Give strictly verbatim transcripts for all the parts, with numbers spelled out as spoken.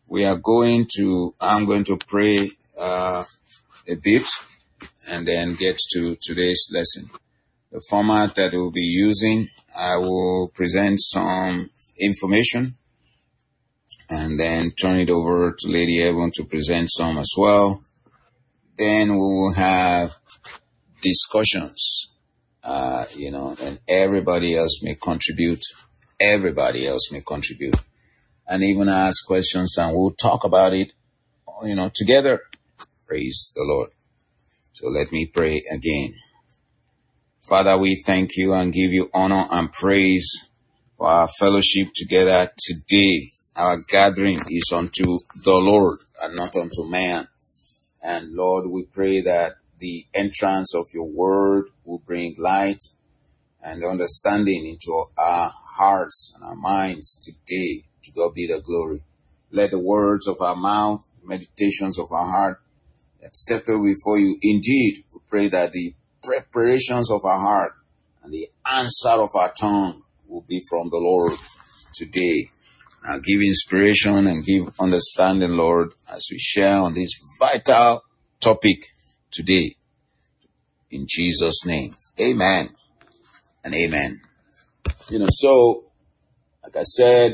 we are going to, I'm going to pray uh, a bit and then get to today's lesson. The format that we'll be using, I will present some information and then turn it over to Lady Evan to present some as well. Then we will have discussions, uh, you know, and everybody else may contribute. Everybody else may contribute. And even ask questions, and we'll talk about it, you know, together. Praise the Lord. So let me pray again. Father, we thank you and give you honor and praise for our fellowship together today. Our gathering is unto the Lord and not unto man. And Lord, we pray that the entrance of your word will bring light and understanding into our hearts and our minds today. To God be the glory. Let the words of our mouth, meditations of our heart, acceptable before you. Indeed, we pray that the preparations of our heart and the answer of our tongue will be from the Lord today. Now give inspiration and give understanding, Lord, as we share on this vital topic today. In Jesus' name, amen and amen. You know, so, like I said,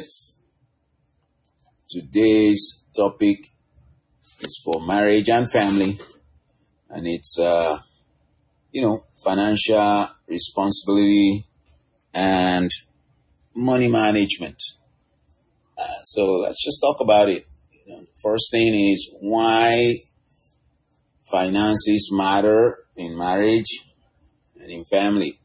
today's topic is for marriage and family, and it's, uh, you know, financial responsibility and money management. Uh, so let's just talk about it. You know, first thing is why finances matter in marriage and in family.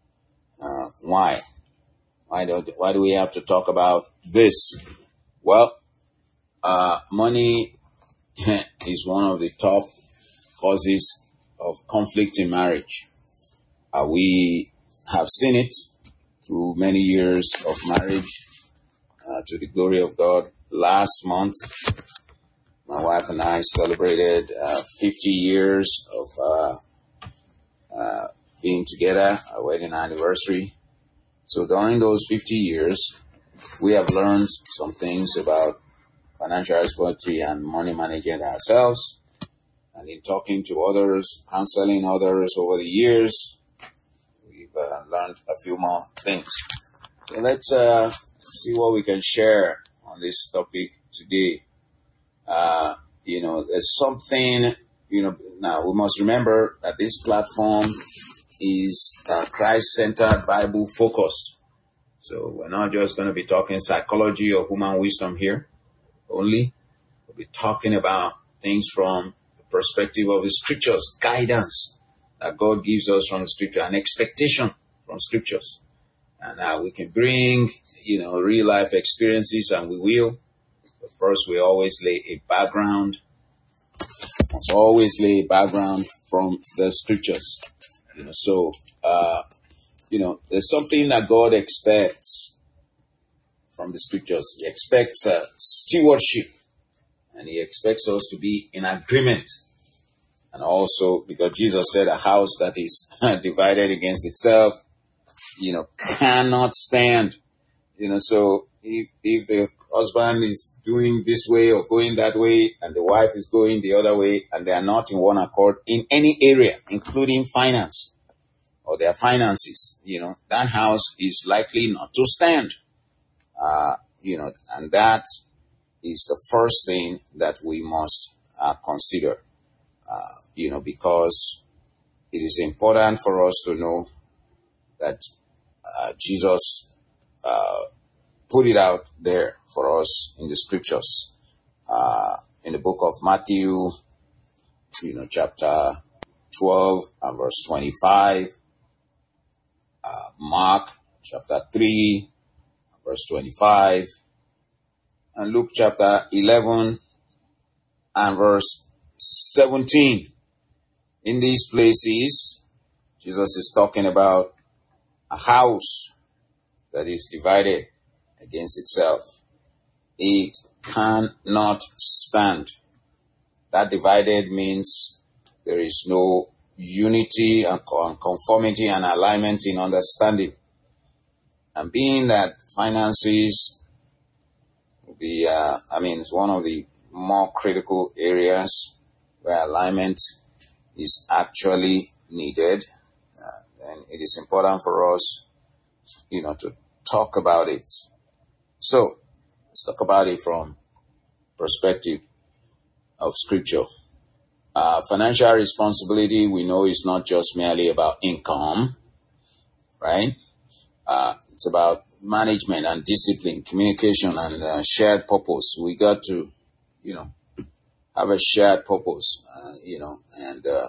Uh, why? Why do, why do we have to talk about this? Well, uh, money is one of the top causes of conflict in marriage. Uh, we have seen it through many years of marriage, uh, to the glory of God. Last month, my wife and I celebrated uh, fifty years of uh, uh, being together, our wedding anniversary. So during those fifty years, we have learned some things about financial responsibility and money management ourselves. And in talking to others, counseling others over the years, we've uh, learned a few more things. So let's uh, see what we can share on this topic today. Uh, you know, there's something, you know, now we must remember that this platform is uh, Christ-centered, Bible-focused. So we're not just going to be talking psychology or human wisdom here only. We'll be talking about things from the perspective of the scriptures, guidance that God gives us from the scripture, and expectation from scriptures. And uh, we can bring, you know, real life experiences, and we will. But first, we always lay a background. Must always lay a background from the scriptures. You know, so, uh, you know, there's something that God expects from the scriptures. He expects uh, stewardship, and he expects us to be in agreement. And also, because Jesus said a house that is divided against itself, you know, cannot stand. You know, so if, if the husband is doing this way or going that way, and the wife is going the other way, and they are not in one accord in any area, including finance or their finances, you know, that house is likely not to stand. Uh, you know, and that is the first thing that we must uh, consider, uh, you know, because it is important for us to know that uh, Jesus uh, put it out there for us in the scriptures. Uh, in the book of Matthew, you know, chapter twelve and verse twenty-five, uh, Mark chapter three, verse twenty-five, and Luke chapter eleven and verse seventeen. In these places, Jesus is talking about a house that is divided against itself. It cannot stand. That divided means there is no unity and conformity and alignment in understanding. And being that finances The, uh, I mean, it's one of the more critical areas where alignment is actually needed. Uh, and it is important for us, you know, to talk about it. So let's talk about it from perspective of scripture. Uh, financial responsibility, we know, is not just merely about income, right? Uh, it's about management and discipline, communication, and uh, shared purpose. We got to, you know, have a shared purpose, uh, you know, and uh,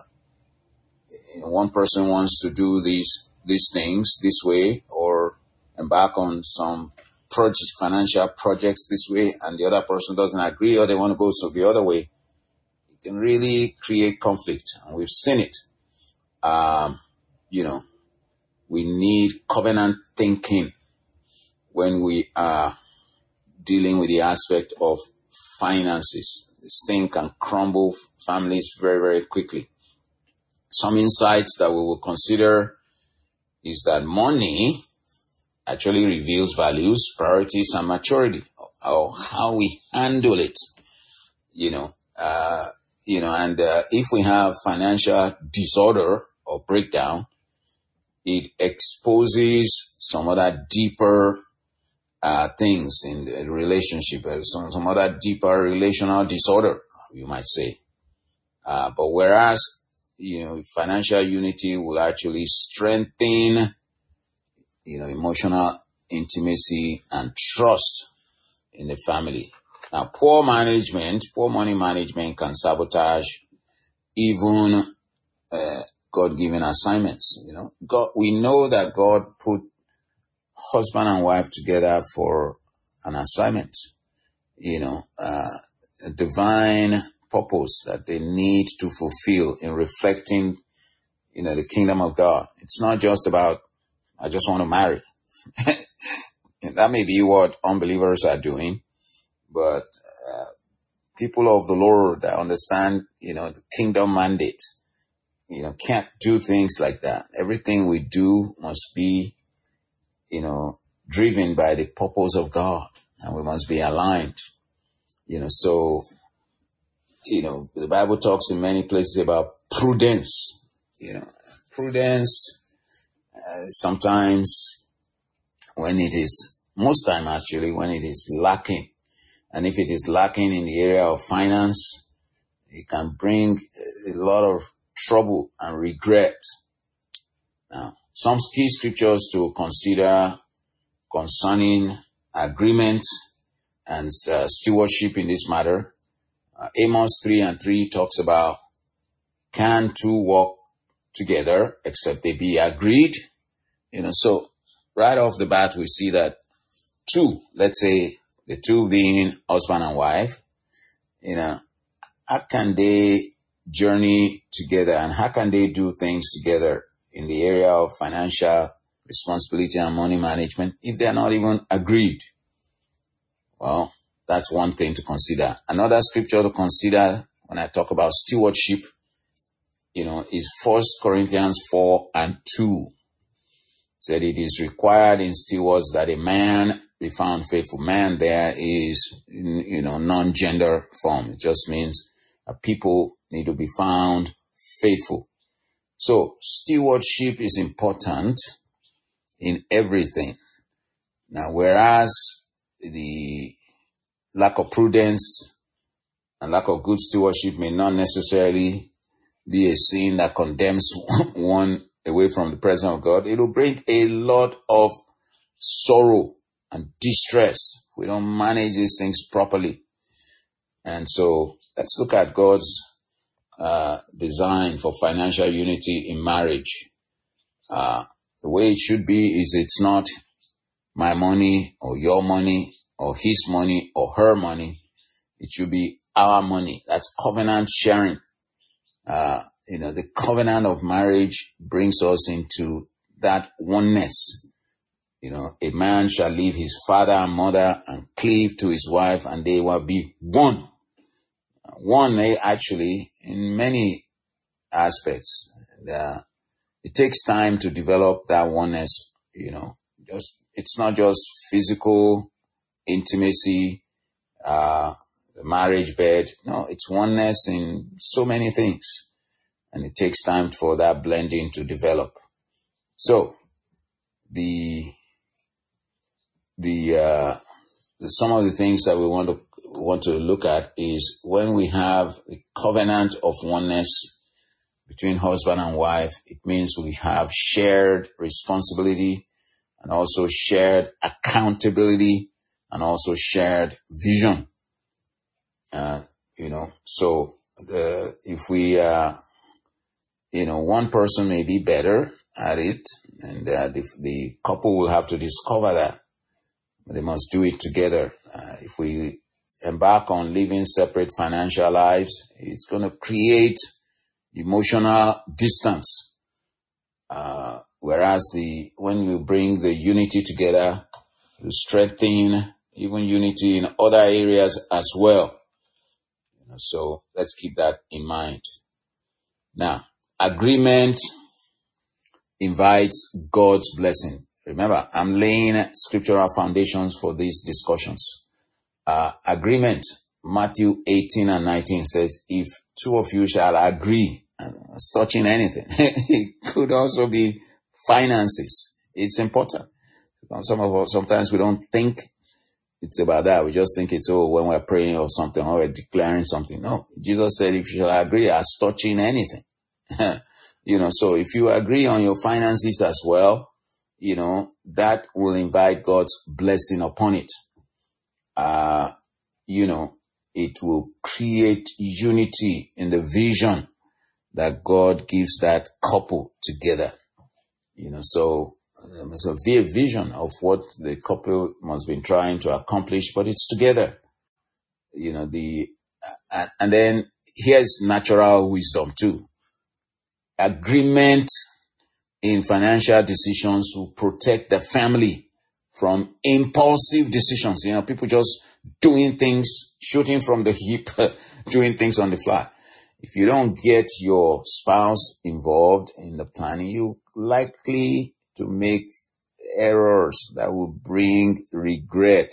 you know, one person wants to do these these things this way, or embark on some project, financial projects this way, and the other person doesn't agree, or they want to go so the other way. It can really create conflict, and we've seen it. Um, you know, we need covenant thinking when we are dealing with the aspect of finances. This thing can crumble families very, very quickly. Some insights that we will consider is that money actually reveals values, priorities, and maturity, or how we handle it. You know, uh, you know, and uh, if we have financial disorder or breakdown, it exposes some other deeper uh, things in the relationship, uh, some, some other deeper relational disorder, you might say. Uh, but whereas, you know, financial unity will actually strengthen, you know, emotional intimacy and trust in the family. Now, poor management, poor money management can sabotage even uh, God-given assignments. You know, God, we know that God put husband and wife together for an assignment, you know, uh, a divine purpose that they need to fulfill in reflecting, you know, the kingdom of God. It's not just about, I just want to marry. That may be what unbelievers are doing, but uh, people of the Lord that understand, you know, the kingdom mandate, you know, can't do things like that. Everything we do must be, you know, driven by the purpose of God, and we must be aligned, you know. So, you know, the Bible talks in many places about prudence, you know, prudence uh, sometimes when it is, most time actually, when it is lacking. And if it is lacking in the area of finance, it can bring a lot of trouble and regret. Now, some key scriptures to consider concerning agreement and uh, stewardship in this matter. Uh, Amos three and three talks about, can two walk together except they be agreed? You know, so right off the bat, we see that two, let's say the two being husband and wife, you know, how can they journey together and how can they do things together in the area of financial responsibility and money management if they're not even agreed? Well, that's one thing to consider. Another scripture to consider when I talk about stewardship, you know, is First Corinthians four and two. It said it is required in stewards that a man be found faithful. Man there is, you know, non-gender form. It just means that people need to be found faithful. So stewardship is important in everything. Now, whereas the lack of prudence and lack of good stewardship may not necessarily be a sin that condemns one away from the presence of God, it will bring a lot of sorrow and distress if we don't manage these things properly. And so let's look at God's uh, design for financial unity in marriage. Uh, the way it should be is it's not my money or your money or his money or her money. It should be our money. That's covenant sharing. Uh, you know, the covenant of marriage brings us into that oneness. You know, a man shall leave his father and mother and cleave to his wife, and they will be one. One may actually, in many aspects, uh, it takes time to develop that oneness. You know, just it's not just physical intimacy. uh, the marriage bed. No, it's oneness in so many things. And it takes time for that blending to develop. So, the, the, uh, the, some of the things that we want to, want to look at is when we have a covenant of oneness between husband and wife, it means we have shared responsibility and also shared accountability and also shared vision. Uh, you know, so the, if we, uh, you know, one person may be better at it, and uh, the, the couple will have to discover that. They must do it together. Uh, if we embark on living separate financial lives, it's going to create emotional distance. Uh, whereas the when we bring the unity together, to strengthen even unity in other areas as well. You know, so let's keep that in mind. Now, agreement invites God's blessing. Remember, I'm laying scriptural foundations for these discussions. Uh, agreement, Matthew eighteen and nineteen says, if two of you shall agree, and it's touching anything. It could also be finances. It's important. Some of us, sometimes we don't think it's about that. We just think it's, oh, when we're praying or something, or we're declaring something. No, Jesus said, if you shall agree as touching anything. You know, so if you agree on your finances as well, you know, that will invite God's blessing upon it. Uh, you know, it will create unity in the vision that God gives that couple together. You know, so um, it's a vision of what the couple must be trying to accomplish, but it's together. You know, the, uh, and then here's natural wisdom too. Agreement in financial decisions will protect the family from impulsive decisions. You know, people just doing things, shooting from the hip, doing things on the fly. If you don't get your spouse involved in the planning, you're likely to make errors that will bring regret.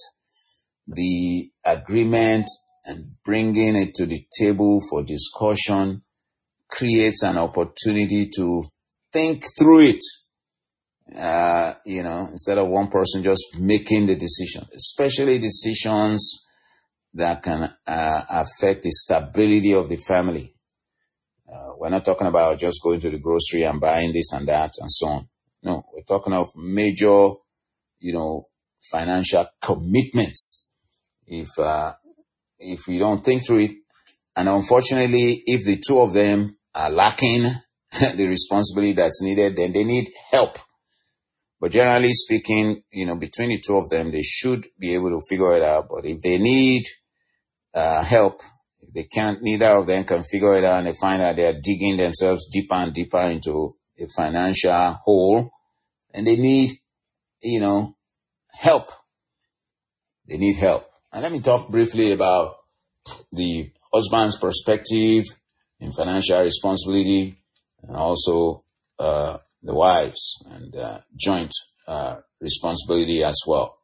The agreement and bringing it to the table for discussion creates an opportunity to think through it, uh, you know, instead of one person just making the decision, especially decisions that can uh, affect the stability of the family. Uh, we're not talking about just going to the grocery and buying this and that and so on. No, we're talking of major, you know, financial commitments. If, uh, if you don't think through it, and unfortunately, if the two of them are lacking the responsibility that's needed, then they need help. But generally speaking, you know, between the two of them, they should be able to figure it out. But if they need uh, help, if they can't, neither of them can figure it out, and they find that they're digging themselves deeper and deeper into a financial hole, and they need, you know, help. They need help. And let me talk briefly about the husband's perspective in financial responsibility, and also uh, the wives and uh, joint uh, responsibility as well.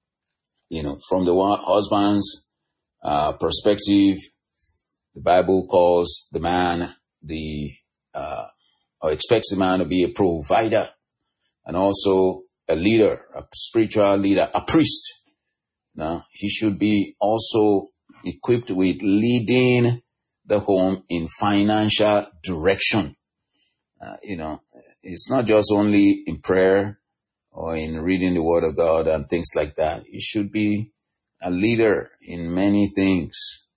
You know, from the husband's uh, perspective, the Bible calls the man the, uh, or expects the man to be a provider and also a leader, a spiritual leader, a priest. Now, he should be also equipped with leading the home in financial direction. Uh, you know, it's not just only in prayer or in reading the Word of God and things like that. You should be a leader in many things,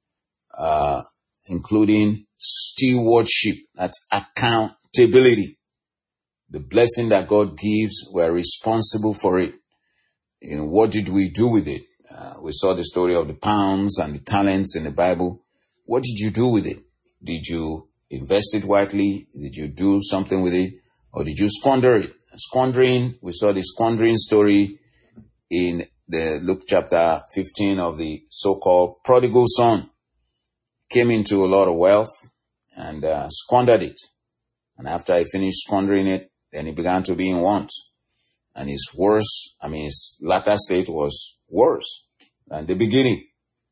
uh, including stewardship. That's accountability. The blessing that God gives, we're responsible for it. You know, what did we do with it? Uh, we saw the story of the pounds and the talents in the Bible. What did you do with it? Did you invest it wisely? Did you do something with it? Or did you squander it? Squandering, we saw the squandering story in the Luke chapter fifteen of the so-called prodigal son. Came into a lot of wealth and uh, squandered it. And after he finished squandering it, then he began to be in want. And his worse, I mean, his latter state was worse than the beginning.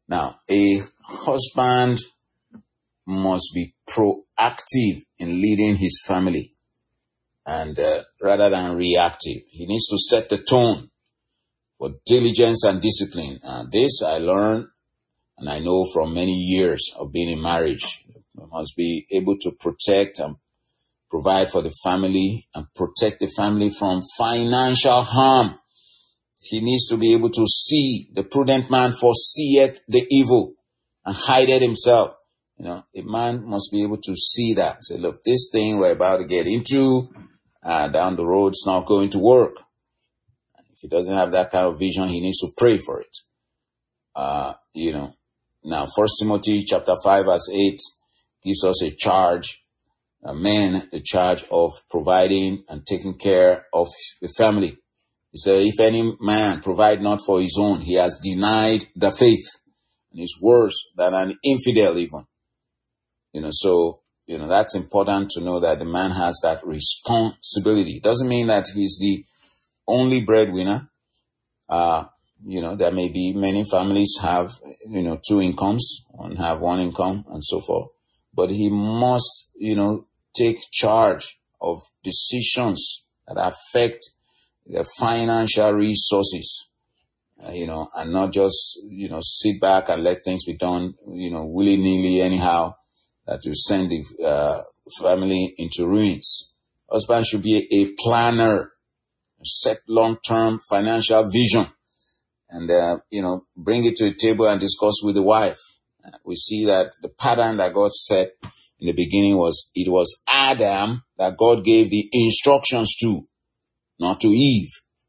Now, a husband must be proactive in leading his family, and uh, rather than reactive. He needs to set the tone for diligence and discipline. Uh, this I learned, and I know from many years of being in marriage. You must be able to protect and provide for the family and protect the family from financial harm. He needs to be able to see. The prudent man foreseeth the evil and hideth himself. You know, a man must be able to see that. Say, look, this thing we're about to get into uh, down the road is not going to work. If he doesn't have that kind of vision, he needs to pray for it. Uh, you know, now First Timothy chapter five verse eight gives us a charge, a man, the charge of providing and taking care of the family. He said, if any man provide not for his own, he has denied the faith, and is worse than an infidel even. You know, so, you know, that's important to know that the man has that responsibility. It doesn't mean that he's the only breadwinner. Uh, you know, there may be many families have, you know, two incomes, one have one income and so forth. But he must, you know, take charge of decisions that affect the financial resources, uh, you know, and not just, you know, sit back and let things be done, you know, willy-nilly anyhow, that will send the uh, family into ruins. Husband should be a, a planner, set long-term financial vision, and, uh, you know, bring it to the table and discuss with the wife. Uh, we see that the pattern that God set in the beginning was, it was Adam that God gave the instructions to, not to Eve.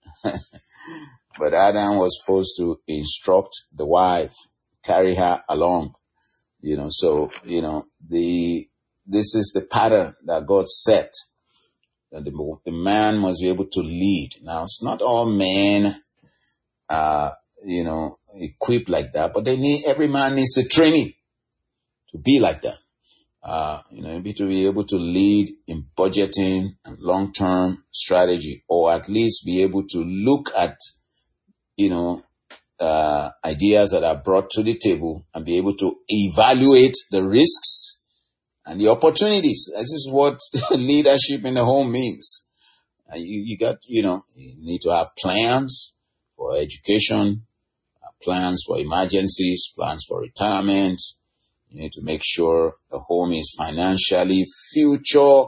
But Adam was supposed to instruct the wife, carry her along. You know, so, you know, the, this is the pattern that God set. That the, the man must be able to lead. Now, it's not all men, uh, you know, equipped like that, but they need, every man needs a training to be like that. Uh, you know, be to be able to lead in budgeting and long-term strategy, or at least be able to look at, you know, uh, ideas that are brought to the table and be able to evaluate the risks and the opportunities. This is what leadership in the home means. Uh, you, you got, you know, you need to have plans for education, uh, plans for emergencies, plans for retirement. You need to make sure the home is financially future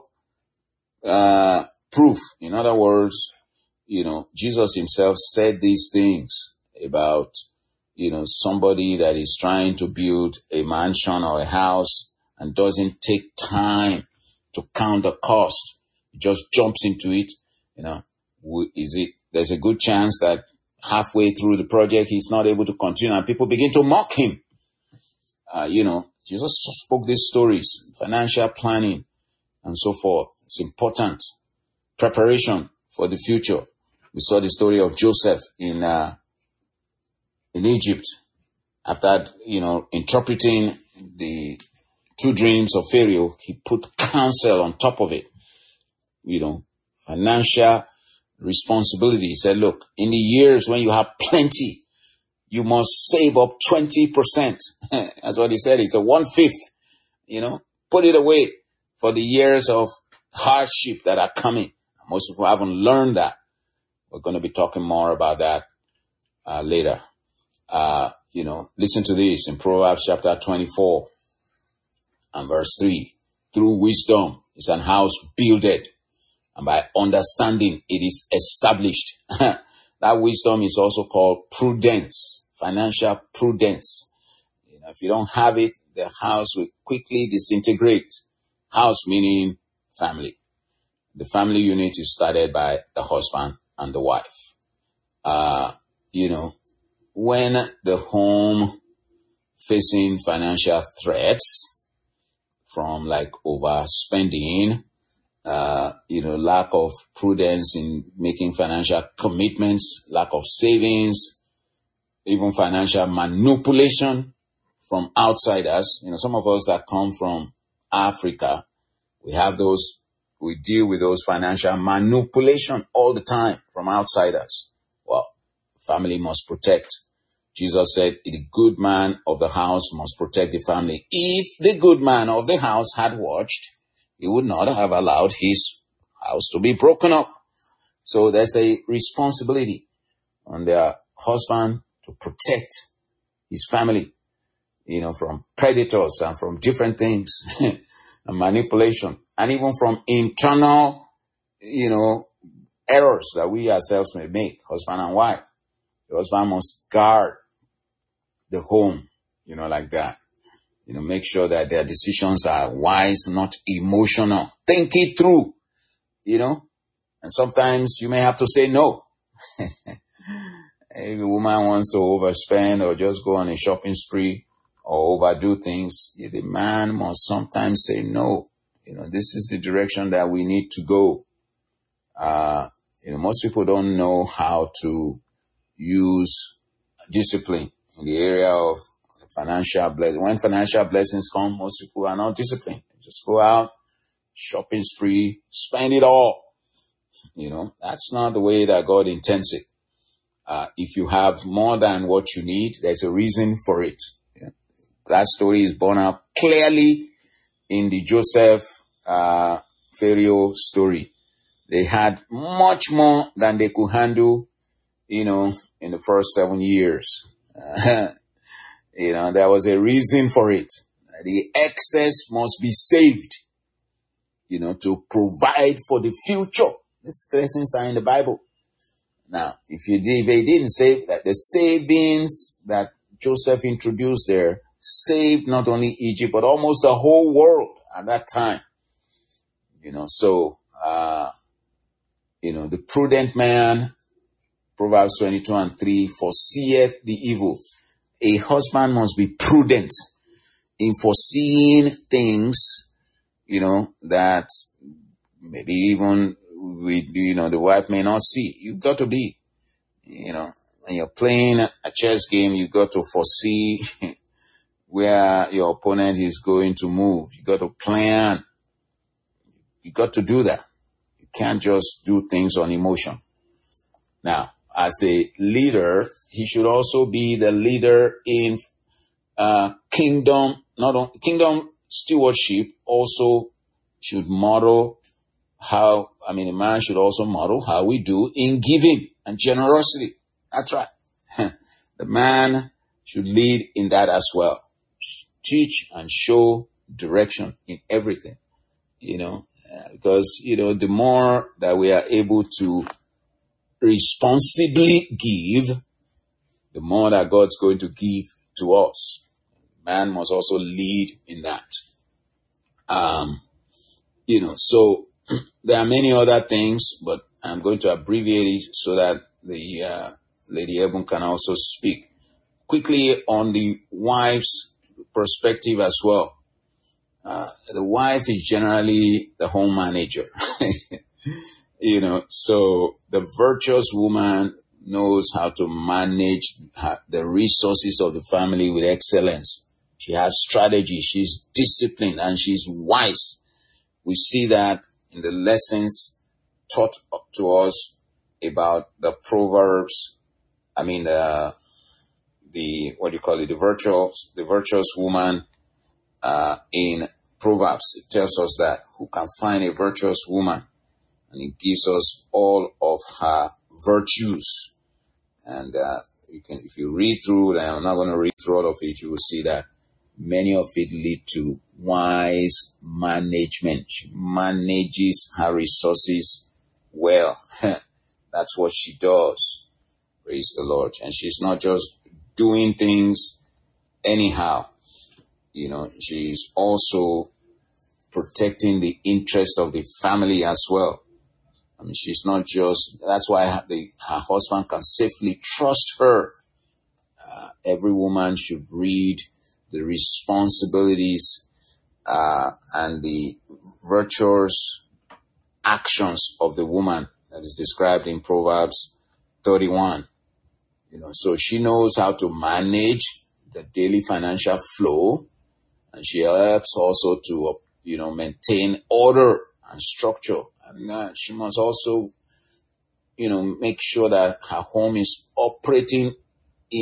uh, proof. In other words, you know, Jesus himself said these things about, you know, somebody that is trying to build a mansion or a house and doesn't take time to count the cost. He just jumps into it. You know, is it, there's a good chance that halfway through the project, he's not able to continue and people begin to mock him. Uh, you know, Jesus spoke these stories, financial planning and so forth. It's important. Preparation for the future. We saw the story of Joseph in, uh, in Egypt. After, you know, interpreting the two dreams of Pharaoh, he put counsel on top of it. You know, financial responsibility. He said, look, in the years when you have plenty, you must save up twenty percent. That's what he said. It's a one-fifth, you know, put it away for the years of hardship that are coming. Most people haven't learned that. We're going to be talking more about that uh, later. Uh, you know, listen to this in Proverbs chapter twenty-four and verse three. Through wisdom is an house builded, and by understanding it is established. That wisdom is also called prudence, financial prudence. You know, if you don't have it, the house will quickly disintegrate. House meaning family. The family unit is started by the husband and the wife. Uh, you know, when the home facing financial threats from like overspending, uh, you know, lack of prudence in making financial commitments, lack of savings, even financial manipulation from outsiders. You know, some of us that come from Africa, we have those, we deal with those financial manipulation all the time from outsiders. Well, family must protect. Jesus said, the good man of the house must protect the family. If the good man of the house had watched, he would not have allowed his house to be broken up. So there's a responsibility on their husband to protect his family, you know, from predators and from different things and manipulation, and even from internal, you know, errors that we ourselves may make, husband and wife. The husband must guard the home, you know, like that. You know, make sure that their decisions are wise, not emotional. Think it through, you know, and sometimes you may have to say no. If a woman wants to overspend or just go on a shopping spree or overdo things, the man must sometimes say no. You know, this is the direction that we need to go. Uh, you know, most people don't know how to use discipline in the area of financial blessings. When financial blessings come, most people are not disciplined. They just go out, shopping spree, spend it all. You know, that's not the way that God intends it. Uh, if you have more than what you need, there's a reason for it. Yeah. That story is borne out clearly in the Joseph uh, Pharaoh story. They had much more than they could handle, you know, in the first seven years. Uh, you know, there was a reason for it. The excess must be saved, you know, to provide for the future. These lessons are in the Bible. Now, if you did, if they didn't save that, the savings that Joseph introduced there saved not only Egypt, but almost the whole world at that time. You know, so, uh, you know, the prudent man, Proverbs twenty-two and three, foreseeth the evil. A husband must be prudent in foreseeing things, you know, that maybe even we, you know, the wife may not see. You've got to be, you know, when you're playing a chess game, you've got to foresee where your opponent is going to move. You got to plan. You got to do that. You can't just do things on emotion. Now, as a leader, he should also be the leader in uh, kingdom, not on kingdom stewardship. Also should model how, I mean, a man should also model how we do in giving and generosity. That's right. The man should lead in that as well. Teach and show direction in everything, you know, uh, because, you know, the more that we are able to responsibly give, the more that God's going to give to us. Man must also lead in that. Um, you know, so there are many other things, but I'm going to abbreviate it so that the uh, Lady Ebon can also speak quickly on the wife's perspective as well. Uh, the wife is generally the home manager. You know, so the virtuous woman knows how to manage her, the resources of the family with excellence. She has strategy, she's disciplined, and she's wise. We see that in the lessons taught to us about the Proverbs. I mean, the, the what do you call it, the virtuous, the virtuous woman uh, in Proverbs. It tells us that who can find a virtuous woman. And it gives us all of her virtues. And uh, you can, if you read through, and I'm not going to read through all of it, you will see that many of it lead to wise management. She manages her resources well. That's what she does. Praise the Lord. And she's not just doing things anyhow. You know, she's also protecting the interest of the family as well. I mean, she's not just, that's why the, her husband can safely trust her. Uh, every woman should read the responsibilities uh, and the virtuous actions of the woman that is described in Proverbs thirty-one. You know, so she knows how to manage the daily financial flow, and she helps also to, you know, maintain order and structure. And uh, she must also, you know, make sure that her home is operating, you know,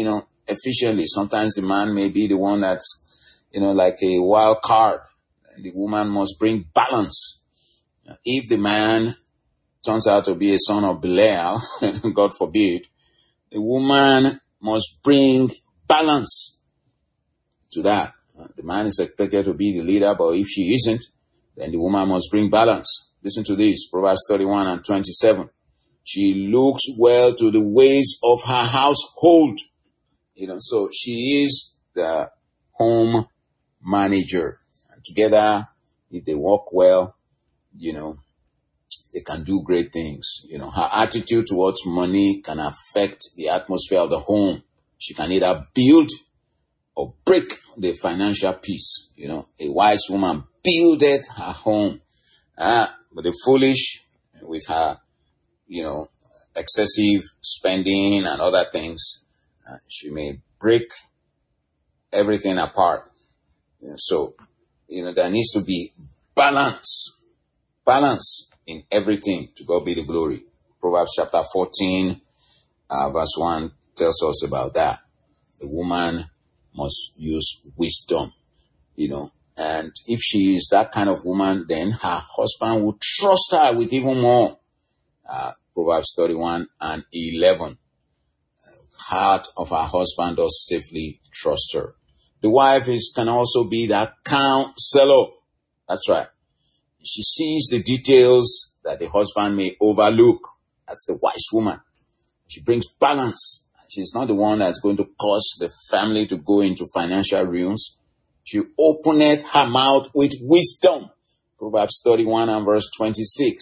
efficiently. Sometimes the man may be the one that's, you know, like a wild card. And the woman must bring balance. If the man turns out to be a son of Belial, God forbid, the woman must bring balance to that. The man is expected to be the leader, but if she isn't, then the woman must bring balance. Listen to this, Proverbs thirty-one and twenty-seven. She looks well to the ways of her household. You know, so she is the home manager. And together, if they work well, you know, they can do great things. You know, her attitude towards money can affect the atmosphere of the home. She can either build or break the financial peace. You know, a wise woman buildeth her home. Uh, but the foolish, with her, you know, excessive spending and other things, uh, she may break everything apart. You know, so, you know, there needs to be balance. Balance in everything. To God be the glory. Proverbs chapter fourteen, uh, verse one tells us about that. The woman must use wisdom, you know, and if she is that kind of woman, then her husband will trust her with even more. Uh, Proverbs thirty-one and eleven. Heart of her husband does safely trust her. The wife is can also be that counselor. That's right. She sees the details that the husband may overlook. That's the wise woman. She brings balance. She's not the one that's going to cause the family to go into financial ruins. She openeth her mouth with wisdom. Proverbs thirty-one and verse twenty-six.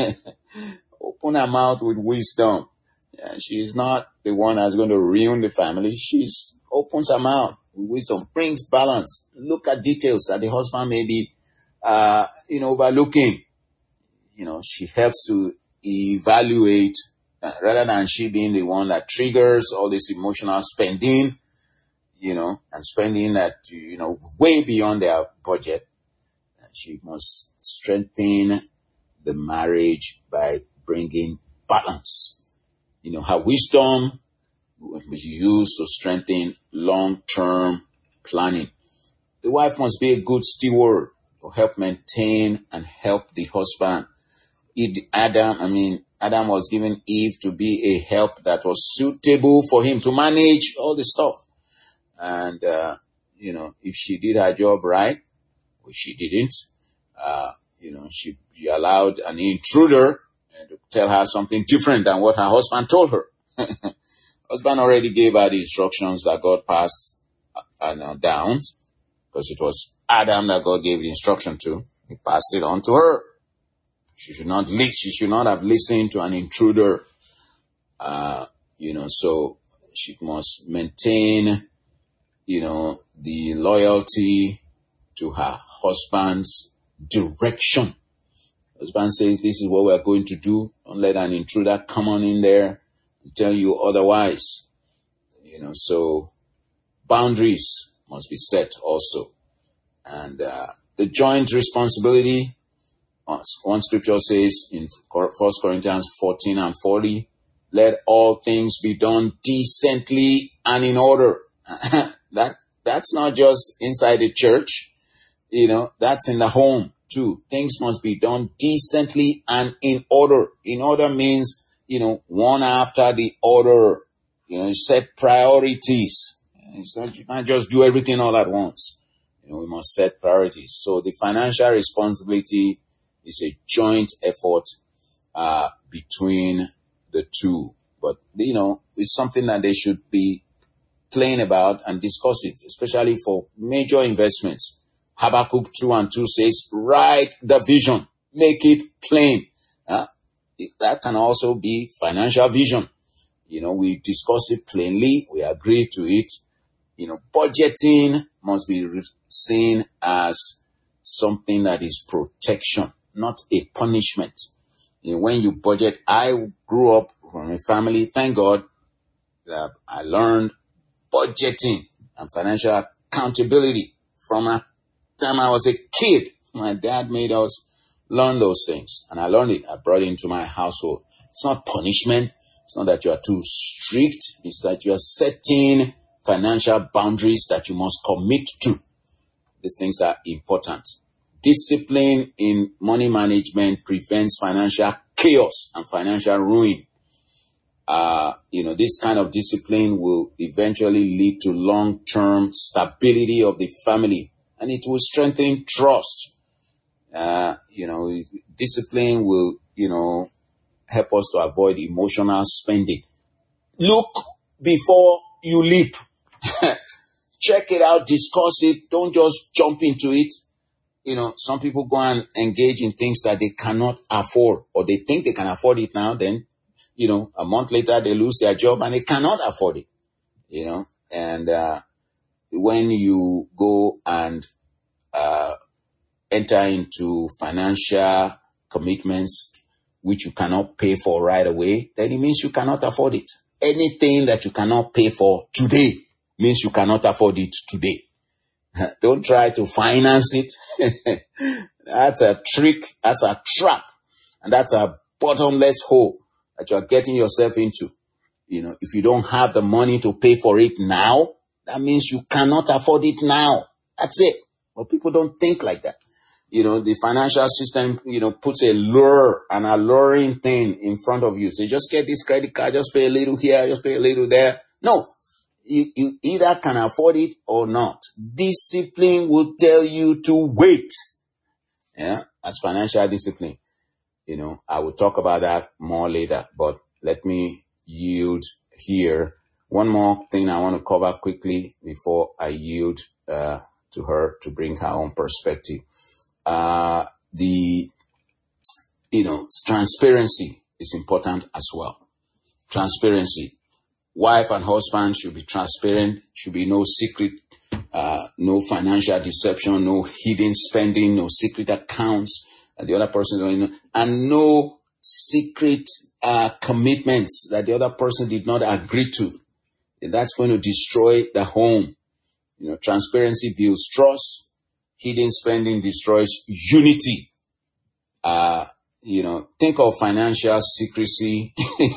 Open her mouth with wisdom. Yeah, she is not the one that's going to ruin the family. She opens her mouth with wisdom, brings balance. Look at details that the husband may be, uh, you know, overlooking. You know, she helps to evaluate uh, rather than she being the one that triggers all this emotional spending, you know, and spending that, you know, way beyond their budget. She must strengthen the marriage by bringing balance. You know, her wisdom will be used to strengthen long-term planning. The wife must be a good steward to help maintain and help the husband. Adam, I mean, Adam was given Eve to be a help that was suitable for him to manage all the stuff. And, uh, you know, if she did her job right, which she didn't, uh, you know, she, she allowed an intruder to tell her something different than what her husband told her. Husband already gave her the instructions that God passed uh, uh, down, because it was Adam that God gave the instruction to. He passed it on to her. She should not li- She should not have listened to an intruder. Uh, you know, so she must maintain, you know, the loyalty to her husband's direction. Husband says, this is what we're going to do. Don't let an intruder come on in there and tell you otherwise. You know, so boundaries must be set also. And uh, the joint responsibility, one scripture says in First Corinthians fourteen and forty, let all things be done decently and in order. that That's not just inside the church. You know, that's in the home too. Things must be done decently and in order. In order means, you know, one after the other. You know, you set priorities. It's not, you can't just do everything all at once. You know, we must set priorities. So the financial responsibility is a joint effort uh, between the two. But, you know, it's something that they should be plain about and discuss it, especially for major investments. Habakkuk two and two says, write the vision, make it plain. Uh, that can also be financial vision. You know, we discuss it plainly, we agree to it. You know, budgeting must be seen as something that is protection, not a punishment. You know, when you budget, I grew up from a family, thank God, that I learned budgeting and financial accountability from a time I was a kid. My dad made us learn those things, and I learned it. I brought it into my household. It's not punishment. It's not that you are too strict. It's that you are setting financial boundaries that you must commit to. These things are important. Discipline in money management prevents financial chaos and financial ruin. Uh, you know, this kind of discipline will eventually lead to long-term stability of the family, and it will strengthen trust. Uh, you know, discipline will, you know, help us to avoid emotional spending. Look before you leap. Check it out, discuss it. Don't just jump into it. You know, some people go and engage in things that they cannot afford, or they think they can afford it now. Then, you know, a month later they lose their job and they cannot afford it. You know, and uh, when you go and uh, enter into financial commitments which you cannot pay for right away, then it means you cannot afford it. Anything that you cannot pay for today means you cannot afford it today. Don't try to finance it. That's a trick. That's a trap. And that's a bottomless hole that you are getting yourself into. You know, if you don't have the money to pay for it now, that means you cannot afford it now. That's it. But people don't think like that. You know, the financial system, you know, puts a lure, an alluring thing in front of you. Say, just get this credit card, just pay a little here, just pay a little there. No. You, you either can afford it or not. Discipline will tell you to wait. Yeah, that's financial discipline. You know, I will talk about that more later, but let me yield here. One more thing I want to cover quickly before I yield uh, to her to bring her own perspective. Uh, the, you know, transparency is important as well. Transparency. Wife and husband should be transparent, should be no secret, uh, no financial deception, no hidden spending, no secret accounts that the other person don't know, and no secret uh, commitments that the other person did not agree to. That's going to destroy the home. You know, transparency builds trust. Hidden spending destroys unity. Uh, you know, think of financial secrecy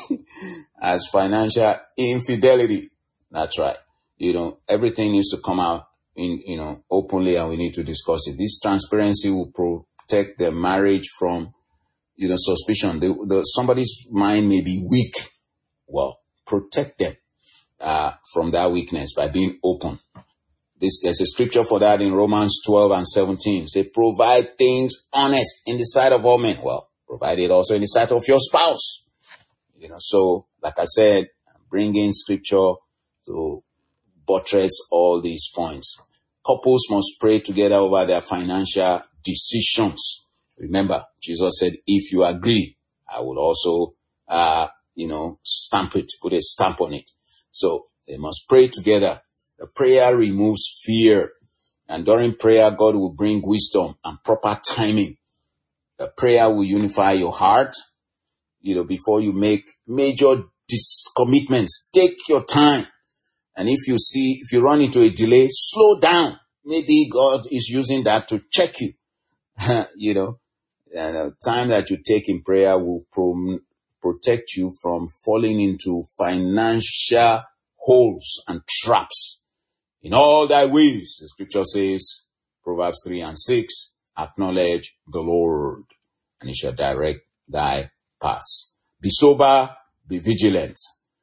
as financial infidelity. That's right. You know, everything needs to come out in, you know, openly, and we need to discuss it. This transparency will protect the marriage from, you know, suspicion. The, the, somebody's mind may be weak. Well, protect them uh, from that weakness by being open. This, there's a scripture for that in Romans twelve and seventeen. Say, provide things honest in the sight of all men. Well, provide it also in the sight of your spouse. You know, so like I said, bringing scripture to buttress all these points. Couples must pray together over their financial decisions. Remember, Jesus said, if you agree, I will also, uh, you know, stamp it, put a stamp on it. So they must pray together. The prayer removes fear. And during prayer, God will bring wisdom and proper timing. The prayer will unify your heart. You know, before you make major dis- commitments, take your time. And if you see, if you run into a delay, slow down. Maybe God is using that to check you. You know, and the time that you take in prayer will pro- protect you from falling into financial holes and traps. In all thy ways, the scripture says, Proverbs three and six, acknowledge the Lord, and he shall direct thy paths. Be sober, be vigilant.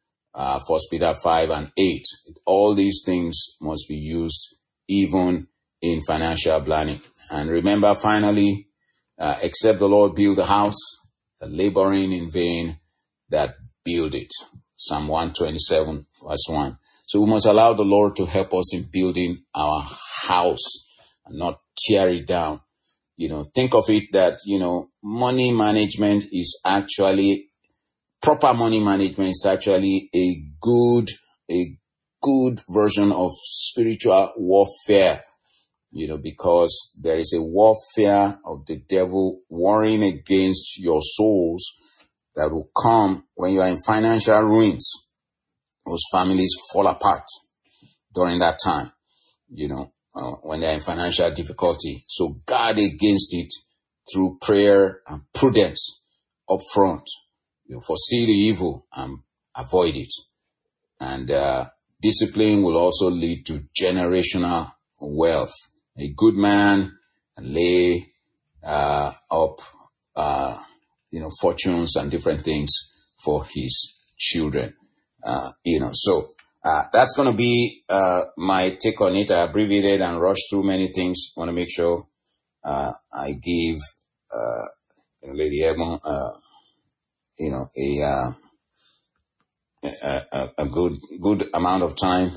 Uh, First Peter five and eight. All these things must be used even in financial planning. And remember, finally, uh, except the Lord build the house, the laboring in vain that build it. Psalm one twenty-seven, verse one. So we must allow the Lord to help us in building our house and not tear it down. You know, think of it that, you know, money management is actually, proper money management is actually a good, a good version of spiritual warfare, you know, because there is a warfare of the devil warring against your souls that will come when you are in financial ruins. Those families fall apart during that time, you know, uh, when they're in financial difficulty. So guard against it through prayer and prudence up front. You know, foresee the evil and avoid it. And uh, discipline will also lead to generational wealth. A good man lay uh, up, uh, you know, fortunes and different things for his children. Uh, you know, so uh, that's going to be uh, my take on it. I abbreviated and rushed through many things. I want to make sure uh, I give uh, Lady Edmond, uh, you know, a, uh, a, a a good good amount of time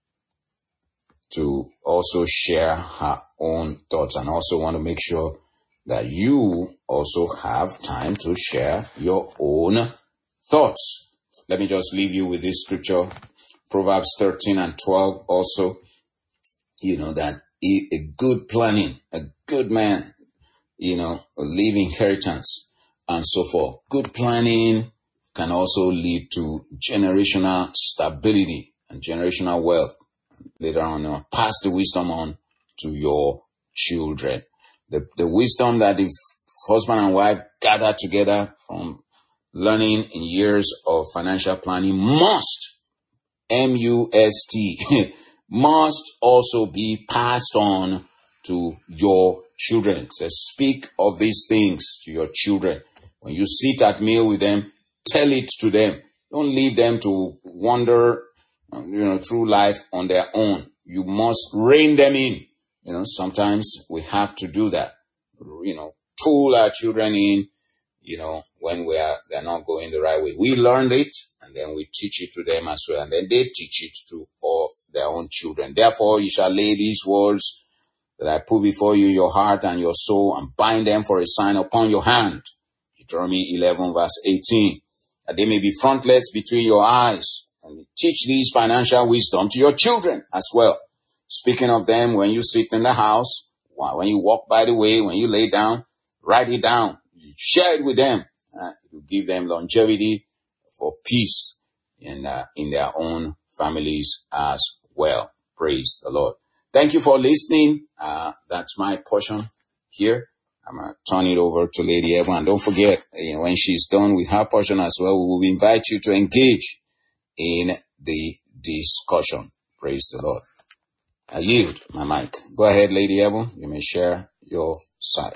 to also share her own thoughts, and also want to make sure that you also have time to share your own thoughts. Let me just leave you with this scripture, Proverbs thirteen and twelve. Also, you know, that a good planning, a good man, you know, leave inheritance and so forth. Good planning can also lead to generational stability and generational wealth. Later on, you know, pass the wisdom on to your children. The, the wisdom that if husband and wife gather together from learning in years of financial planning must, M U S T, must also be passed on to your children. So speak of these things to your children. When you sit at meal with them, tell it to them. Don't leave them to wander, you know, through life on their own. You must rein them in. You know, sometimes we have to do that. You know, pull our children in, you know, when we are, they're not going the right way. We learned it, and then we teach it to them as well. And then they teach it to all their own children. Therefore, you shall lay these words that I put before you, your heart and your soul, and bind them for a sign upon your hand. Deuteronomy eleven verse eighteen. That they may be frontlets between your eyes. And teach these financial wisdom to your children as well. Speaking of them, when you sit in the house, when you walk by the way, when you lay down, write it down. You share it with them. Uh, it will give them longevity for peace in, uh, in their own families as well. Praise the Lord. Thank you for listening. Uh, that's my portion here. I'm going to turn it over to Lady Eva. And don't forget, you know, when she's done with her portion as well, we will invite you to engage in the discussion. Praise the Lord. I yield my mic. Go ahead, Lady Eva. You may share your side.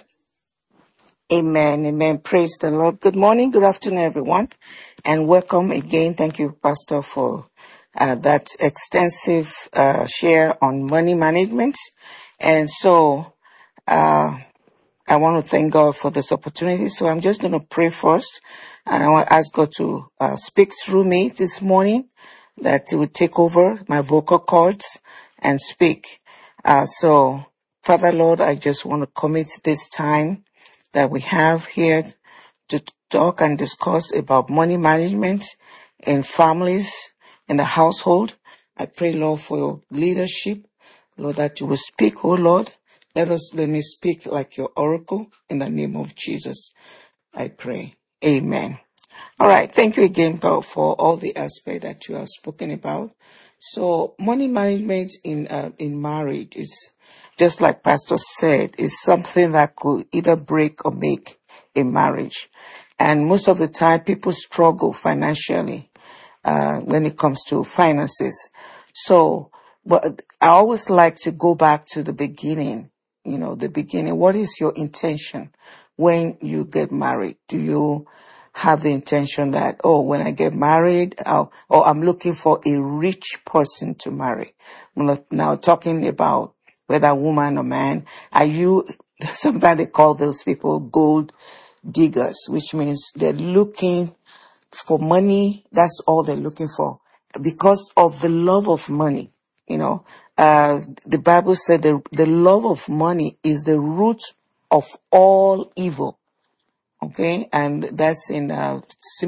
Amen. Amen. Praise the Lord. Good morning. Good afternoon, everyone. And welcome again. Thank you, Pastor, for uh, that extensive uh, share on money management. And so, uh, I want to thank God for this opportunity. So I'm just going to pray first. And I want to ask God to uh, speak through me this morning, that He would take over my vocal cords and speak. Uh, so, Father, Lord, I just want to commit this time that we have here to talk and discuss about money management in families, in the household. I pray, Lord, for your leadership. Lord, that you will speak, oh Lord. Let us, let me speak like your oracle in the name of Jesus. I pray. Amen. All right. Thank you again, Paul, for all the aspects that you have spoken about. So money management in, uh, in marriage is, just like Pastor said, is something that could either break or make a marriage. And most of the time people struggle financially, uh, when it comes to finances. So, but I always like to go back to the beginning. You know, the beginning. What is your intention when you get married? Do you have the intention that, oh, when I get married, I'll, or I'm looking for a rich person to marry? Now, talking about whether woman or man, are you, sometimes they call those people gold diggers, which means they're looking for money. That's all they're looking for because of the love of money. You know, uh, the Bible said the, the love of money is the root of all evil. Okay. And that's in, uh,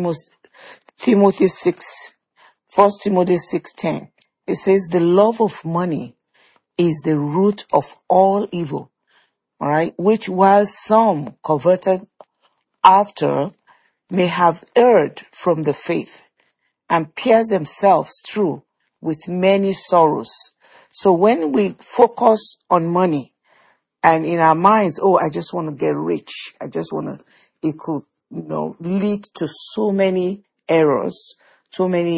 Timothy six, First Timothy six ten. It says the love of money is the root of all evil. All right. Which while some converted after may have erred from the faith and pierced themselves through with many sorrows. So when we focus on money and in our minds, oh, I just want to get rich. I just want to, it could, you know, lead to so many errors, so many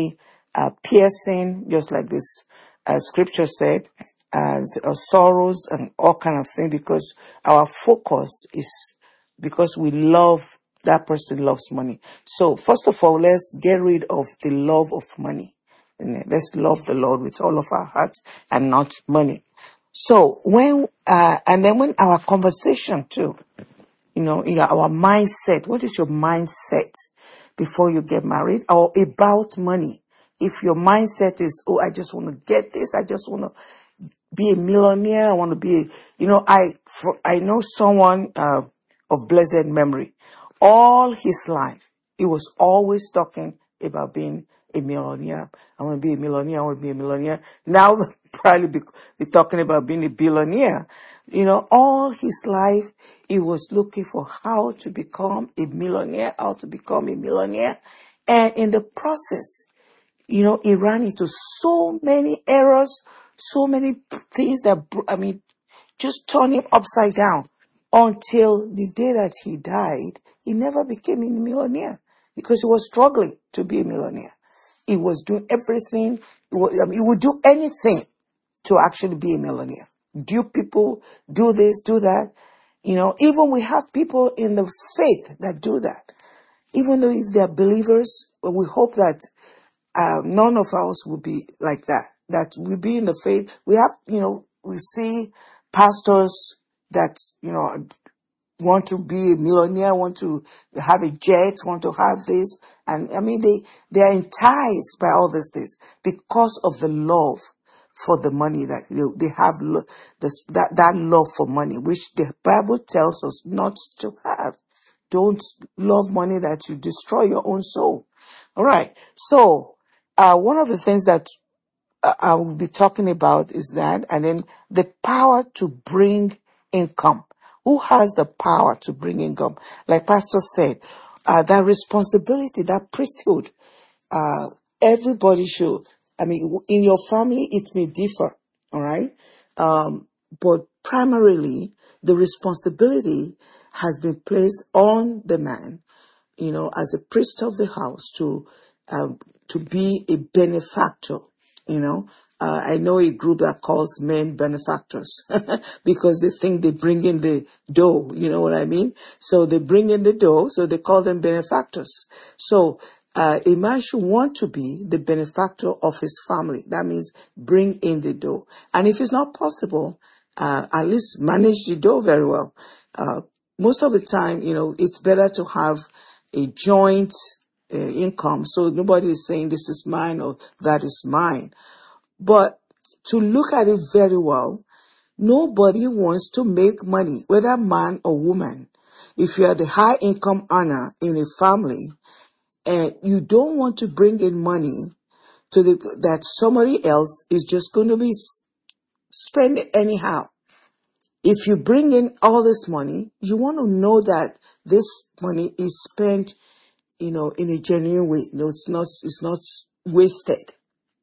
uh, piercing, just like this uh, scripture said, as uh, sorrows and all kind of thing, because our focus is because we love that person loves money. So first of all, let's get rid of the love of money. And let's love the Lord with all of our hearts and not money. So when uh, and then when our conversation too, you know, in our mindset, what is your mindset before you get married or about money? If your mindset is, oh, I just want to get this, I just want to be a millionaire, I want to be, a, you know, I for, I know someone uh, of blessed memory. All his life, he was always talking about being a millionaire. I want to be a millionaire. I want to be a millionaire. Now, probably be, be talking about being a billionaire. You know, all his life, he was looking for how to become a millionaire, how to become a millionaire. And in the process, you know, he ran into so many errors, so many things that, I mean, just turned him upside down until the day that he died. He never became a millionaire because he was struggling to be a millionaire. He was doing everything. He, was, I mean, he would do anything to actually be a millionaire. Do people do this, do that? You know, even we have people in the faith that do that. Even though if they're believers, we hope that uh, none of us will be like that. That we be in the faith. We have, you know, we see pastors that, you know, want to be a millionaire, want to have a jet, want to have this. And I mean, they, they are enticed by all these things because of the love for the money that you know, they have, lo- this, that, that love for money, which the Bible tells us not to have. Don't love money that you destroy your own soul. All right. So, uh, one of the things that uh, I will be talking about is that, and then the power to bring income. Who has the power to bring income? Like Pastor said, uh, that responsibility, that priesthood, uh, everybody should, I mean, in your family, it may differ, all right? Um, but primarily, the responsibility has been placed on the man, you know, as a priest of the house to, um, to be a benefactor, you know. Uh, I know a group that calls men benefactors because they think they bring in the dough, you know what I mean? So they bring in the dough, so they call them benefactors. So uh, a man should want to be the benefactor of his family. That means bring in the dough. And if it's not possible, uh, at least manage the dough very well. Uh, most of the time, you know, it's better to have a joint uh, income. So nobody is saying this is mine or that is mine. But to look at it very well, nobody wants to make money, whether man or woman. If you are the high income earner in a family and you don't want to bring in money to the, that somebody else is just going to be spend it anyhow. If you bring in all this money, you want to know that this money is spent, you know, in a genuine way. No, it's not, it's not wasted.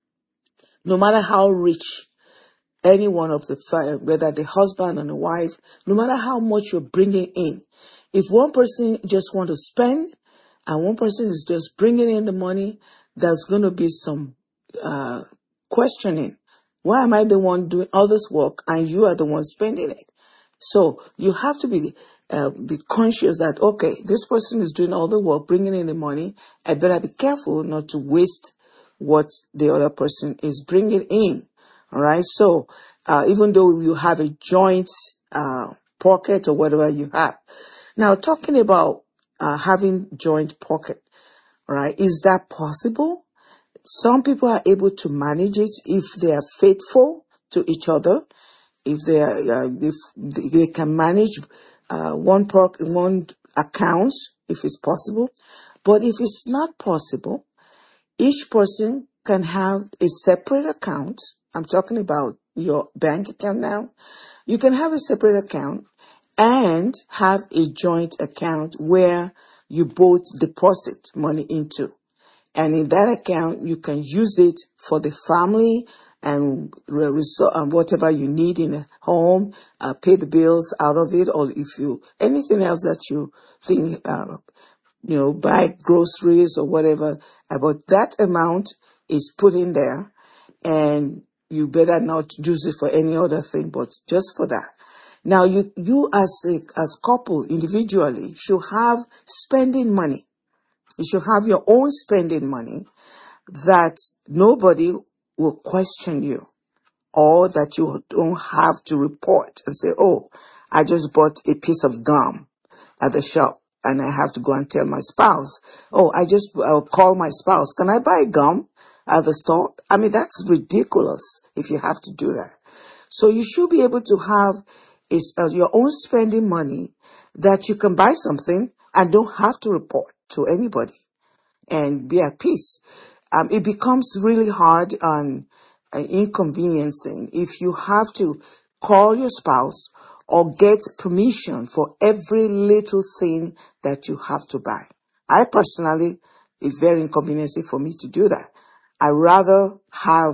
No matter how rich any one of the, whether the husband and the wife, no matter how much you're bringing in, if one person just want to spend and one person is just bringing in the money, there's going to be some uh, questioning. Why am I the one doing all this work and you are the one spending it? So you have to be uh, be conscious that, okay, this person is doing all the work, bringing in the money. I better be careful not to waste what the other person is bringing in. All right. So uh, even though you have a joint uh, pocket or whatever you have. Now, talking about uh, having joint pocket, all right, is that possible? Some people are able to manage it if they are faithful to each other. If they are, uh, if they can manage uh, one pro- one account, if it's possible. But if it's not possible, each person can have a separate account. I'm talking about your bank account now. You can have a separate account and have a joint account where you both deposit money into. And in that account, you can use it for the family and and whatever you need in a home, uh, pay the bills out of it, or if you, anything else that you think, uh, you know, buy groceries or whatever, about that amount, is put in there, and you better not use it for any other thing, but just for that. Now, you, you as a, as couple individually should have spending money. You should have your own spending money that nobody will question you, or that you don't have to report and say, oh, I just bought a piece of gum at the shop and I have to go and tell my spouse. Oh, I just I'll call my spouse. Can I buy gum at the store? I mean, that's ridiculous if you have to do that. So you should be able to have is uh, your own spending money that you can buy something and don't have to report to anybody and be at peace. Um, it becomes really hard and uh, inconveniencing if you have to call your spouse or get permission for every little thing that you have to buy. I personally, it's very inconveniencing for me to do that. I rather have,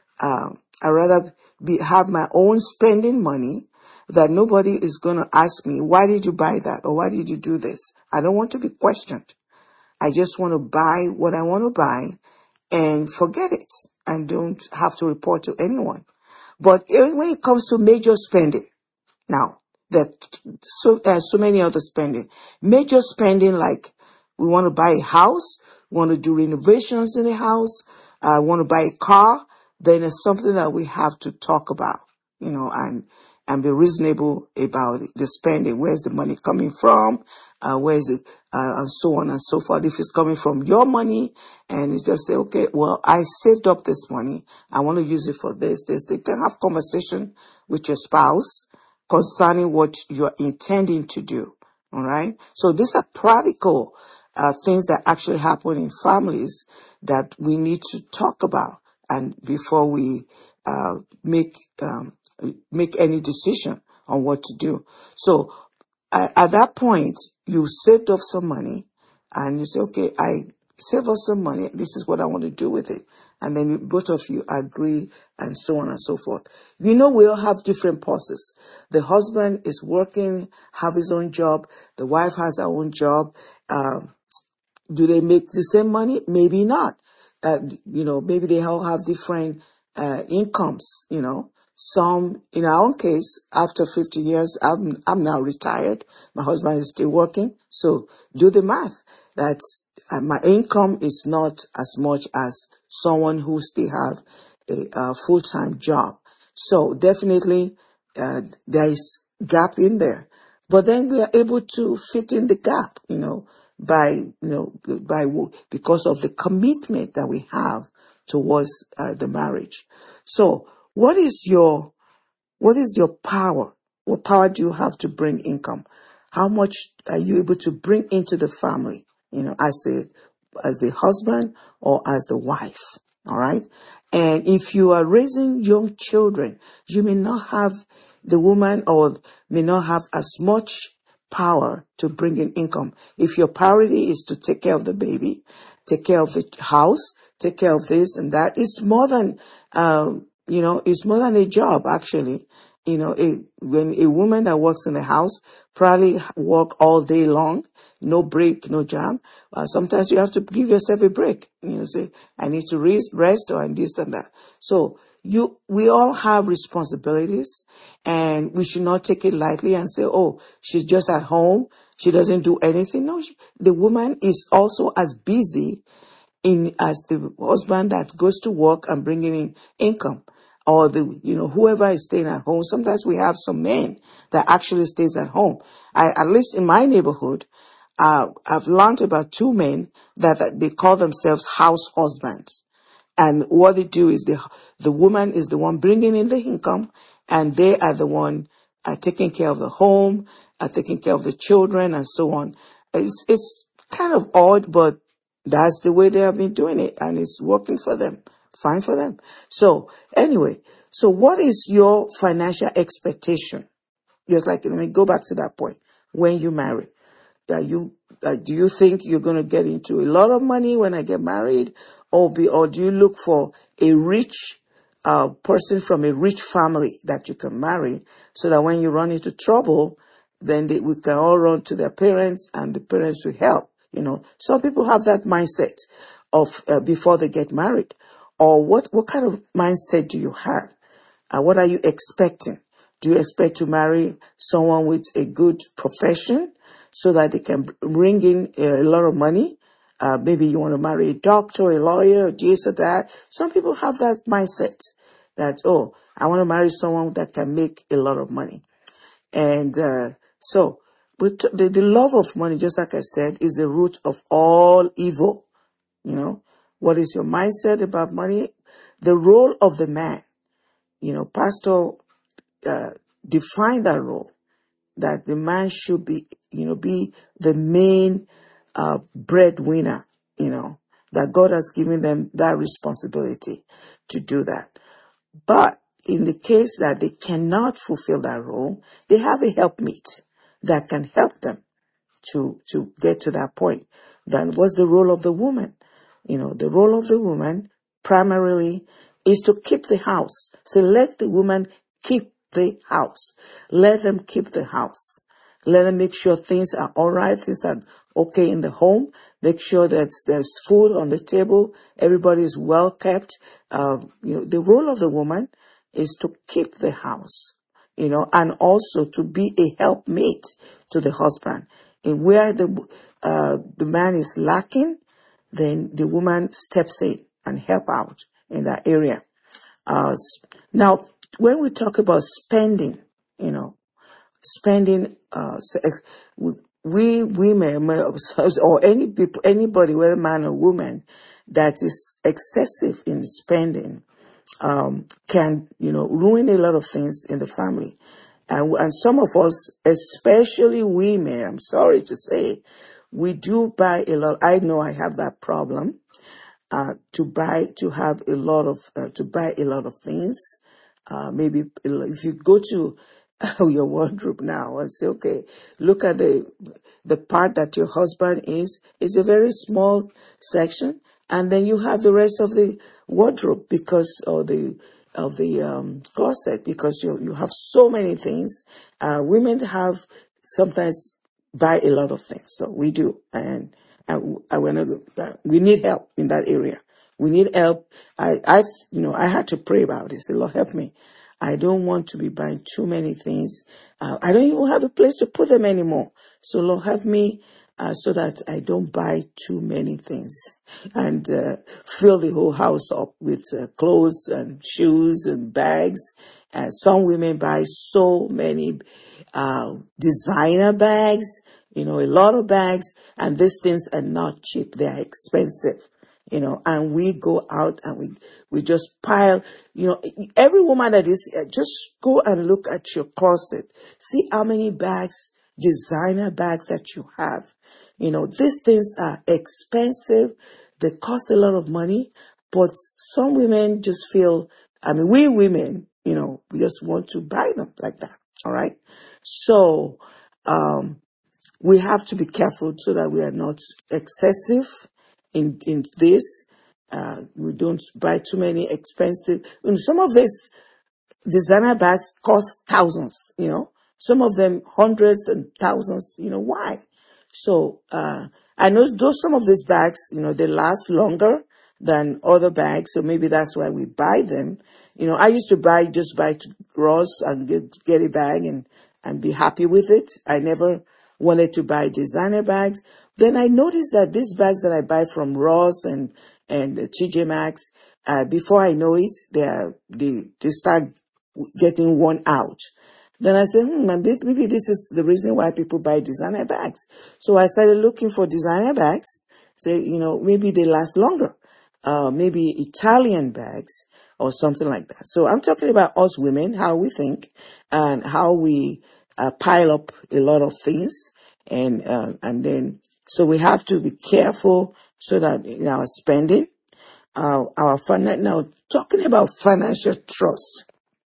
um, I rather be, have my own spending money that nobody is going to ask me, why did you buy that? Or why did you do this? I don't want to be questioned. I just want to buy what I want to buy and forget it and don't have to report to anyone. But when it comes to major spending, now, that so uh, so many other spending, major spending like we want to buy a house, we want to do renovations in the house, uh, want to buy a car, then it's something that we have to talk about, you know, and and be reasonable about the spending. Where's the money coming from? Uh, where's it? Uh, and so on and so forth. If it's coming from your money and it's just say, okay, well, I saved up this money. I want to use it for this, this. You can have conversation with your spouse concerning what you're intending to do. All right. So these are practical uh, things that actually happen in families that we need to talk about and before we uh, make um, make any decision on what to do. So uh, at that point, you saved up some money and you say, okay, I save up some money. This is what I want to do with it. And then you, both of you agree and so on and so forth. You know, we all have different purses. The husband is working, have his own job. The wife has her own job. Um, do they make the same money? Maybe not. Uh, you know, maybe they all have different uh, incomes, you know. Some, in our own case, after fifty years, I'm, I'm now retired. My husband is still working. So do the math. That's, uh, my income is not as much as someone who still have a, a full-time job. So definitely, uh, there is gap in there. But then we are able to fit in the gap, you know, by, you know, by, because of the commitment that we have towards uh, the marriage. So what is your, what is your power? What power do you have to bring income? How much are you able to bring into the family? You know, as a, as the husband or as the wife. All right. And if you are raising young children, you may not have the woman or may not have as much power to bring in income. If your priority is to take care of the baby, take care of the house, take care of this and that, it's more than, um, you know, it's more than a job, actually. You know, a, when a woman that works in the house probably work all day long, no break, no jam. Uh, sometimes you have to give yourself a break. You know, say, I need to rest, rest or this and that. So you, we all have responsibilities and we should not take it lightly and say, oh, she's just at home. She doesn't do anything. No, she, the woman is also as busy in as the husband that goes to work and bringing in income. Or the, you know, whoever is staying at home. Sometimes we have some men that actually stays at home. I, at least in my neighborhood, uh, I've learned about two men that, that they call themselves house husbands. And what they do is the, the woman is the one bringing in the income and they are the one uh, taking care of the home, uh, taking care of the children and so on. It's, it's kind of odd, but that's the way they have been doing it and it's working for them. Fine for them. So anyway, so what is your financial expectation? Just like, let me go back to that point. When you marry, are you, uh, do you think you're going to get into a lot of money when I get married? Or be, or do you look for a rich uh, person from a rich family that you can marry so that when you run into trouble, then they, we can all run to their parents and the parents will help. You know, some people have that mindset of uh, before they get married. or what, what kind of mindset do you have? Uh, what are you expecting? Do you expect to marry someone with a good profession so that they can bring in a lot of money? Uh, maybe you want to marry a doctor, a lawyer, this or that. Some people have that mindset that, oh, I want to marry someone that can make a lot of money. And uh, so but the, the love of money, just like I said, is the root of all evil. You know, what is your mindset about money? The role of the man. You know, Pastor uh, defined that role, that the man should be, you know, be the main uh, breadwinner, you know, that God has given them that responsibility to do that. But in the case that they cannot fulfill that role, they have a helpmeet that can help them to, to get to that point. Then what's the role of the woman? You know, the role of the woman primarily is to keep the house. So let the woman keep the house. Let them keep the house. Let them make sure things are all right, things are okay in the home. Make sure that there's food on the table. Everybody is well kept. Uh, you know, the role of the woman is to keep the house, you know, and also to be a helpmate to the husband. And where the uh, the man is lacking, then the woman steps in and help out in that area. Uh, now, when we talk about spending, you know, spending, uh, we women or any people, anybody, whether man or woman, that is excessive in spending, um, can, you know, ruin a lot of things in the family. And, and some of us, especially women, I'm sorry to say, we do buy a lot. I know I have that problem, uh, to buy, to have a lot of, uh, to buy a lot of things. Uh, maybe if you go to your wardrobe now and say, okay, look at the, the part that your husband is, it's a very small section. And then you have the rest of the wardrobe because, or the, of the um, closet, because you you have so many things. Uh, women have sometimes buy a lot of things, so we do, and and I wanna uh, we need help in that area. We need help. I I you know I had to pray about it. Say, Lord, help me. I don't want to be buying too many things. Uh, I don't even have a place to put them anymore. So Lord, help me. Uh, so that I don't buy too many things and uh, fill the whole house up with uh, clothes and shoes and bags. And some women buy so many uh, designer bags, you know, a lot of bags, and these things are not cheap. They are expensive, you know, and we go out and we, we just pile, you know, every woman that is, uh, just go and look at your closet. See how many bags, designer bags that you have. You know, these things are expensive. They cost a lot of money, but some women just feel, I mean, we women, you know, we just want to buy them like that. All right. So, um, we have to be careful so that we are not excessive in, in this. Uh, we don't buy too many expensive, you know, some of this designer bags cost thousands, you know, some of them hundreds and thousands, you know, why? So, uh, I know those, some of these bags, you know, they last longer than other bags. So maybe that's why we buy them. You know, I used to buy, just buy to Ross and get, get a bag and, and be happy with it. I never wanted to buy designer bags. Then I noticed that these bags that I buy from Ross and, and uh, T J Maxx, uh, before I know it, they are, they, they start getting worn out. Then I said, hmm, maybe this is the reason why people buy designer bags. So I started looking for designer bags. So, you know, maybe they last longer. Uh, maybe Italian bags or something like that. So I'm talking about us women, how we think and how we uh, pile up a lot of things. And, uh, and then, so we have to be careful so that in our spending, uh, our fin- now talking about financial trust.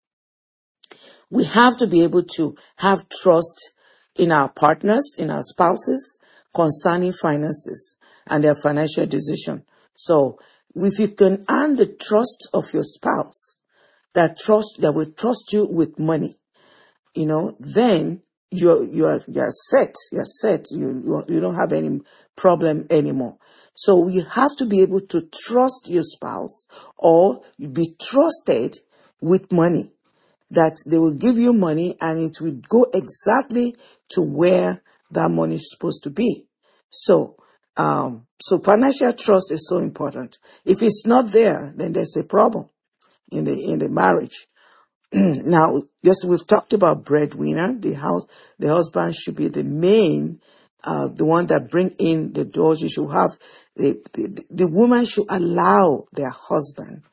We have to be able to have trust in our partners, in our spouses, concerning finances and their financial decision. So if you can earn the trust of your spouse, that trust, that will trust you with money, you know, then you're you're you're set. You're set. You you you don't have any problem anymore. So you have to be able to trust your spouse, or be trusted with money, that they will give you money and it will go exactly to where that money is supposed to be. So, um, so financial trust is so important. If it's not there, then there's a problem in the in the marriage. Now, yes, we've talked about breadwinner. The house, the husband should be the main, uh, the one that bring in the doors. You should have the, the the woman should allow their husband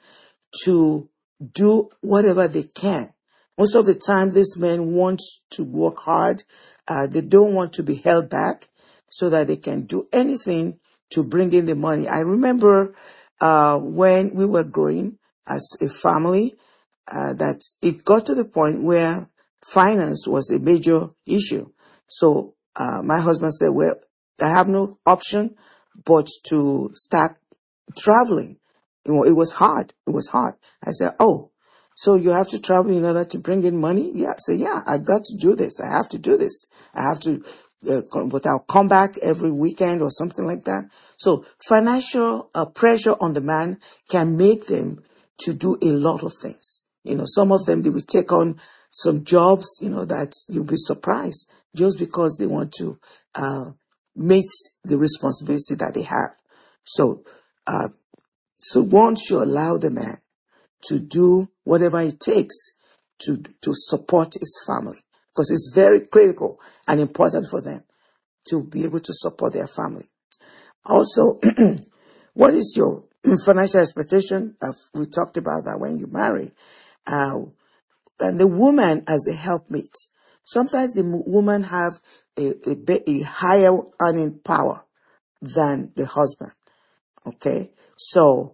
to do whatever they can. Most of the time, these men want to work hard. Uh, they don't want to be held back, so that they can do anything to bring in the money. I remember uh, when we were growing as a family, uh, that it got to the point where finance was a major issue. So uh, my husband said, well, I have no option but to start traveling. You know, it was hard. It was hard. I said, oh, so you have to travel in order to bring in money? Yeah. I said, yeah, I got to do this. I have to do this. I have to, uh, come, but I'll come back every weekend or something like that. So financial uh, pressure on the man can make them to do a lot of things. You know, some of them, they will take on some jobs, you know, that you'll be surprised, just because they want to uh, meet the responsibility that they have. So, uh, so one should allow the man to do whatever it takes to to support his family, because it's very critical and important for them to be able to support their family. Also, what is your financial expectation? Uh, we talked about that when you marry. Uh, and the woman as the helpmate. Sometimes the mo- woman have a, a, be- a higher earning power than the husband. Okay, so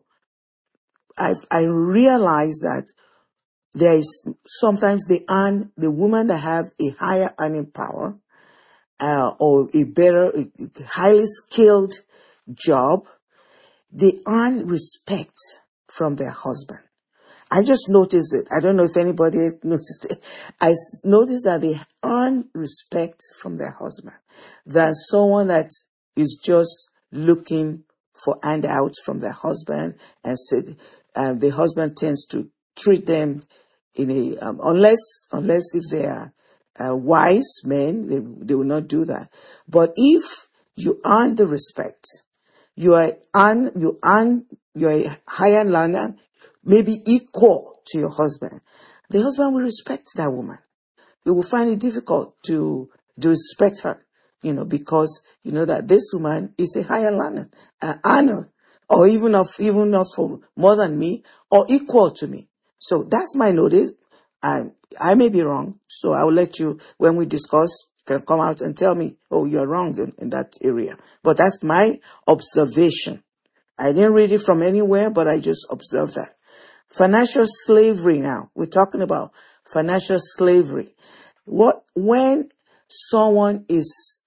I I realize that there is sometimes the earn the woman that have a higher earning power, uh, or a better, a a highly skilled job, they earn respect from their husband. I just noticed it. I don't know if anybody else noticed it. I s- noticed that they earn respect from their husband than someone that is just looking for handouts from their husband, and said, uh, the husband tends to treat them in a, um, unless, unless if they are uh, wise men, they, they will not do that. But if you earn the respect, you are un, you earn, you're a higher learner, maybe equal to your husband, the husband will respect that woman. He will find it difficult to, to respect her, you know, because you know that this woman is a higher learner, uh, honor, or even of even not for more than me or equal to me. So that's my notice. I I may be wrong, so I will let you, when we discuss, can come out and tell me, oh, you're wrong in, in that area. But that's my observation. I didn't read it from anywhere, but I just observed that. Financial slavery now. We're talking about financial slavery. What, when someone is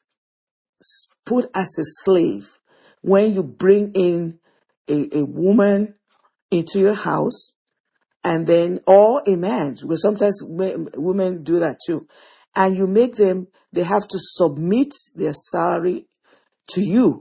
put as a slave, when you bring in a, a woman into your house, and then, or a man, because sometimes wo- women do that too, and you make them, they have to submit their salary to you,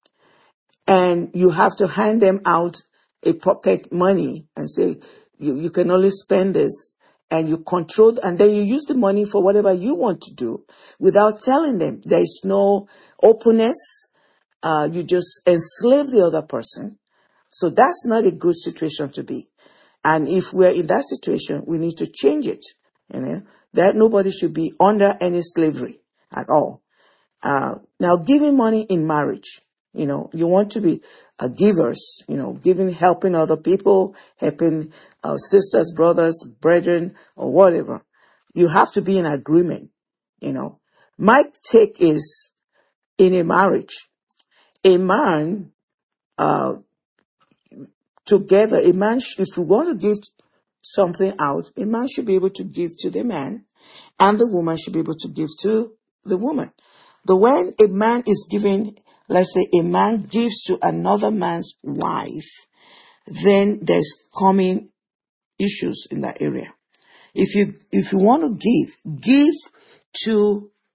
and you have to hand them out a pocket money and say, you, you can only spend this, and you control, and then you use the money for whatever you want to do without telling them. There is no openness. Uh, you just enslave the other person. So that's not a good situation to be. And if we're in that situation, we need to change it. You know, that nobody should be under any slavery at all. Uh, now, giving money in marriage, you know, you want to be uh, givers, you know, giving, helping other people, helping uh, sisters, brothers, brethren, or whatever. You have to be in agreement, you know. My take is, in a marriage, a man, uh, together, a man, sh- if you want to give something out, a man should be able to give to the man, and the woman should be able to give to the woman. The when a man is giving, let's say a man gives to another man's wife, then there's coming issues in that area. If you if you want to give, give to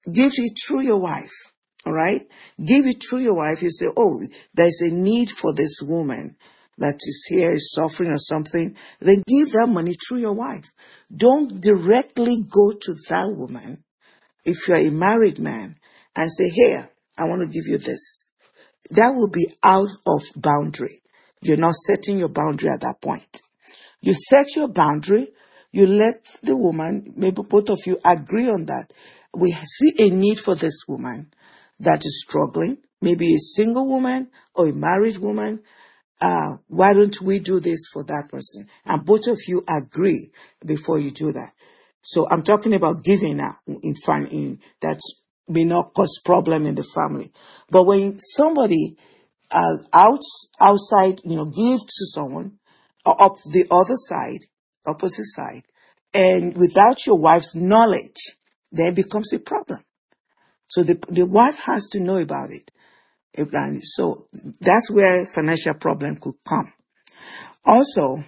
give it through your wife. All right? Give it through your wife. You say, oh, there's a need for this woman that is here, is suffering or something. Then give that money through your wife. Don't directly go to that woman if you're a married man and say, here, I want to give you this. That will be out of boundary. You're not setting your boundary at that point. You set your boundary. You let the woman, maybe both of you agree on that. We see a need for this woman that is struggling, maybe a single woman or a married woman. Uh, why don't we do this for that person? And both of you agree before you do that. So I'm talking about giving now in fun, in that may not cause problem in the family. But when somebody uh, out outside, you know, gives to someone or up the other side, opposite side, and without your wife's knowledge, then it becomes a problem. So the the wife has to know about it. And so that's where financial problem could come. Also,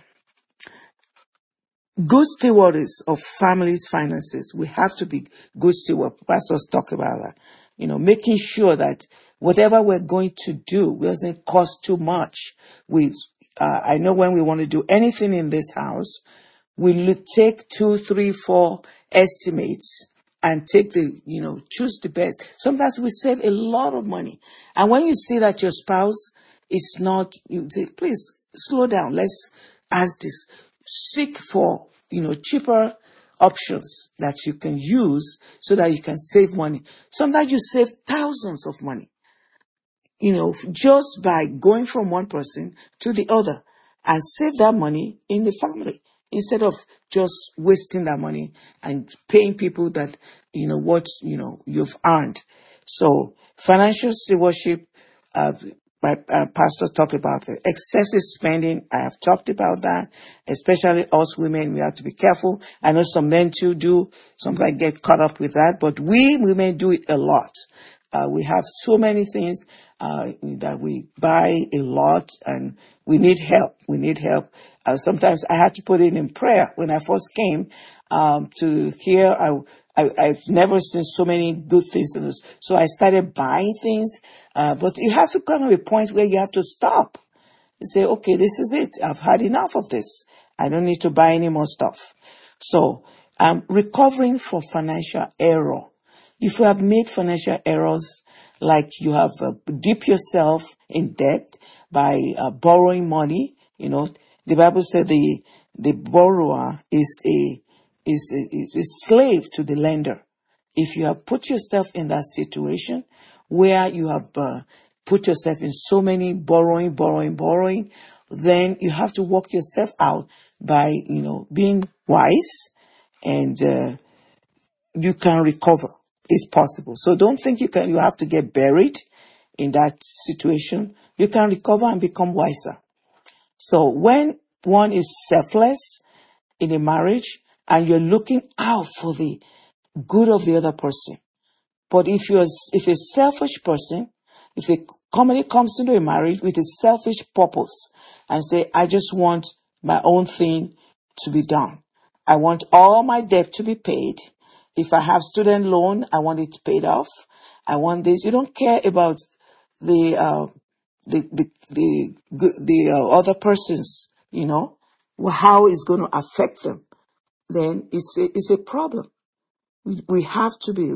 good stewards of families' finances. We have to be good stewards. Pastors talk about that. You know, making sure that whatever we're going to do doesn't cost too much. We, uh, I know when we want to do anything in this house, we take two, three, four estimates and take the, you know, choose the best. Sometimes we save a lot of money. And when you see that your spouse is not, you say, please slow down. Let's ask this. Seek for, you know, cheaper options that you can use so that you can save money. Sometimes you save thousands of money, you know, just by going from one person to the other and save that money in the family instead of just wasting that money and paying people that, you know, what, you know, you've earned. So financial stewardship, uh, my uh, pastor talked about it. Excessive spending. I have talked about that, especially us women. We have to be careful. I know some men too do. Sometimes get caught up with that, but we women do it a lot. Uh, we have so many things uh, that we buy a lot, and we need help. We need help. Uh, sometimes I had to put it in prayer when I first came um, to here. I, I, I've never seen so many good things in this. So I started buying things, uh, but you have to come to a point where you have to stop. You say, okay, this is it. I've had enough of this. I don't need to buy any more stuff. So I'm recovering from financial error. If you have made financial errors, like you have uh, dipped yourself in debt by uh, borrowing money, you know, the Bible said the the borrower is a is a, is a slave to the lender. If you have put yourself in that situation where you have uh, put yourself in so many borrowing, borrowing, borrowing, then you have to work yourself out by, you know, being wise, and uh, you can recover. It's possible. So don't think you can, you have to get buried in that situation. You can recover and become wiser. So when one is selfless in a marriage and you're looking out for the good of the other person, but if you're, if a selfish person, if a somebody comes into a marriage with a selfish purpose and say, I just want my own thing to be done. I want all my debt to be paid. If I have student loan, I want it paid off. I want this. You don't care about the, uh, the, the, the, the uh, other person's, you know, how it's going to affect them. Then it's a, it's a problem. We, we have to be,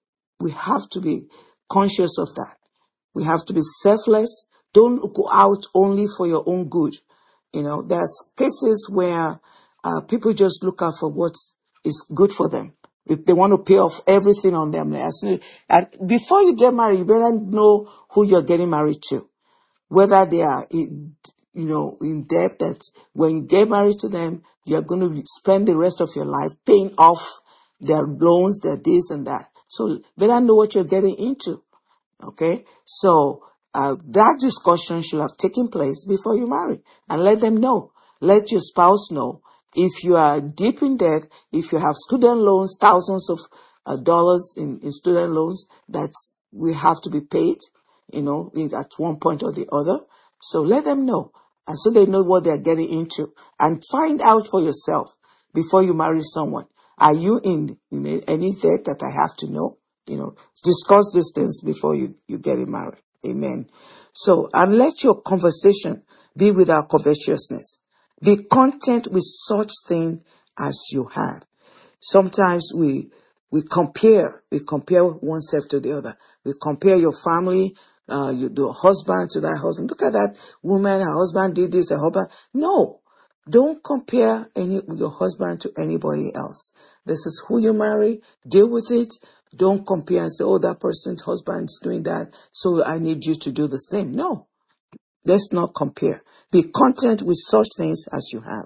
we have to be conscious of that. We have to be selfless. Don't go out only for your own good. You know, there's cases where uh, people just look out for what is good for them. If they want to pay off everything on them. And before you get married, you better know who you're getting married to. Whether they are, in, you know, in debt, that when you get married to them, you're going to spend the rest of your life paying off their loans, their this and that. So better know what you're getting into. Okay, so uh, that discussion should have taken place before you marry, and let them know. Let your spouse know. If you are deep in debt, if you have student loans, thousands of uh, dollars in, in student loans that will have to be paid, you know, at one point or the other. So let them know, and so they know what they're getting into, and find out for yourself before you marry someone. Are you in, in any debt that I have to know? You know, discuss these things before you, you get married. Amen. So, and let your conversation be without covetousness. Be content with such thing as you have. Sometimes we we compare, we compare oneself to the other. We compare your family, uh, you, the husband to that husband. Look at that woman, her husband did this, her husband. No, don't compare any your husband to anybody else. This is who you marry. Deal with it. Don't compare and say, oh, that person's husband is doing that, so I need you to do the same. No, let's not compare. Be content with such things as you have.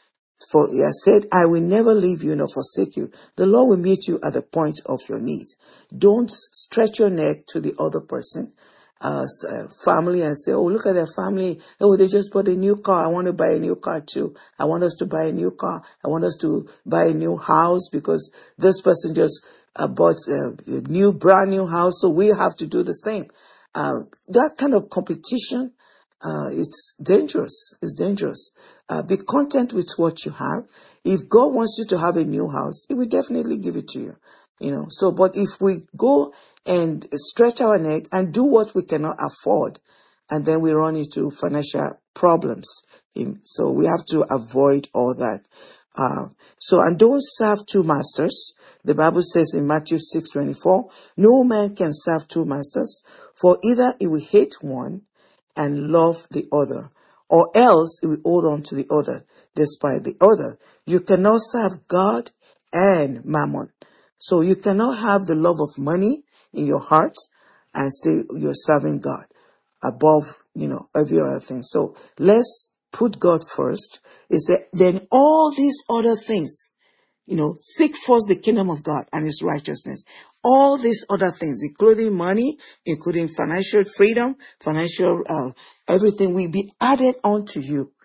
For he has said, I will never leave you nor forsake you. The Lord will meet you at the point of your needs. Don't stretch your neck to the other person, uh, family, and say, oh, look at their family. Oh, they just bought a new car. I want to buy a new car too. I want us to buy a new car. I want us to buy a new house because this person just uh, bought a, a new, brand new house. So we have to do the same. Uh, that kind of competition, Uh, it's dangerous. It's dangerous. Uh, be content with what you have. If God wants you to have a new house, He will definitely give it to you. You know. So, but if we go and stretch our neck and do what we cannot afford, and then we run into financial problems, um, so we have to avoid all that. Uh, so, and don't serve two masters. The Bible says in Matthew six twenty four, no man can serve two masters, for either he will hate one and love the other, or else you will hold on to the other, despite the other. You cannot serve God and mammon. So you cannot have the love of money in your heart and say you're serving God above, you know, every other thing. So let's put God first. It said, then all these other things, you know, seek first the kingdom of God and His righteousness. All these other things, including money, including financial freedom, financial, uh, everything will be added onto you.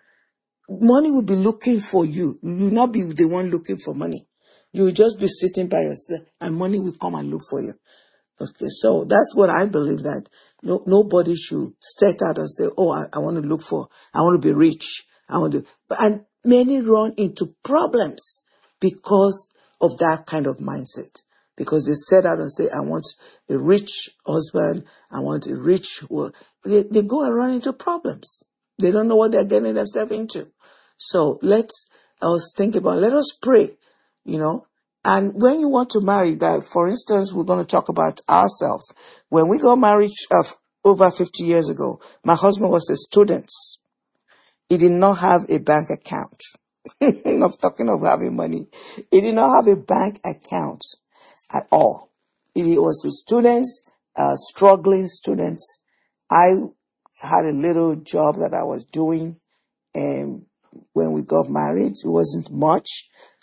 Money will be looking for you. You will not be the one looking for money. You will just be sitting by yourself and money will come and look for you. Okay, so that's what I believe, that no, nobody should set out and say, oh, I, I want to look for, I want to be rich. I want to, and many run into problems because of that kind of mindset. Because they set out and say, I want a rich husband, I want a rich, well, they, they go and run into problems. They don't know what they're getting themselves into. So let's us think about, let us pray, you know. And when you want to marry, that, for instance, we're going to talk about ourselves. When we got married uh, over fifty years ago, my husband was a student. He did not have a bank account. I'm talking of having money. He did not have a bank account at all. He was a student, uh, struggling student. I had a little job that I was doing, and when we got married, it wasn't much.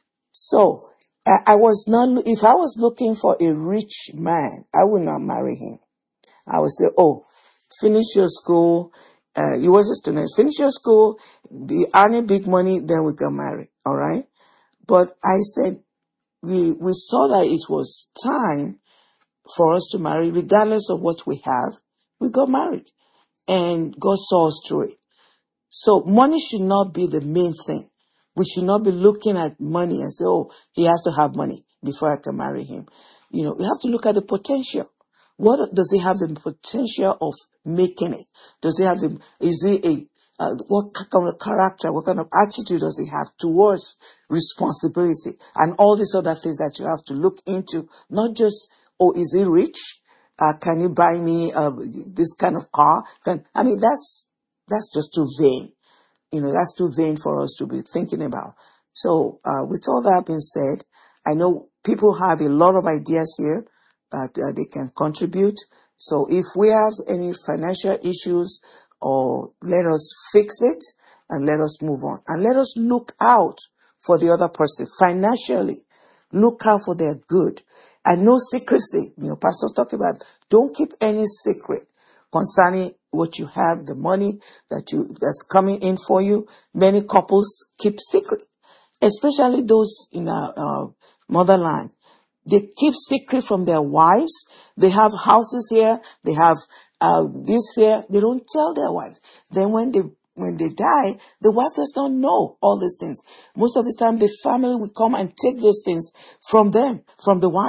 So I, I was not, if I was looking for a rich man, I would not marry him. I would say, oh, finish your school. Uh, you was a student, finish your school, be earning big money, then we can marry. All right. But I said, we, we saw that it was time for us to marry, regardless of what we have. We got married and God saw us through it. So money should not be the main thing. We should not be looking at money and say, oh, he has to have money before I can marry him. You know, we have to look at the potential. What does he have the potential of making it? Does he have the, is he a, uh, what kind of character, what kind of attitude does he have towards responsibility and all these other things that you have to look into? Not just, oh, is he rich? Uh, can you buy me uh, this kind of car? Can, I mean, that's, that's just too vain. You know, that's too vain for us to be thinking about. So, uh, with all that being said, I know people have a lot of ideas here that uh, they can contribute. So if we have any financial issues, or let us fix it and let us move on. And let us look out for the other person financially. Look out for their good. And no secrecy. You know, pastors talk about, don't keep any secret concerning what you have, the money that you that's coming in for you. Many couples keep secret, especially those in our uh, motherland. They keep secret from their wives. They have houses here. They have uh, this here. They don't tell their wives. Then when they when they die, the wife does not know all these things. Most of the time, the family will come and take those things from them, from the wife.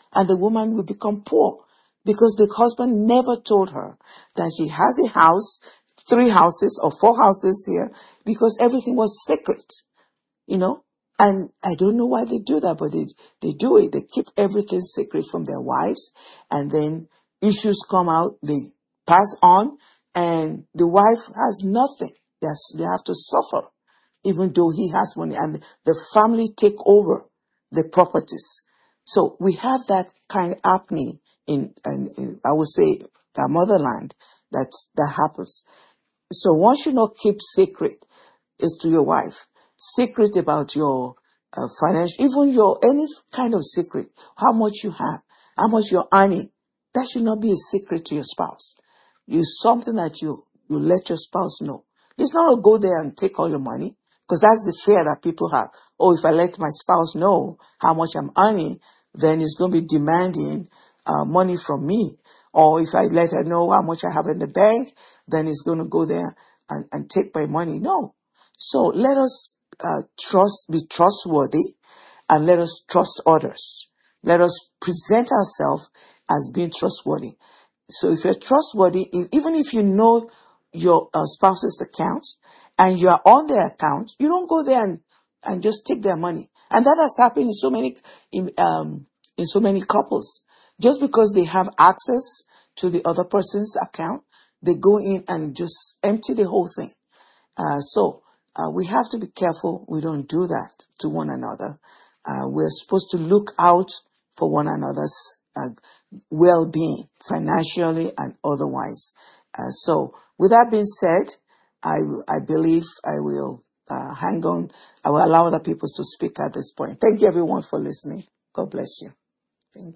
and the woman will become poor because the husband never told her that she has a house, three houses or four houses here, because everything was secret, you know. And I don't know why they do that, but they, they do it. They keep everything secret from their wives, and then issues come out, they pass on, and the wife has nothing. Yes, they have to suffer, even though he has money, and the family take over the properties. So we have that kind of happening in, in, in I would say, our motherland, that that happens. So one should not keep secret is to your wife, secret about your uh, financial, even your any kind of secret, how much you have, how much you're earning. That should not be a secret to your spouse. It's something that you you let your spouse know. It's not to go there and take all your money, because that's the fear that people have. Oh, if I let my spouse know how much I'm earning, then it's going to be demanding uh, money from me. Or if I let her know how much I have in the bank, then it's going to go there and, and take my money. No. So let us uh, trust, be trustworthy, and let us trust others. Let us present ourselves as being trustworthy. So if you're trustworthy, if, even if you know your uh, spouse's account and you are on their account, you don't go there and, and just take their money. And that has happened in so many in um in so many couples. Just because they have access to the other person's account, they go in and just empty the whole thing. Uh, so uh, we have to be careful we don't do that to one another. Uh, we're supposed to look out for one another's uh, well-being, financially and otherwise. Uh, so with that being said, I, I believe I will uh, hang on. I will allow other people to speak at this point. Thank you, everyone, for listening. God bless you. Thank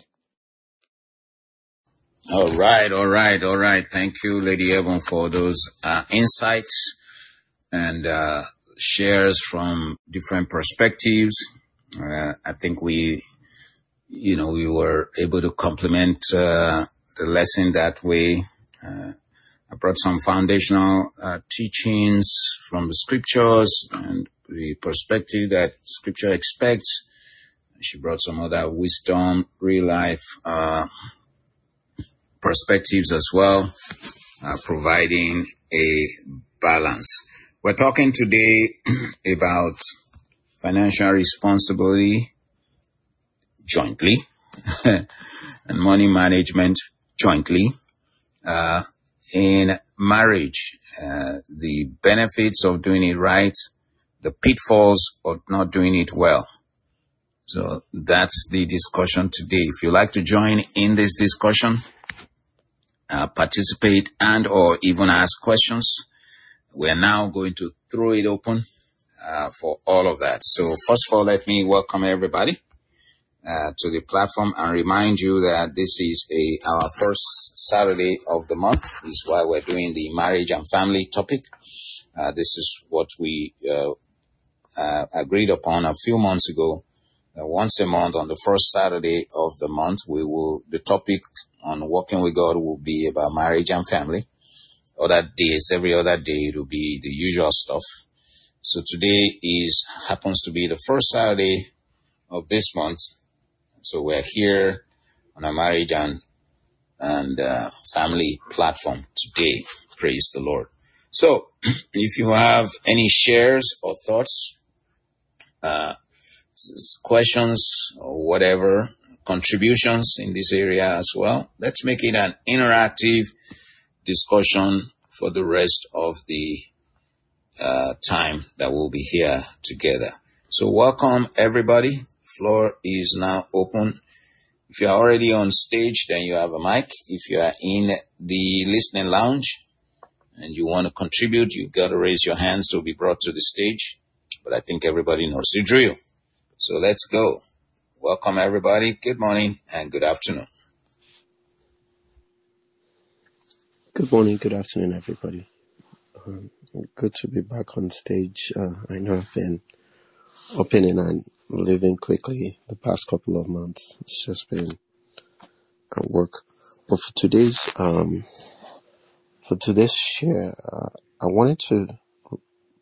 you. All right, all right, all right. Thank you, Lady Evan, for those uh, insights and uh, shares from different perspectives. Uh, I think we, you know, we were able to complement uh, the lesson that way. Uh, I brought some foundational uh, teachings from the scriptures and the perspective that scripture expects. She brought some other wisdom, real life uh, perspectives as well, uh, providing a balance. We're talking today about financial responsibility jointly and money management jointly uh, in marriage, uh, the benefits of doing it right, the pitfalls of not doing it well. So that's the discussion today. If you'd like to join in this discussion, uh, participate and or even ask questions, we're now going to throw it open uh, for all of that. So first of all, let me welcome everybody uh, to the platform and remind you that this is a our first Saturday of the month. This is why we're doing the marriage and family topic. Uh, this is what we uh, uh, agreed upon a few months ago. Uh, once a month, on the first Saturday of the month, we will, the topic on Walking with God will be about marriage and family. Other days, every other day, it will be the usual stuff. So today is, happens to be the first Saturday of this month. So we're here on a marriage and, and, uh, family platform today. Praise the Lord. So if you have any shares or thoughts, uh, questions or whatever, contributions in this area as well, let's make it an interactive discussion for the rest of the uh, time that we'll be here together. So welcome everybody. Floor is now open. If you're already on stage, then you have a mic. If you are in the listening lounge and you want to contribute, you've got to raise your hands to be brought to the stage. But I think everybody knows the drill. So let's go. Welcome everybody. Good morning and good afternoon. Good morning, good afternoon, everybody. Um, good to be back on stage. Uh, I know I've been opening and leaving quickly the past couple of months. It's just been at work. But for today's um, for today's share, uh, I wanted to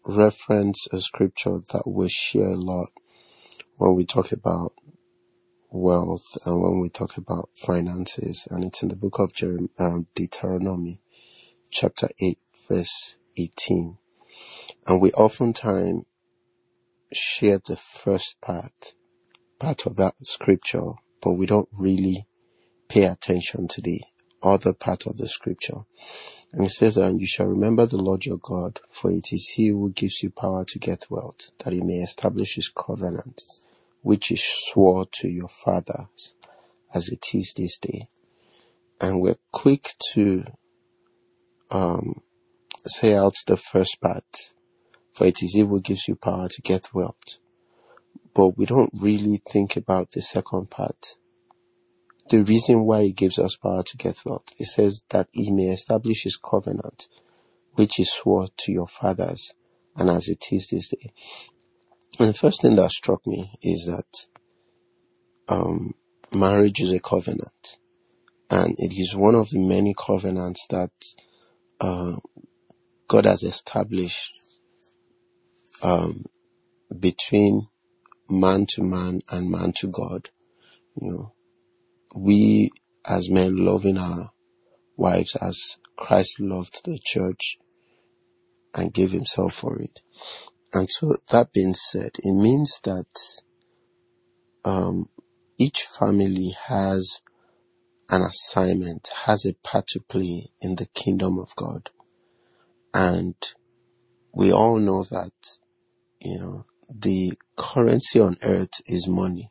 reference a scripture that we share a lot when we talk about wealth and when we talk about finances, and it's in the book of Jeremiah, um, Deuteronomy, chapter eight, verse eighteen. And we oftentimes share the first part, part of that scripture, but we don't really pay attention to the other part of the scripture. And it says, and you shall remember the Lord your God, for it is he who gives you power to get wealth, that he may establish his covenant, which he swore to your fathers, as it is this day. And we're quick to um, say out the first part, for it is he who gives you power to get wealth. But we don't really think about the second part. The reason why he gives us power to get wealth, it says that he may establish his covenant, which he swore to your fathers, and as it is this day. And the first thing that struck me is that um, marriage is a covenant. And it is one of the many covenants that uh, God has established um, between man to man and man to God. You know, we as men loving our wives as Christ loved the church and gave himself for it. And so that being said, it means that um, each family has an assignment, has a part to play in the kingdom of God. And we all know that, you know, the currency on earth is money.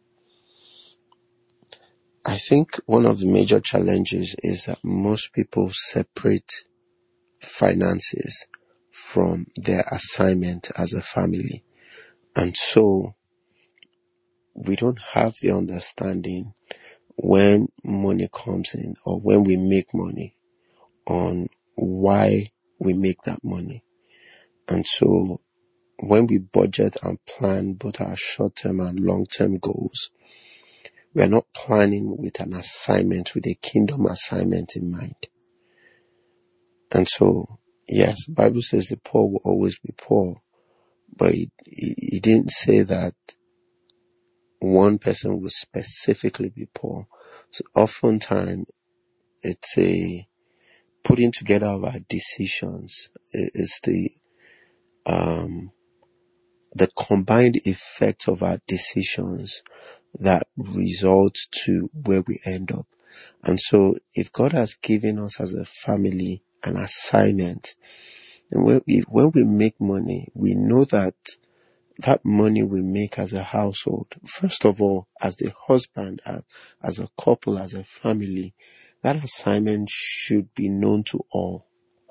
I think one of the major challenges is that most people separate finances from their assignment as a family. And so we don't have the understanding when money comes in or when we make money on why we make that money. And so when we budget and plan both our short-term and long-term goals, we are not planning with an assignment, with a kingdom assignment in mind. And so, yes, the Bible says the poor will always be poor, but it, it, it didn't say that one person will specifically be poor. So oftentimes, it's a putting together of our decisions. It's the um, the combined effect of our decisions that results to where we end up. And so if God has given us as a family an assignment, and when we, when we make money, we know that that money we make as a household, first of all, as the husband, as, as a couple, as a family, that assignment should be known to all.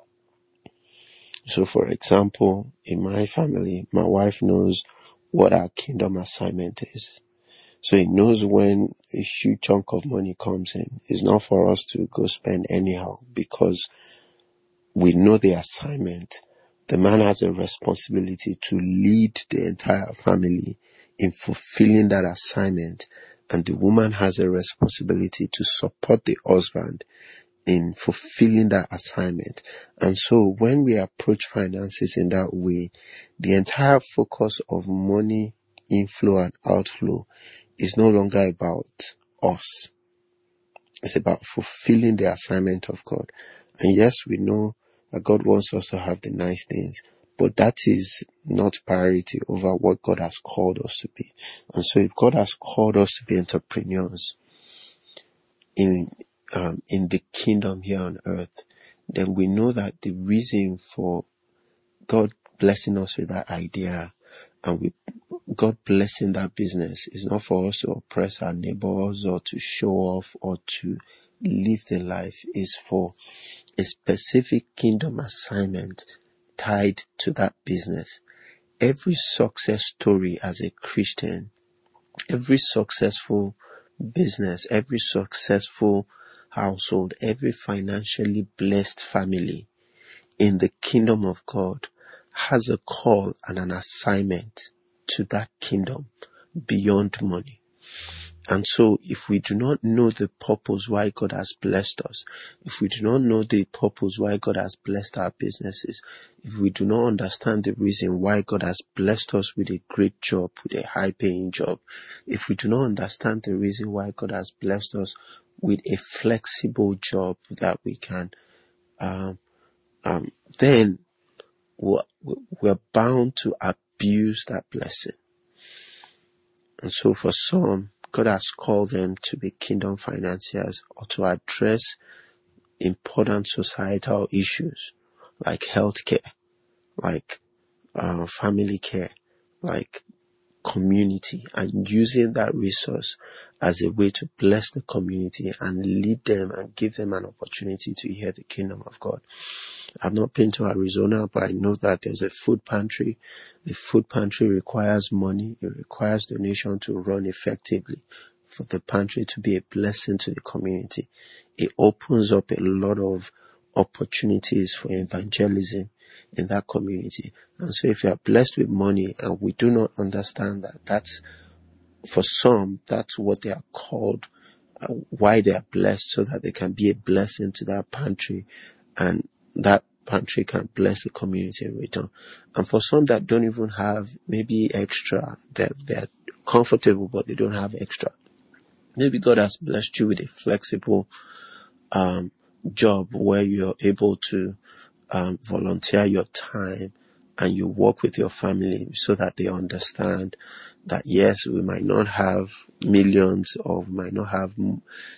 So for example, in my family, my wife knows what our kingdom assignment is. So he knows when a huge chunk of money comes in, it's not for us to go spend anyhow, because we know the assignment. The man has a responsibility to lead the entire family in fulfilling that assignment, and the woman has a responsibility to support the husband in fulfilling that assignment. And so when we approach finances in that way, the entire focus of money inflow and outflow is no longer about us. It's about fulfilling the assignment of God. And yes, we know that God wants us to have the nice things, but that is not priority over what God has called us to be. And so if God has called us to be entrepreneurs in um, in the kingdom here on earth, then we know that the reason for God blessing us with that idea and we God blessing that business is not for us to oppress our neighbors or to show off or to live the life. Is for a specific kingdom assignment tied to that business. Every success story as a Christian, every successful business, every successful household, every financially blessed family in the kingdom of God has a call and an assignment to that kingdom beyond money. And so if we do not know the purpose why God has blessed us, if we do not know the purpose why God has blessed our businesses, if we do not understand the reason why God has blessed us with a great job, with a high paying job, if we do not understand the reason why God has blessed us with a flexible job that we can, um, um, then we're, we're bound to abuse that blessing. And so for some, God has called them to be kingdom financiers or to address important societal issues like healthcare, like uh, family care, like community, and using that resource as a way to bless the community and lead them and give them an opportunity to hear the kingdom of God. I've not been to Arizona, but I know that there's a food pantry. The food pantry requires money. It requires donation to run effectively, for the pantry to be a blessing to the community. It opens up a lot of opportunities for evangelism in that community. And so if you are blessed with money and we do not understand that, that's, for some, that's what they are called, uh, why they are blessed, so that they can be a blessing to that pantry, and that pantry can bless the community in return. And for some that don't even have maybe extra, they're, they're comfortable, but they don't have extra. Maybe God has blessed you with a flexible um, job where you're able to um, volunteer your time and you work with your family so that they understand that, yes, we might not have millions, or we might not have m-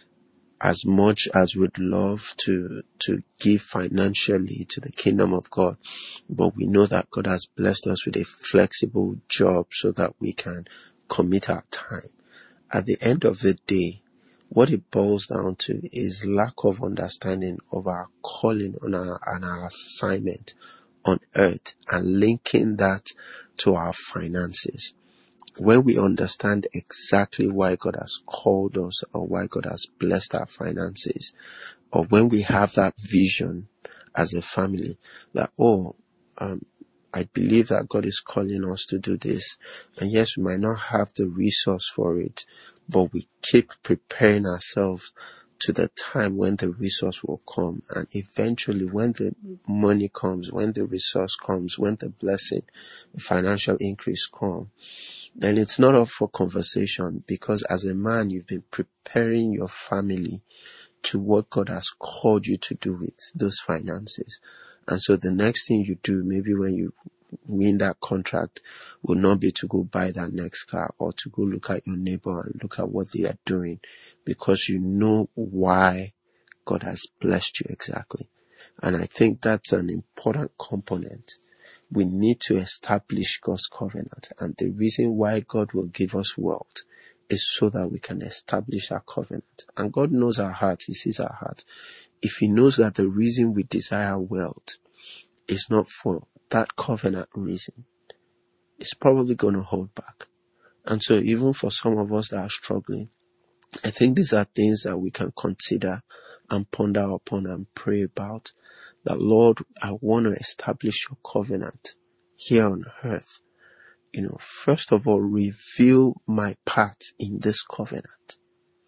as much as we'd love to to give financially to the kingdom of God, but we know that God has blessed us with a flexible job so that we can commit our time. At the end of the day, what it boils down to is lack of understanding of our calling on our, and our assignment on earth, and linking that to our finances. When we understand exactly why God has called us, or why God has blessed our finances, or when we have that vision as a family that, oh, um, I believe that God is calling us to do this, and yes, we might not have the resource for it, but we keep preparing ourselves to the time when the resource will come. And eventually when the money comes, when the resource comes, when the blessing, the financial increase comes, then it's not up for conversation, because as a man, you've been preparing your family to what God has called you to do with those finances. And so the next thing you do, maybe when you win that contract, will not be to go buy that next car, or to go look at your neighbor and look at what they are doing, because you know why God has blessed you exactly. And I think that's an important component. We need to establish God's covenant. And the reason why God will give us wealth is so that we can establish our covenant. And God knows our heart. He sees our heart. If He knows that the reason we desire wealth is not for that covenant reason, it's probably going to hold back. And so even for some of us that are struggling, I think these are things that we can consider and ponder upon and pray about. That, Lord, I want to establish your covenant here on earth. You know, first of all, reveal my part in this covenant.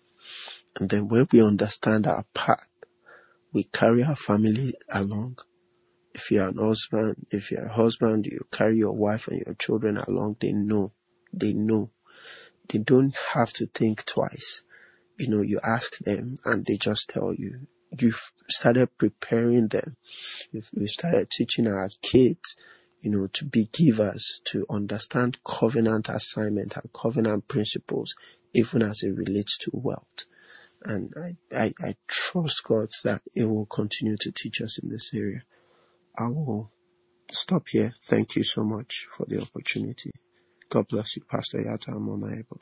And then when we understand our part, we carry our family along. If you're an husband, if you're a husband, you carry your wife and your children along. They know, they know. They don't have to think twice. You know, you ask them and they just tell you. You've started preparing them. You've, we've started teaching our kids, you know, to be givers, to understand covenant assignment and covenant principles, even as it relates to wealth. And I, I, I trust God that it will continue to teach us in this area. I will stop here. Thank you so much for the opportunity. God bless you, Pastor Yatta and Mama Ebo.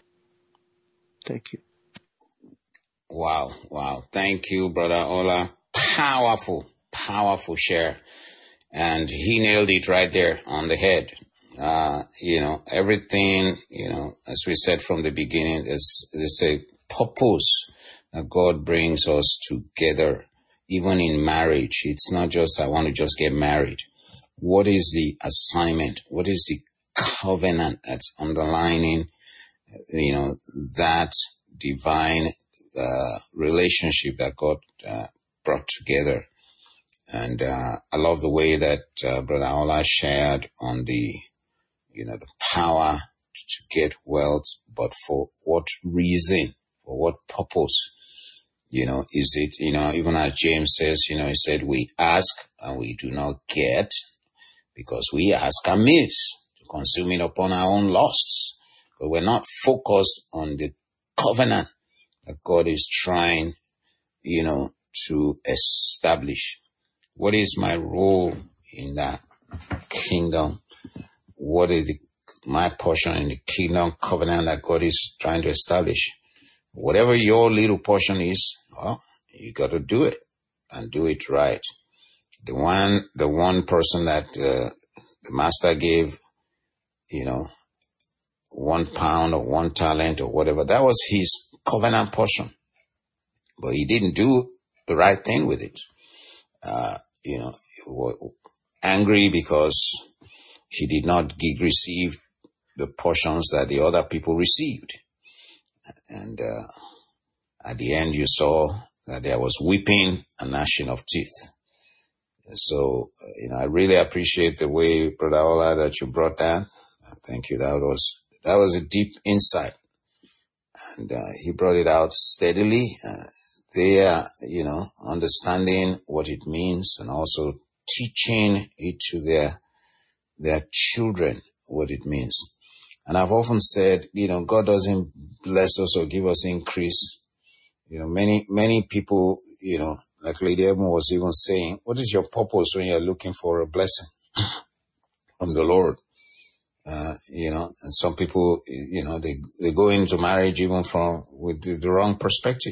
Thank you. Wow, wow. Thank you, Brother Ola. Powerful, powerful share. And he nailed it right there on the head. Uh, you know, everything, you know, as we said from the beginning, is, is a purpose that God brings us together, even in marriage. It's not just, I want to just get married. What is the assignment? What is the covenant that's underlining, you know, that divine uh, relationship that God uh, brought together. And uh, I love the way that uh, Brother Ola shared on the, you know, the power to get wealth, but for what reason, for what purpose, you know, is it, you know, even as James says, you know, he said, we ask and we do not get because we ask amiss, consuming upon our own lusts. But we're not focused on the covenant that God is trying, you know, to establish. What is my role in that kingdom? What is the, my portion in the kingdom covenant that God is trying to establish? Whatever your little portion is, well, you got to do it and do it right. The one, the one person that uh, the master gave, you know, one pound or one talent or whatever, that was his covenant portion. But he didn't do the right thing with it. Uh, you know, angry because he did not receive the portions that the other people received. And uh, at the end, you saw that there was weeping and gnashing of teeth. So, you know, I really appreciate the way, Brother Ola, that you brought that. Thank you. That was that was a deep insight, and uh, he brought it out steadily. Uh, they are, you know, understanding what it means and also teaching it to their their children what it means. And I've often said, you know, God doesn't bless us or give us increase. You know, many many people, you know, like Lady Edmund was even saying, what is your purpose when you're looking for a blessing from the Lord? Uh, you know, and some people, you know, they, they go into marriage even from with the, the wrong perspective,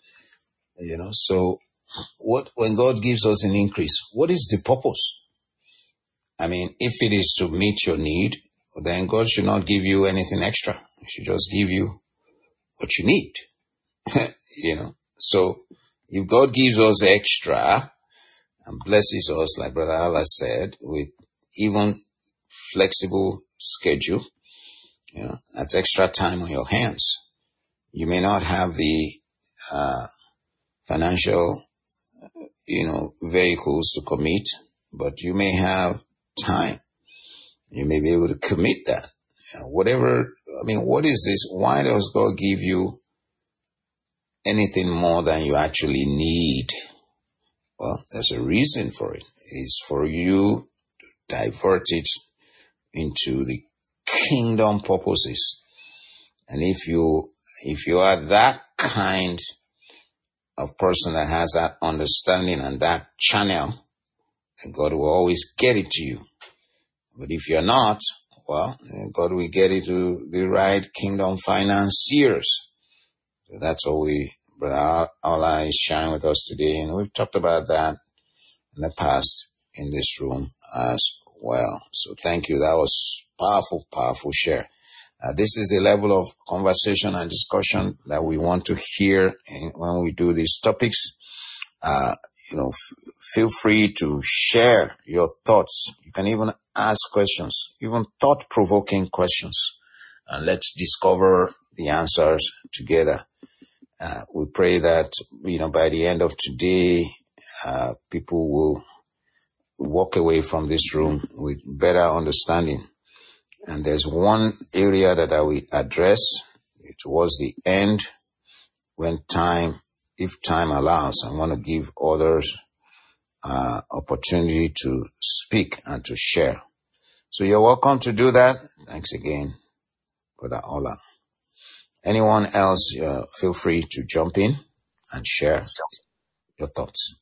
you know. So what, when God gives us an increase, what is the purpose? I mean, if it is to meet your need, then God should not give you anything extra. He should just give you what you need, you know. So if God gives us extra and blesses us, like Brother Allah said, with even flexible schedule, you know, that's extra time on your hands. You may not have the uh, financial, you know, vehicles to commit, but you may have time. You may be able to commit that. Uh, whatever, I mean, what is this? Why does God give you anything more than you actually need? Well, there's a reason for it. It's for you to divert it into the kingdom purposes. And if you if you are that kind of person that has that understanding and that channel, then God will always get it to you. But if you're not, well, God will get it to the right kingdom financiers. So that's what we, Brother Allah is sharing with us today. And we've talked about that in the past in this room as well. So thank you. That was powerful, powerful share. Uh, this is the level of conversation and discussion that we want to hear in, when we do these topics. Uh, you know, f- feel free to share your thoughts. You can even ask questions, even thought-provoking questions, and let's discover the answers together. Uh, we pray that, you know, by the end of today, uh, people will walk away from this room with better understanding. And there's one area that I will address towards the end when time, if time allows. I want to give others uh, opportunity to speak and to share. So you're welcome to do that. Thanks again, Brother Ola. Anyone else, uh, feel free to jump in and share your thoughts.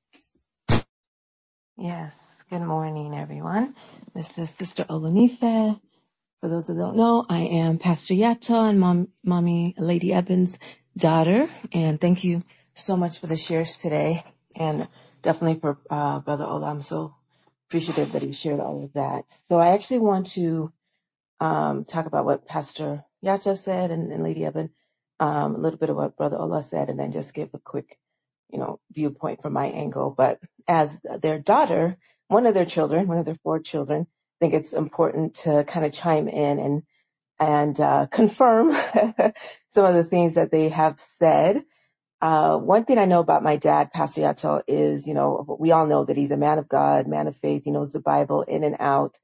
Yes, good morning, everyone. This is Sister Olunife. For those that don't know, I am Pastor Yatta and Mom, Mommy Lady Evans' daughter. And thank you so much for the shares today. And definitely for uh, Brother Ola, I'm so appreciative that he shared all of that. So I actually want to um, talk about what Pastor Yatta said and, and Lady Evan, um, a little bit of what Brother Ola said, and then just give a quick, you know, viewpoint from my angle. But as their daughter, one of their children, one of their four children, I think it's important to kind of chime in and and uh, confirm some of the things that they have said. Uh, one thing I know about my dad, Pastor Yato, is, you know, we all know that he's a man of God, man of faith. He knows the Bible in and out.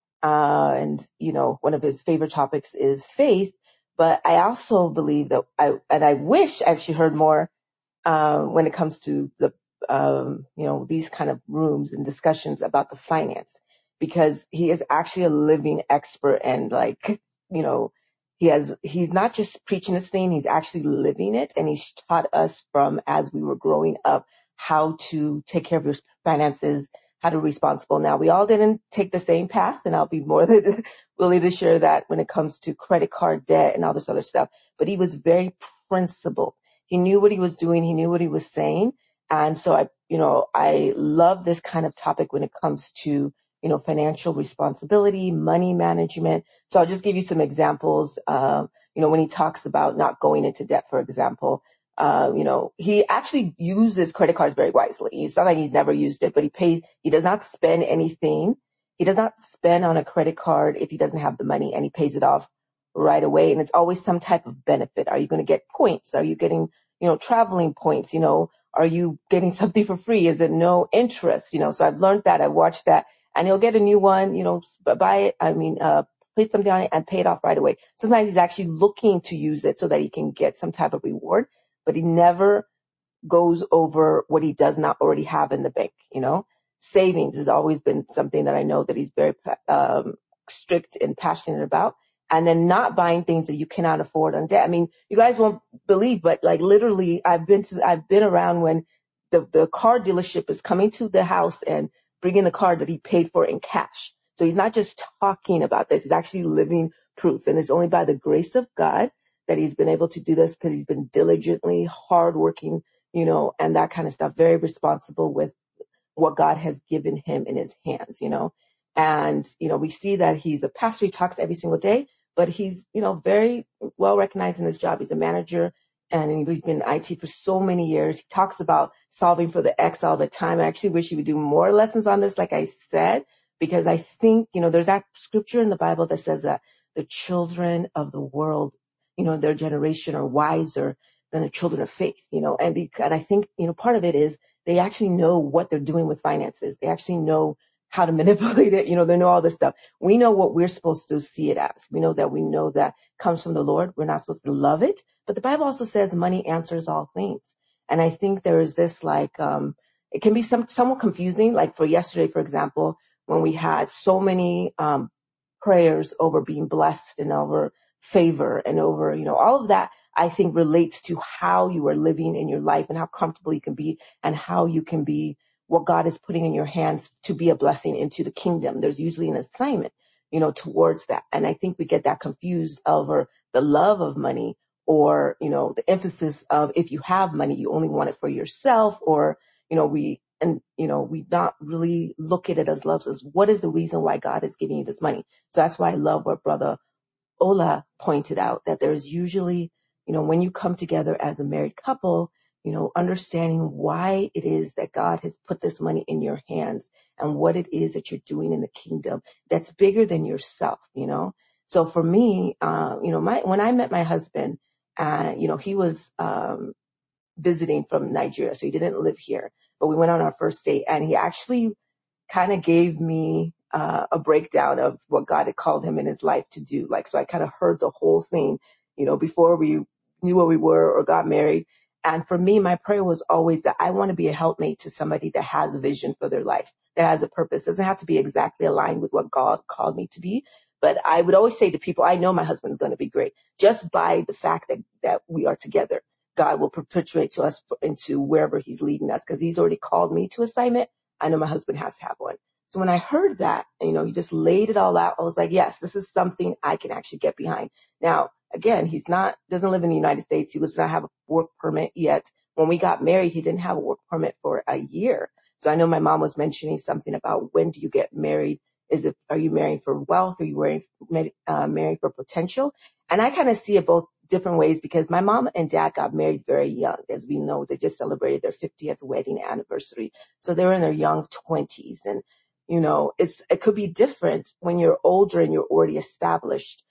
Uh, and, you know, one of his favorite topics is faith. But I also believe that I, and I wish I actually heard more uh, when it comes to the, um, you know, these kind of rooms and discussions about the finance, because he is actually a living expert and like, you know, he has, he's not just preaching this thing, he's actually living it. And he's taught us from as we were growing up how to take care of your finances, how to be responsible. Now, we all didn't take the same path, and I'll be more than willing to share that when it comes to credit card debt and all this other stuff. But he was very principled. He knew what he was doing. He knew what he was saying. And so I, you know, I love this kind of topic when it comes to, you know, financial responsibility, money management. So I'll just give you some examples. Uh, you know, when he talks about not going into debt, for example, uh, you know, he actually uses credit cards very wisely. It's not like he's never used it, but he pays, he does not spend anything. He does not spend on a credit card if he doesn't have the money, and he pays it off right away. And it's always some type of benefit. Are you going to get points? Are you getting, you know, traveling points? You know, are you getting something for free? Is it no interest? You know, so I've learned that. I watched that, and he'll get a new one, you know, buy it. I mean, uh, put something on it and pay it off right away. Sometimes he's actually looking to use it so that he can get some type of reward, but he never goes over what he does not already have in the bank. You know, savings has always been something that I know that he's very um, strict and passionate about. And then not buying things that you cannot afford on debt. I mean, you guys won't believe, but like literally, I've been to, I've been around when the the car dealership is coming to the house and bringing the car that he paid for in cash. So he's not just talking about this; he's actually living proof. And it's only by the grace of God that he's been able to do this, because he's been diligently, hardworking, you know, and that kind of stuff. Very responsible with what God has given him in his hands, you know. And, you know, we see that he's a pastor. He talks every single day, but he's, you know, very well recognized in his job. He's a manager, and he's been in I T for so many years. He talks about solving for the X all the time. I actually wish he would do more lessons on this, like I said, because I think, you know, there's that scripture in the Bible that says that the children of the world, you know, their generation are wiser than the children of faith, you know, and, because, and I think, you know, part of it is they actually know what they're doing with finances. They actually know how to manipulate it. You know, they know all this stuff. We know what we're supposed to see it as. We know that we know that comes from the Lord. We're not supposed to love it. But the Bible also says money answers all things. And I think there is this like, um, it can be some, somewhat confusing. Like for yesterday, for example, when we had so many, um, prayers over being blessed and over favor and over, you know, all of that, I think relates to how you are living in your life and how comfortable you can be and how you can be what God is putting in your hands to be a blessing into the kingdom. There's usually an assignment, you know, towards that. And I think we get that confused over the love of money, or, you know, the emphasis of if you have money, you only want it for yourself, or, you know, we, and, you know, we not really look at it as love as what is the reason why God is giving you this money. So that's why I love what Brother Ola pointed out, that there's usually, you know, when you come together as a married couple, you know, understanding why it is that God has put this money in your hands and what it is that you're doing in the kingdom that's bigger than yourself, you know. So for me, uh, you know, my when I met my husband, uh, you know, he was um, visiting from Nigeria, so he didn't live here, but we went on our first date, and he actually kind of gave me uh, a breakdown of what God had called him in his life to do. Like, so I kind of heard the whole thing, you know, before we knew what we were or got married. And for me, my prayer was always that I want to be a helpmate to somebody that has a vision for their life, that has a purpose. It doesn't have to be exactly aligned with what God called me to be. But I would always say to people, I know my husband's going to be great just by the fact that, that we are together. God will perpetuate to us into wherever he's leading us, because he's already called me to assignment. I know my husband has to have one. So when I heard that, you know, he just laid it all out, I was like, yes, this is something I can actually get behind. Now, again, he's not, doesn't live in the United States. He does not have a work permit yet. When we got married, he didn't have a work permit for a year. So I know my mom was mentioning something about when do you get married? Is it, are you marrying for wealth? Are you marrying, uh, marrying for potential? And I kind of see it both different ways, because my mom and dad got married very young. As we know, they just celebrated their fiftieth wedding anniversary. So they were in their young twenties. And, you know, it's, it could be different when you're older and you're already established,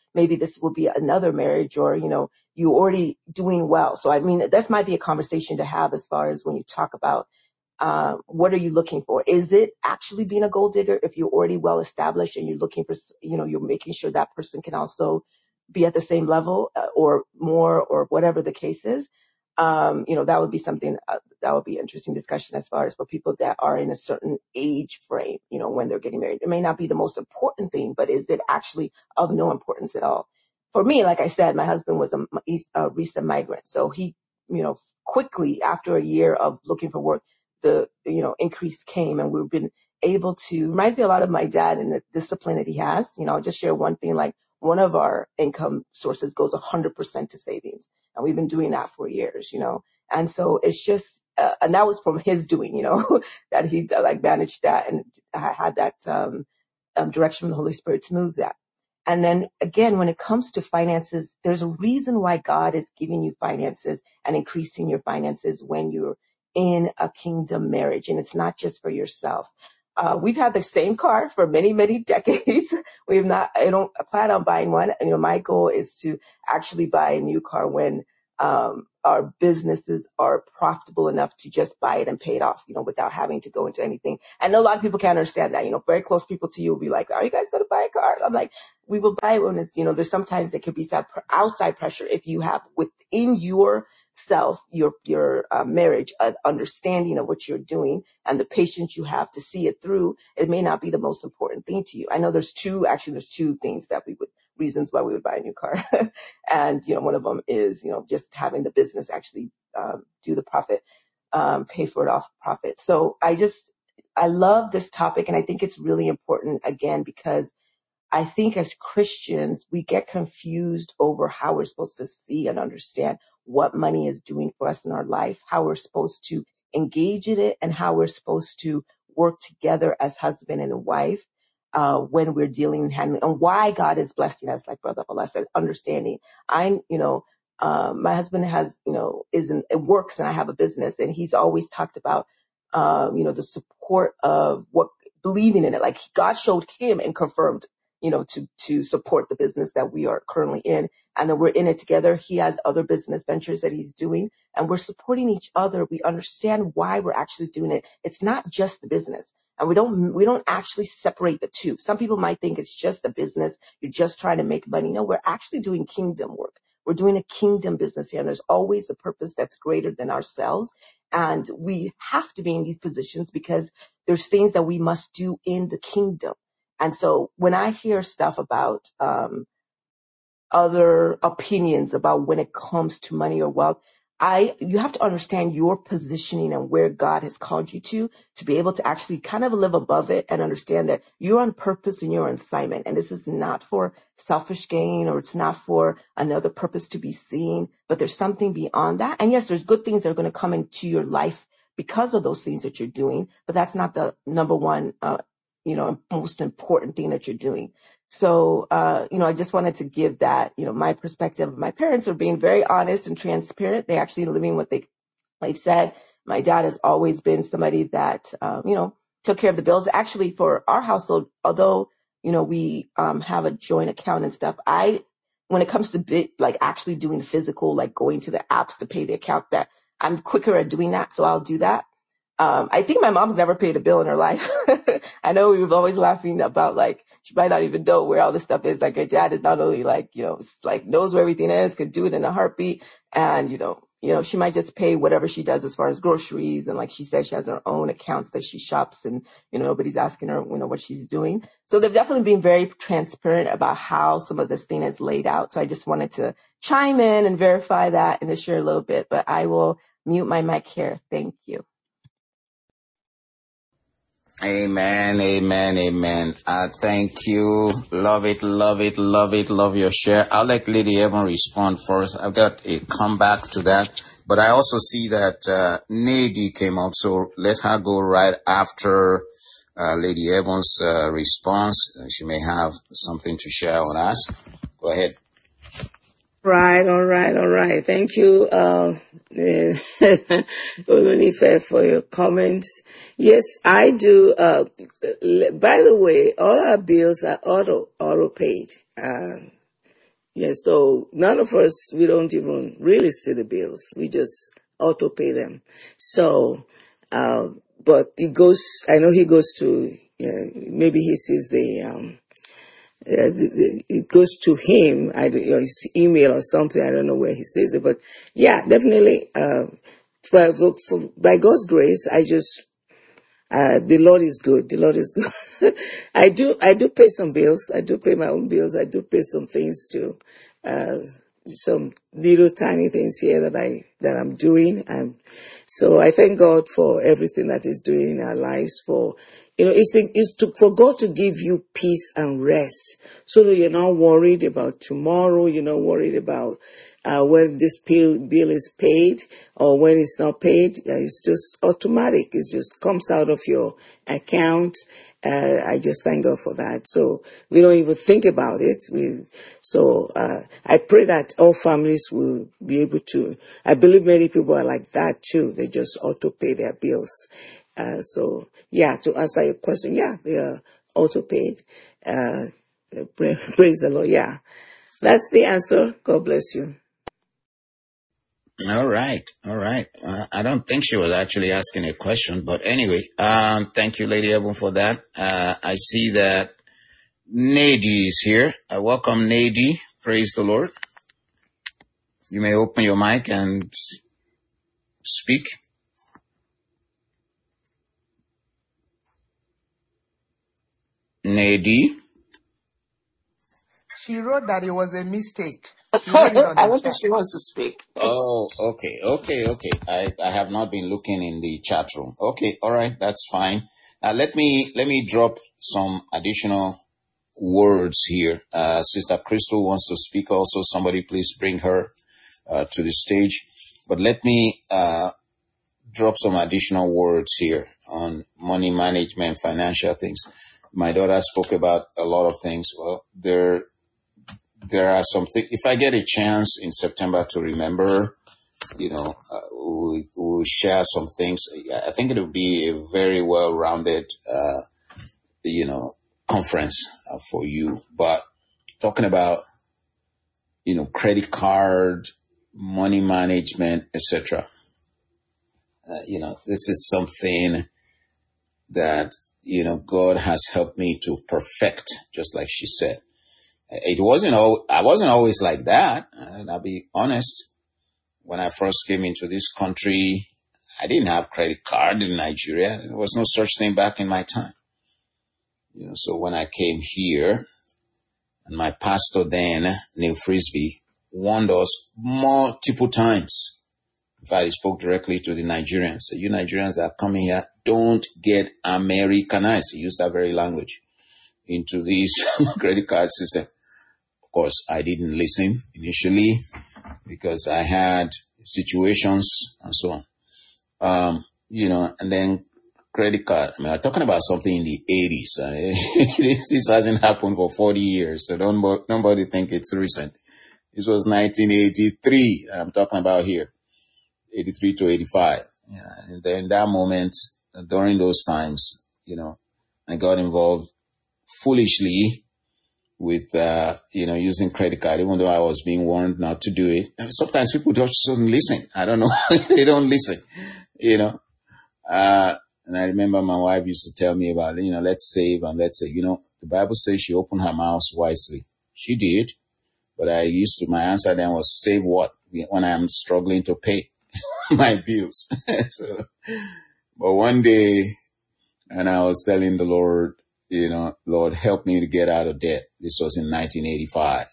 maybe this will be another marriage, or, you know, you're already doing well. So, I mean, this might be a conversation to have as far as when you talk about uh, what are you looking for? Is it actually being a gold digger if you're already well established and you're looking for, you know, you're making sure that person can also be at the same level uh, or more or whatever the case is? Um, you know, that would be something uh, that would be an interesting discussion as far as for people that are in a certain age frame, you know, when they're getting married. It may not be the most important thing, but is it actually of no importance at all? For me, like I said, my husband was a, a recent migrant. So he, you know, quickly after a year of looking for work, the, you know, increase came, and we've been able to, reminds me a lot of my dad and the discipline that he has. You know, I'll just share one thing, like one of our income sources goes one hundred percent to savings. And we've been doing that for years, you know. And so it's just, uh, and that was from his doing, you know, that he uh, like managed that and I had that um, um, direction from the Holy Spirit to move that. And then again, when it comes to finances, there's a reason why God is giving you finances and increasing your finances when you're in a kingdom marriage. And it's not just for yourself. Uh, we've had the same car for many, many decades. We've not, I don't plan on buying one. You know, my goal is to actually buy a new car when um, our businesses are profitable enough to just buy it and pay it off, you know, without having to go into anything. And a lot of people can't understand that. You know, very close people to you will be like, are you guys going to buy a car? I'm like, we will buy it when it's, you know, there's sometimes there could be some outside pressure. If you have within your self, your, your uh, marriage, an understanding of what you're doing and the patience you have to see it through, it may not be the most important thing to you. I know there's two, actually there's two things that we would, reasons why we would buy a new car. And, you know, one of them is, you know, just having the business actually um, do the profit, um, pay for it off profit. So I just, I love this topic, and I think it's really important, again, because I think as Christians, we get confused over how we're supposed to see and understand what money is doing for us in our life, how we're supposed to engage in it, and how we're supposed to work together as husband and wife uh, when we're dealing and handling, and why God is blessing us, like Brother Ola said, understanding. I, you know, um, my husband has, you know, is in, it works, and I have a business, and he's always talked about, um, you know, the support of what, believing in it. Like God showed him and confirmed, you know, to, to support the business that we are currently in, and then we're in it together. He has other business ventures that he's doing, and we're supporting each other. We understand why we're actually doing it. It's not just the business, and we don't, we don't actually separate the two. Some people might think it's just a business. You're just trying to make money. No, we're actually doing kingdom work. We're doing a kingdom business here, and there's always a purpose that's greater than ourselves. And we have to be in these positions because there's things that we must do in the kingdom. And so when I hear stuff about um, other opinions about when it comes to money or wealth, I you have to understand your positioning and where God has called you to, to be able to actually kind of live above it and understand that you're on purpose and you're on assignment. And this is not for selfish gain, or it's not for another purpose to be seen, but there's something beyond that. And yes, there's good things that are going to come into your life because of those things that you're doing, but that's not the number one uh, you know, most important thing that you're doing. So, uh, you know, I just wanted to give that, you know, my perspective. My parents are being very honest and transparent. They actually living what they, they've said. My dad has always been somebody that, um, you know, took care of the bills. Actually, for our household, although, you know, we um, have a joint account and stuff, I, when it comes to bit, like actually doing physical, like going to the apps to pay the account, that I'm quicker at doing that. So I'll do that. Um, I think my mom's never paid a bill in her life. I know we were always laughing about, like, she might not even know where all this stuff is. Like, her dad is not only like, you know, like knows where everything is, could do it in a heartbeat. And, you know, you know, she might just pay whatever she does as far as groceries. And like she said, she has her own accounts that she shops, and, you know, nobody's asking her, you know, what she's doing. So they've definitely been very transparent about how some of this thing is laid out. So I just wanted to chime in and verify that and to share a little bit, but I will mute my mic here. Thank you. Amen, amen, amen. Uh, thank you. Love it, love it, love it, love your share. I'll let Lady Evan respond first. I've got a comeback to that. But I also see that uh, Nady came up, so let her go right after uh, Lady Evan's uh, response. She may have something to share on us. Go ahead. Right, all right, all right. Thank you, uh, Olunife, for your comments. Yes, I do. Uh, by the way, all our bills are auto, auto paid. Uh, Yeah, so none of us, we don't even really see the bills. We just auto pay them. So, uh, but it goes, I know he goes to, uh, maybe he sees the, um, uh, the, the, it goes to him, I don't, you know, his email or something. I don't know where he sees it, but yeah, definitely, uh, for, for, by God's grace, I just, uh, the Lord is good. The Lord is good. I do, I do pay some bills. I do pay my own bills. I do pay some things too. Uh, some little tiny things here that I, that I'm doing. Um, so I thank God for everything that He's doing in our lives. For, you know, it's, it's to, for God to give you peace and rest so that you're not worried about tomorrow. You're not worried about, uh, when this bill, bill is paid or when it's not paid. Uh, it's just automatic. It just comes out of your account. Uh, I just thank God for that. So we don't even think about it. We, so, uh, I pray that all families will be able to, I believe many people are like that too. They just auto pay their bills. Uh, so yeah, to answer your question, yeah, they are auto paid. Uh, praise the Lord. Yeah, that's the answer. God bless you. All right. All right. Uh, I don't think she was actually asking a question, but anyway, um, thank you, Lady Ebon, for that. Uh, I see that Nady is here. Uh, welcome, Nady. Praise the Lord. You may open your mic and speak. Nady. She wrote that it was a mistake. She wrote it on I the don't think chat. she wants to speak. Oh, okay, okay, okay. I, I have not been looking in the chat room. Okay, all right, that's fine. Uh, let me let me drop some additional words here. Uh, Sister Crystal wants to speak also. Somebody please bring her uh, to the stage. But let me uh, drop some additional words here on money management, financial things. My daughter spoke about a lot of things. Well, there there are some things. If I get a chance in September to remember, you know, uh, we'll, we'll share some things. I think it will be a very well-rounded, uh, you know, conference uh, for you. But talking about, you know, credit card, money management, et cetera. Uh, you know, this is something that, you know, God has helped me to perfect, just like she said. It wasn't all, I wasn't always like that. And I'll be honest. When I first came into this country, I didn't have credit card in Nigeria. There was no such thing back in my time. You know, so when I came here, and my pastor then, Neil Frisbee, warned us multiple times. In fact, he spoke directly to the Nigerians. So you Nigerians that are coming here, don't get Americanized. He used that very language into this credit card system. Of course, I didn't listen initially because I had situations and so on. Um, you know, and then credit card. I mean, I'm talking about something in the eighties. Uh, this hasn't happened for forty years. So don't nobody think it's recent. This was nineteen eighty-three. I'm talking about here, eighty-three to eighty-five. Yeah, and then that moment, uh, during those times, you know, I got involved foolishly with, uh, you know, using credit card, even though I was being warned not to do it. And sometimes people just don't listen. I don't know. They don't listen, you know. Uh, and I remember my wife used to tell me about, you know, let's save and let's say, you know, the Bible says she opened her mouth wisely. She did. But I used to, my answer then was save what? When I'm struggling to pay my bills. So, but one day, and I was telling the Lord, you know, Lord, help me to get out of debt. This was in nineteen eighty-five.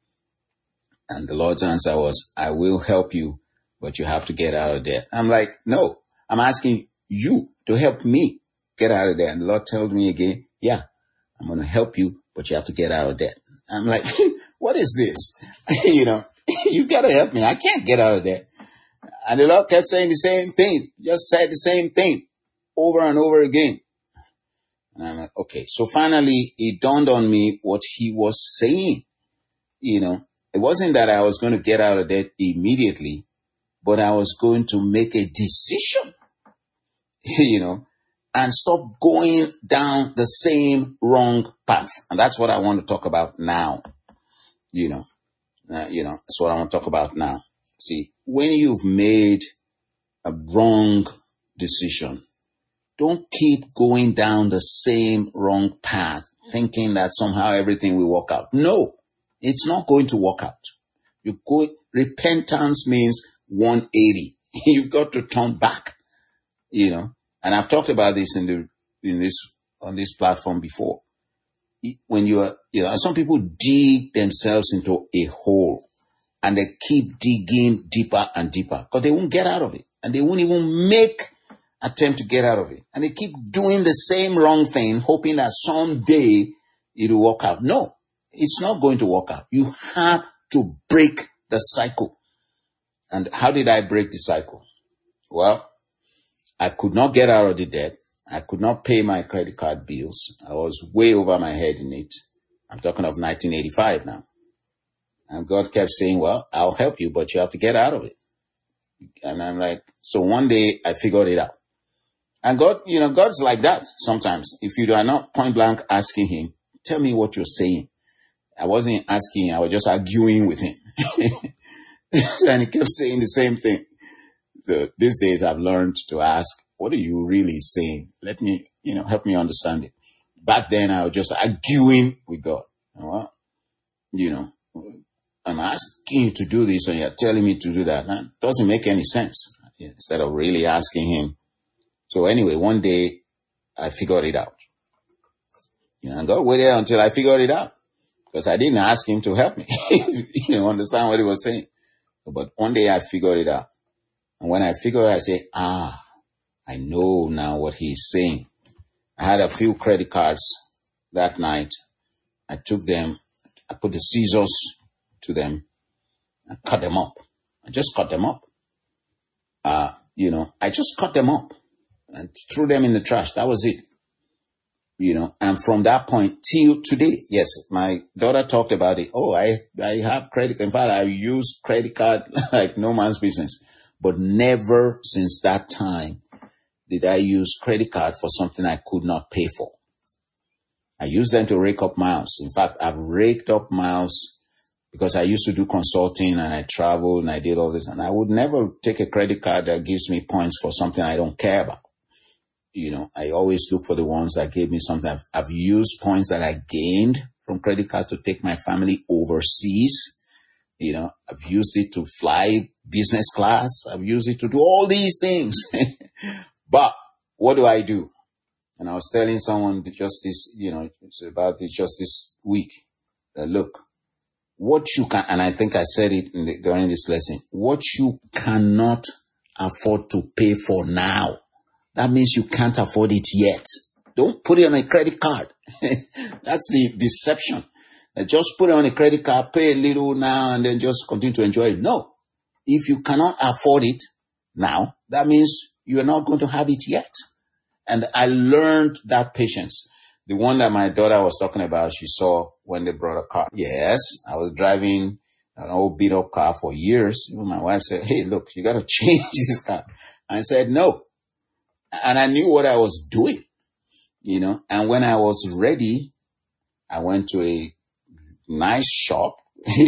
And the Lord's answer was, I will help you, but you have to get out of debt. I'm like, no, I'm asking you to help me get out of debt. And the Lord told me again, yeah, I'm going to help you, but you have to get out of debt. I'm like, what is this? You know, you got to help me. I can't get out of debt. And the Lord kept saying the same thing, just said the same thing over and over again. And I'm like, okay. So finally, it dawned on me what he was saying. You know, it wasn't that I was going to get out of debt immediately, but I was going to make a decision, you know, and stop going down the same wrong path. And that's what I want to talk about now, you know. Uh, you know, that's what I want to talk about now. See, when you've made a wrong decision, don't keep going down the same wrong path, thinking that somehow everything will work out. No, it's not going to work out. You go, repentance means one eighty. You've got to turn back, you know. And I've talked about this in the in this on this platform before. When you are, you know, some people dig themselves into a hole and they keep digging deeper and deeper because they won't get out of it, and they won't even make attempt to get out of it, and they keep doing the same wrong thing, hoping that someday it will work out. No, it's not going to work out. You have to break the cycle. And how did I break the cycle? Well, I could not get out of the debt. I could not pay my credit card bills. I was way over my head in it. I'm talking of nineteen eighty-five now. And God kept saying, well, I'll help you, but you have to get out of it. And I'm like, so one day I figured it out. And God, you know, God's like that sometimes. If you are not point blank asking him, tell me what you're saying. I wasn't asking, I was just arguing with him. And he kept saying the same thing. So these days I've learned to ask, what are you really saying? Let me, you know, help me understand it. Back then I was just arguing with God. Well, you know, I'm asking you to do this and you're telling me to do that. That doesn't make any sense. Instead of really asking him. So anyway, one day I figured it out. You know, and God waited until I figured it out, because I didn't ask him to help me. You know, understand what he was saying. But one day I figured it out. And when I figured it, I said, ah, I know now what he's saying. I had a few credit cards that night. I took them, I put the scissors to them, and cut them up. I just cut them up. Uh, you know, I just cut them up and threw them in the trash. That was it. You know, and from that point till today, yes, my daughter talked about it. Oh, I, I have credit. In fact, I use credit card like no man's business. But never since that time did I use credit card for something I could not pay for. I used them to rake up miles. In fact, I've raked up miles because I used to do consulting and I traveled and I did all this. And I would never take a credit card that gives me points for something I don't care about. You know, I always look for the ones that gave me something. I've, I've used points that I gained from credit cards to take my family overseas. You know, I've used it to fly business class. I've used it to do all these things. But what do I do? And I was telling someone just this, you know, it's about this just this week. That look, what you can, and I think I said it in the, during this lesson, what you cannot afford to pay for now, that means you can't afford it yet. Don't put it on a credit card. That's the deception. Just put it on a credit card, pay a little now, and then just continue to enjoy it. No. If you cannot afford it now, that means you're not going to have it yet. And I learned that patience. The one that my daughter was talking about, she saw when they brought a car. Yes, I was driving an old beat up car for years. Even my wife said, hey, look, you got to change this car. I said, no. And I knew what I was doing, you know. And when I was ready, I went to a nice shop.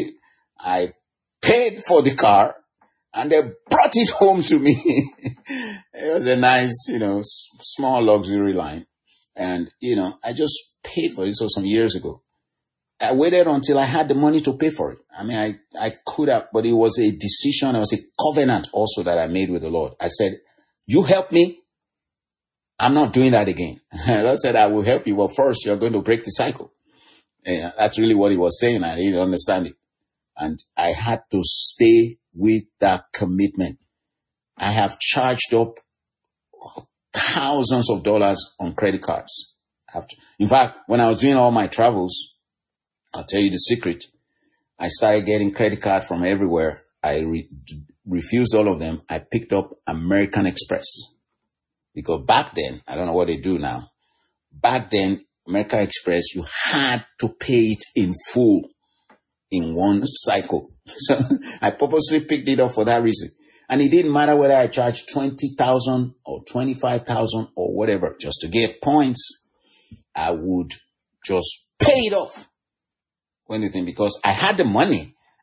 I paid for the car and they brought it home to me. It was a nice, you know, s- small luxury line. And, you know, I just paid for it. This was some years ago. I waited until I had the money to pay for it. I mean, I, I could have, but it was a decision. It was a covenant also that I made with the Lord. I said, you help me. I'm not doing that again. I said, I will help you. But first, you're going to break the cycle. And that's really what he was saying. I didn't understand it. And I had to stay with that commitment. I have charged up thousands of dollars on credit cards. In fact, when I was doing all my travels, I'll tell you the secret. I started getting credit card from everywhere. I re- refused all of them. I picked up American Express. Because back then, I don't know what they do now. Back then, American Express, you had to pay it in full in one cycle. So I purposely picked it up for that reason. And it didn't matter whether I charged twenty thousand or twenty-five thousand or whatever, just to get points. I would just pay it off. Anything, because I had the money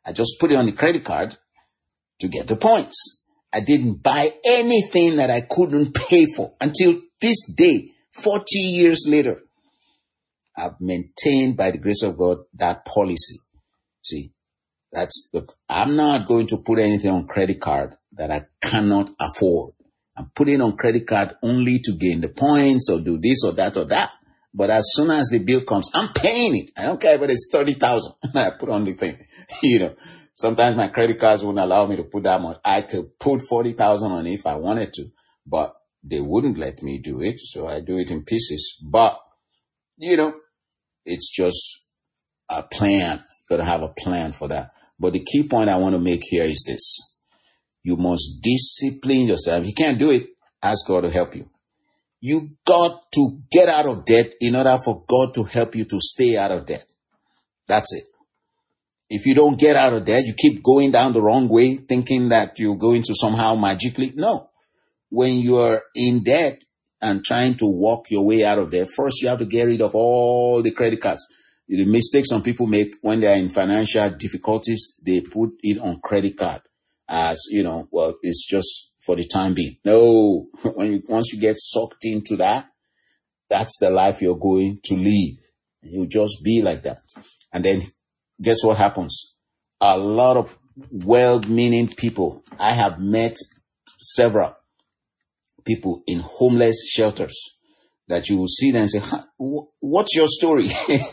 I just put it on the credit card to get the points. I didn't buy anything that I couldn't pay for until this day, forty years later. I've maintained, by the grace of God, that policy. See, that's, look, I'm not going to put anything on credit card that I cannot afford. I'm putting on credit card only to gain the points or do this or that or that. But as soon as the bill comes, I'm paying it. I don't care if it's thirty thousand. I put on the thing. You know, sometimes my credit cards wouldn't allow me to put that much. I could put forty thousand on it if I wanted to, but they wouldn't let me do it. So I do it in pieces. But, you know, it's just a plan. You got to have a plan for that. But the key point I want to make here is this. You must discipline yourself. If you can't do it, ask God to help you. You got to get out of debt in order for God to help you to stay out of debt. That's it. If you don't get out of debt, you keep going down the wrong way, thinking that you're going to somehow magically. No. When you're in debt and trying to walk your way out of debt, first you have to get rid of all the credit cards. The mistake some people make when they're in financial difficulties, they put it on credit card as, you know, well, it's just for the time being. No, when you, once you get sucked into that, that's the life you're going to live. You'll just be like that. And then guess what happens? A lot of well-meaning people, I have met several people in homeless shelters that you will see them and say, huh, what's your story?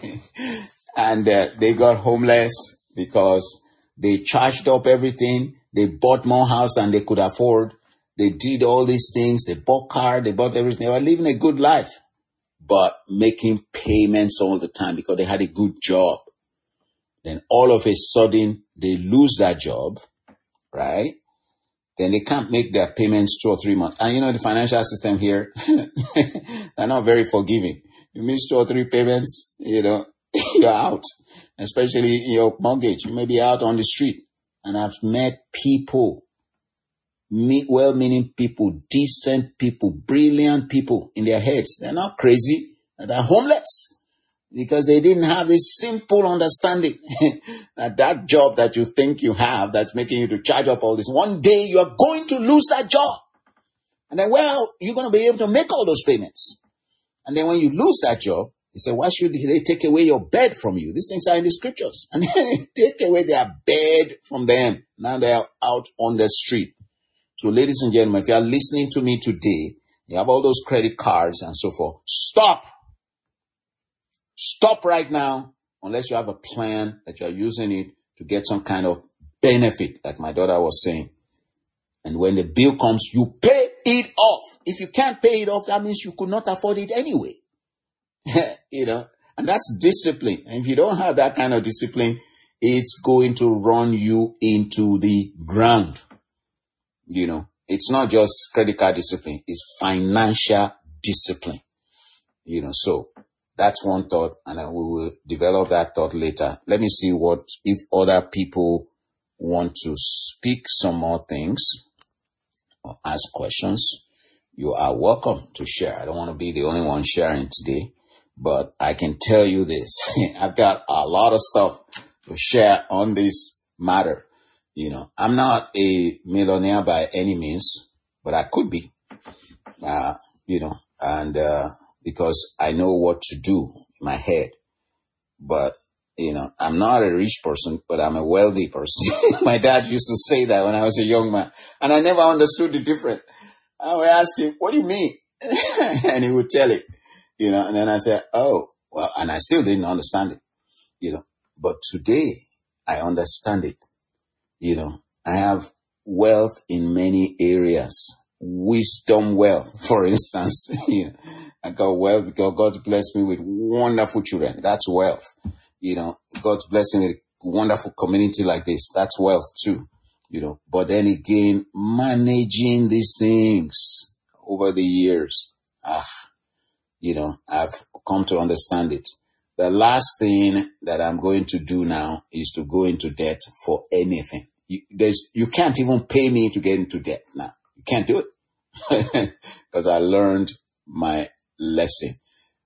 And uh, they got homeless because they charged up everything. They bought more house than they could afford. They did all these things. They bought car. They bought everything. They were living a good life, but making payments all the time because they had a good job. Then all of a sudden, they lose that job, right? Then they can't make their payments two or three months. And you know, the financial system here, they're not very forgiving. You miss two or three payments, you know, you're out. Especially your mortgage. You may be out on the street. And I've met people, well-meaning people, decent people, brilliant people in their heads. They're not crazy. They're homeless. Because they didn't have this simple understanding that that job that you think you have that's making you to charge up all this, one day you are going to lose that job. And then, well, you're going to be able to make all those payments. And then when you lose that job, you say, why should they take away your bed from you? These things are in the scriptures. And then they take away their bed from them. Now they are out on the street. So ladies and gentlemen, if you are listening to me today, you have all those credit cards and so forth. Stop. Stop right now, unless you have a plan that you're using it to get some kind of benefit, like my daughter was saying. And when the bill comes, you pay it off. If you can't pay it off, that means you could not afford it anyway. You know, and that's discipline. And if you don't have that kind of discipline, it's going to run you into the ground. You know, it's not just credit card discipline, it's financial discipline. You know, so that's one thought, and we will develop that thought later. Let me see what, if other people want to speak some more things or ask questions, you are welcome to share. I don't want to be the only one sharing today, but I can tell you this. I've got a lot of stuff to share on this matter. You know, I'm not a millionaire by any means, but I could be, uh, you know, and, uh, because I know what to do in my head. But, you know, I'm not a rich person, but I'm a wealthy person. My dad used to say that when I was a young man, and I never understood the difference. I would ask him, what do you mean? And he would tell it, you know, and then I said, oh, well, and I still didn't understand it, you know, but today I understand it. You know, I have wealth in many areas. Wisdom wealth, for instance. You know, I got wealth because God's blessed me with wonderful children. That's wealth. You know, God's blessed me with a wonderful community like this. That's wealth too. You know, but then again, managing these things over the years, ah, you know, I've come to understand it. The last thing that I'm going to do now is to go into debt for anything. You, there's, you can't even pay me to get into debt now. You can't do it because I learned my lesson.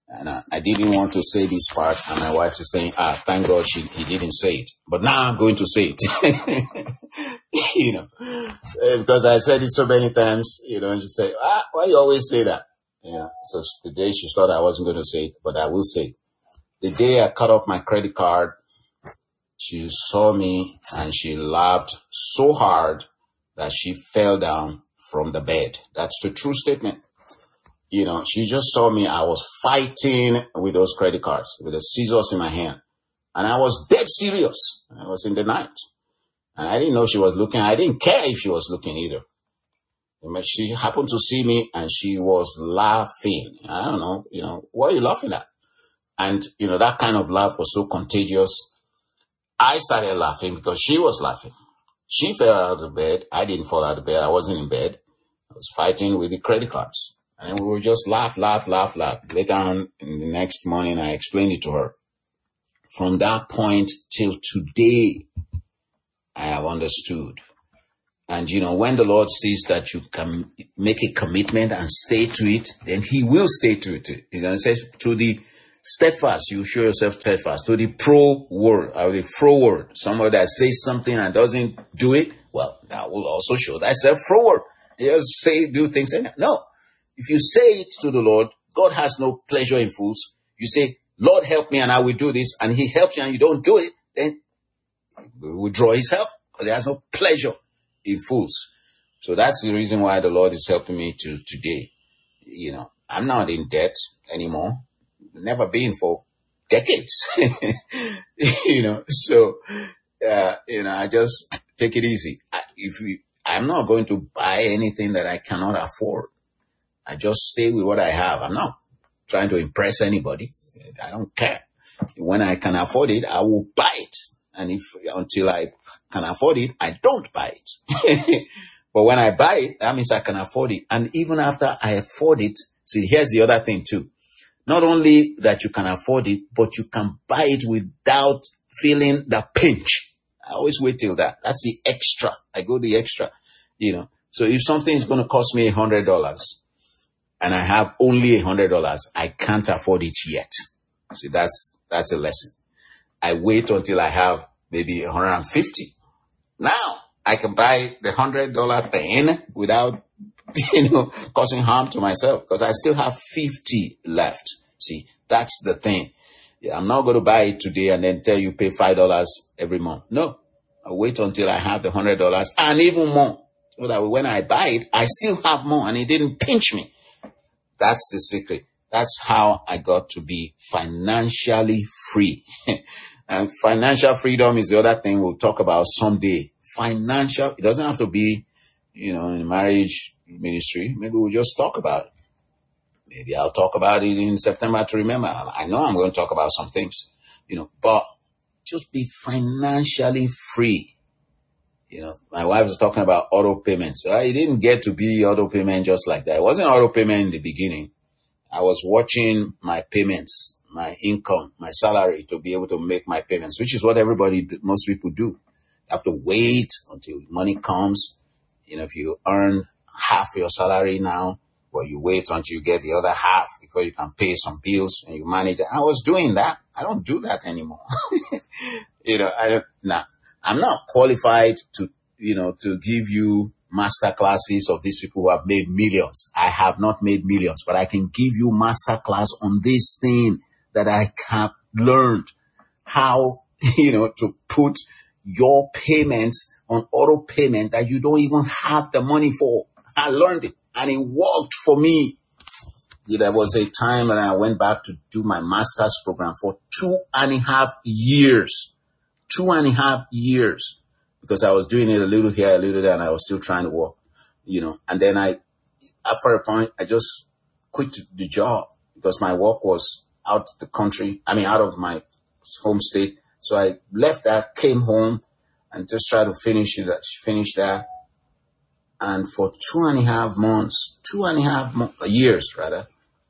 And I, I didn't want to say this part, and my wife is saying, ah, thank God she, he didn't say it. But now I'm going to say it. You know, because I said it so many times, you know, and she said, ah, why you always say that? You know, so today she thought I wasn't going to say it, but I will say it. The day I cut off my credit card, she saw me and she laughed so hard that she fell down from the bed. That's the true statement. You know, she just saw me. I was fighting with those credit cards with the scissors in my hand. And I was dead serious. I was in the night. And I didn't know she was looking. I didn't care if she was looking either. But she happened to see me and she was laughing. I don't know, you know, what are you laughing at? And, you know, that kind of laugh was so contagious. I started laughing because she was laughing. She fell out of bed. I didn't fall out of bed. I wasn't in bed. I was fighting with the credit cards. And we would just laugh, laugh, laugh, laugh. Later on, in the next morning, I explained it to her. From that point till today, I have understood. And, you know, when the Lord sees that you can make a commitment and stay to it, then he will stay to it. You know, it says to the steadfast, you show yourself steadfast. To the pro word, or the fro word, somebody that says something and doesn't do it, well, that will also show thyself froward. You just say, do things. No. If you say it to the Lord, God has no pleasure in fools. You say, Lord, help me and I will do this, and he helps you and you don't do it, then he will withdraw his help, because he has no pleasure in fools. So that's the reason why the Lord is helping me to today. You know, I'm not in debt anymore. Never been for decades. You know, so, uh, you know, I just take it easy. I, if we, I'm not going to buy anything that I cannot afford. I just stay with what I have. I'm not trying to impress anybody. I don't care. When I can afford it, I will buy it. And if until I can afford it, I don't buy it. But when I buy it, that means I can afford it. And even after I afford it, see, here's the other thing too. Not only that you can afford it, but you can buy it without feeling the pinch. I always wait till that. That's the extra. I go the extra, you know. So if something is going to cost me a hundred dollars and I have only a hundred dollars, I can't afford it yet. See, that's, that's a lesson. I wait until I have maybe one hundred fifty. Now I can buy the hundred dollar pen without, you know, causing harm to myself, because I still have fifty left. See, that's the thing. Yeah, I'm not going to buy it today and then tell you pay five dollars every month. No, I'll wait until I have the hundred dollars and even more, so that when I buy it, I still have more and it didn't pinch me. That's the secret. That's how I got to be financially free. And financial freedom is the other thing we'll talk about someday. Financial, it doesn't have to be, you know, in marriage ministry. Maybe we'll just talk about it. Maybe I'll talk about it in September to remember. I know I'm going to talk about some things, you know, but just be financially free. You know, my wife was talking about auto payments. I didn't get to be auto payment just like that. It wasn't auto payment in the beginning. I was watching my payments, my income, my salary to be able to make my payments, which is what everybody, most people do. You have to wait until money comes. You know, if you earn half your salary now, well, you wait until you get the other half before you can pay some bills and you manage it. I was doing that. I don't do that anymore. You know, I don't, nah, I'm not qualified to, you know, to give you master classes of these people who have made millions. I have not made millions, but I can give you master class on this thing that I have learned how, you know, to put your payments on auto payment that you don't even have the money for. I learned it and it worked for me. Yeah, there was a time when I went back to do my master's program for two and a half years. Two and a half years. Because I was doing it a little here, a little there, and I was still trying to work, you know. And then I, after a point, I just quit the job because my work was out of the country. I mean, out of my home state. So I left that, came home, and just tried to finish it, finish that. And for two and a half months, two and a half mo- years, rather,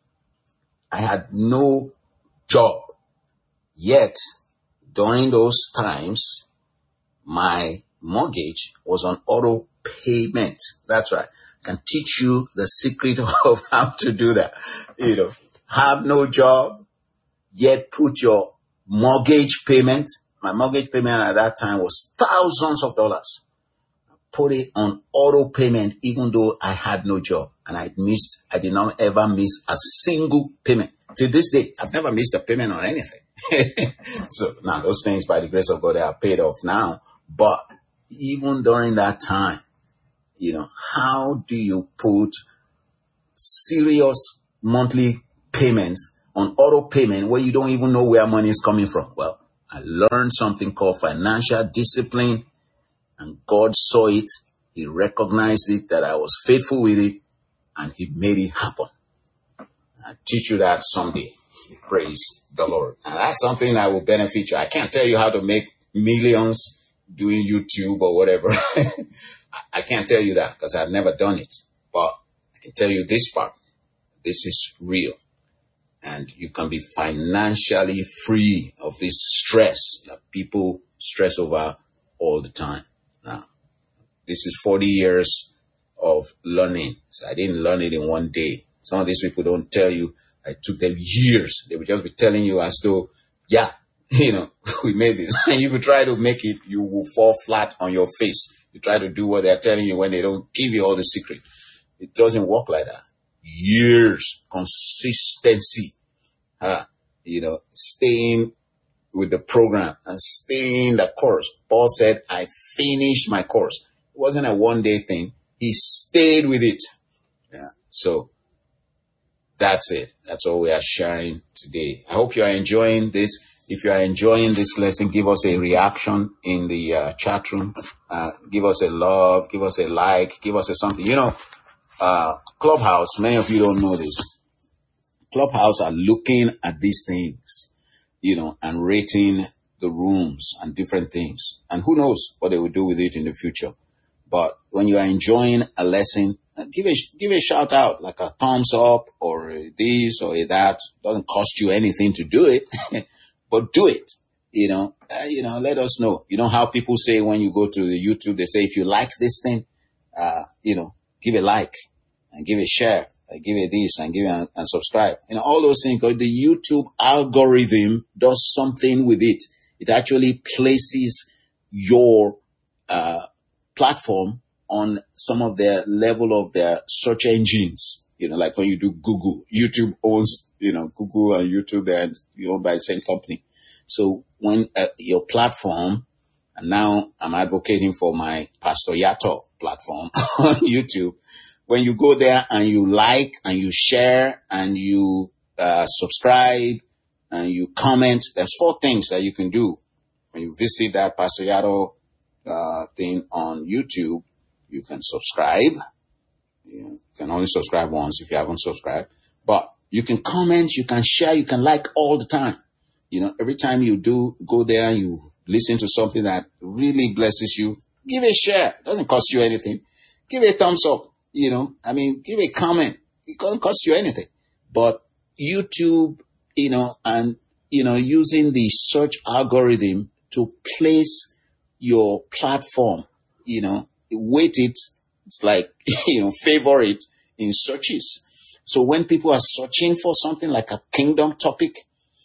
I had no job. Yet, during those times, my mortgage was on auto payment. That's right. I can teach you the secret of how to do that. You know, have no job, yet put your mortgage payment. My mortgage payment at that time was thousands of dollars. Put it on auto payment, even though I had no job, and I missed, I did not ever miss a single payment. To this day, I've never missed a payment on anything. So now those things, by the grace of God, they are paid off now. But even during that time, you know, how do you put serious monthly payments on auto payment where you don't even know where money is coming from? Well, I learned something called financial discipline, and God saw it. He recognized it, that I was faithful with it, and he made it happen. I'll teach you that someday. Praise the Lord. And that's something that will benefit you. I can't tell you how to make millions doing YouTube or whatever. I can't tell you that because I've never done it. But I can tell you this part. This is real. And you can be financially free of this stress that people stress over all the time. Now, this is forty years of learning. So I didn't learn it in one day. Some of these people don't tell you. It took them years. They would just be telling you as though, yeah, you know, we made this. And if you try to make it, you will fall flat on your face. You try to do what they're telling you when they don't give you all the secret. It doesn't work like that. Years, consistency, uh, you know, staying with the program and staying the course. Paul said, I finished my course. It wasn't a one day thing. He stayed with it. Yeah. So that's it. That's all we are sharing today. I hope you are enjoying this. If you are enjoying this lesson, give us a reaction in the uh, chat room. Uh, give us a love. Give us a like. Give us a something. You know, uh, Clubhouse, many of you don't know this. Clubhouse are looking at these things, you know, and rating the rooms and different things. And who knows what they will do with it in the future. But when you are enjoying a lesson, give a, give a shout out, like a thumbs up or a this or a that. Doesn't cost you anything to do it, but do it. You know, uh, you know, let us know. You know how people say when you go to the YouTube, they say, if you like this thing, uh, you know, give a like and give a share, and give it this and give it and, and subscribe. You know, all those things, because the YouTube algorithm does something with it. It actually places your, uh, platform on some of their level of their search engines. You know, like when you do Google, YouTube owns, you know, Google and YouTube, they're owned by the same company. So when uh, your platform, and now I'm advocating for my Pastor Yato platform on YouTube, when you go there and you like and you share and you uh, subscribe and you comment, there's four things that you can do. When you visit that Pastor Yato uh, thing on YouTube, you can subscribe. You can only subscribe once if you haven't subscribed. But you can comment, you can share, you can like all the time. You know, every time you do go there and you listen to something that really blesses you, give a share. It doesn't cost you anything. Give a thumbs up. You know, I mean, give a comment. It doesn't cost you anything. But YouTube, you know, and, you know, using the search algorithm to place your platform, you know, weight it. It's like, you know, favor it in searches. So when people are searching for something like a kingdom topic,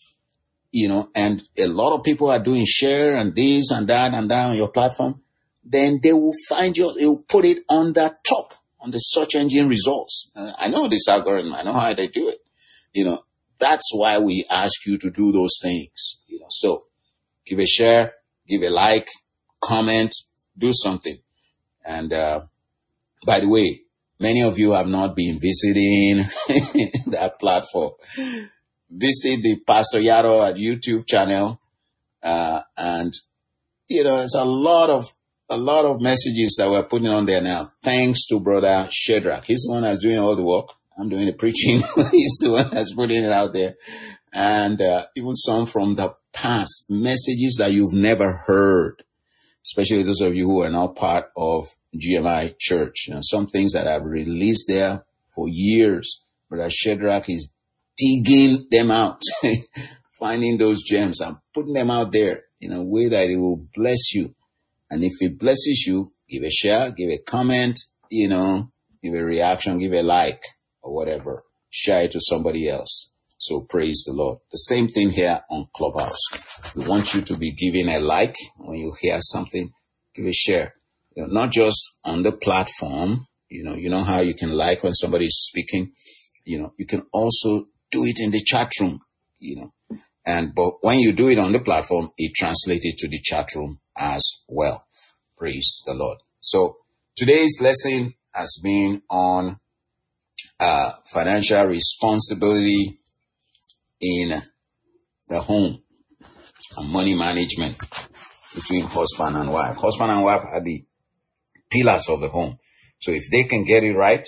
you know, and a lot of people are doing share and this and that and that on your platform, then they will find you, they will put it on the top, on the search engine results. Uh, I know this algorithm. I know how they do it. You know, that's why we ask you to do those things. You know, so give a share, give a like, comment, do something. And, uh, by the way, many of you have not been visiting that platform. Visit the Pastor Yato at YouTube channel. Uh, and, you know, there's a lot of, a lot of messages that we're putting on there now. Thanks to Brother Shadrach. He's the one that's doing all the work. I'm doing the preaching. He's the one that's putting it out there. And, uh, even some from the past, messages that you've never heard, especially those of you who are not part of G M I Church. You know, some things that I've released there for years. Brother Shadrach is digging them out, finding those gems and putting them out there in a way that it will bless you. And if it blesses you, give a share, give a comment, you know, give a reaction, give a like or whatever. Share it to somebody else. So praise the Lord. The same thing here on Clubhouse. We want you to be giving a like when you hear something, give a share. You know, not just on the platform. You know, you know how you can like when somebody is speaking. You know, you can also do it in the chat room. You know, and but when you do it on the platform, it translates it to the chat room as well. Praise the Lord. So today's lesson has been on uh, financial responsibility in the home and money management between husband and wife. Husband and wife are the pillars of the home. So if they can get it right,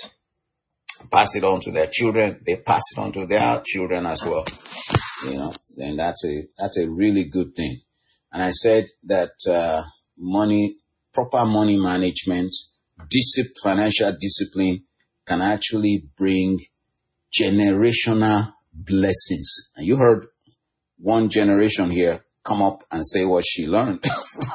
pass it on to their children, they pass it on to their children as well. You know, then that's a that's a really good thing. And I said that uh, money, proper money management, discipline, financial discipline can actually bring generational blessings. And you heard one generation here come up and say what she learned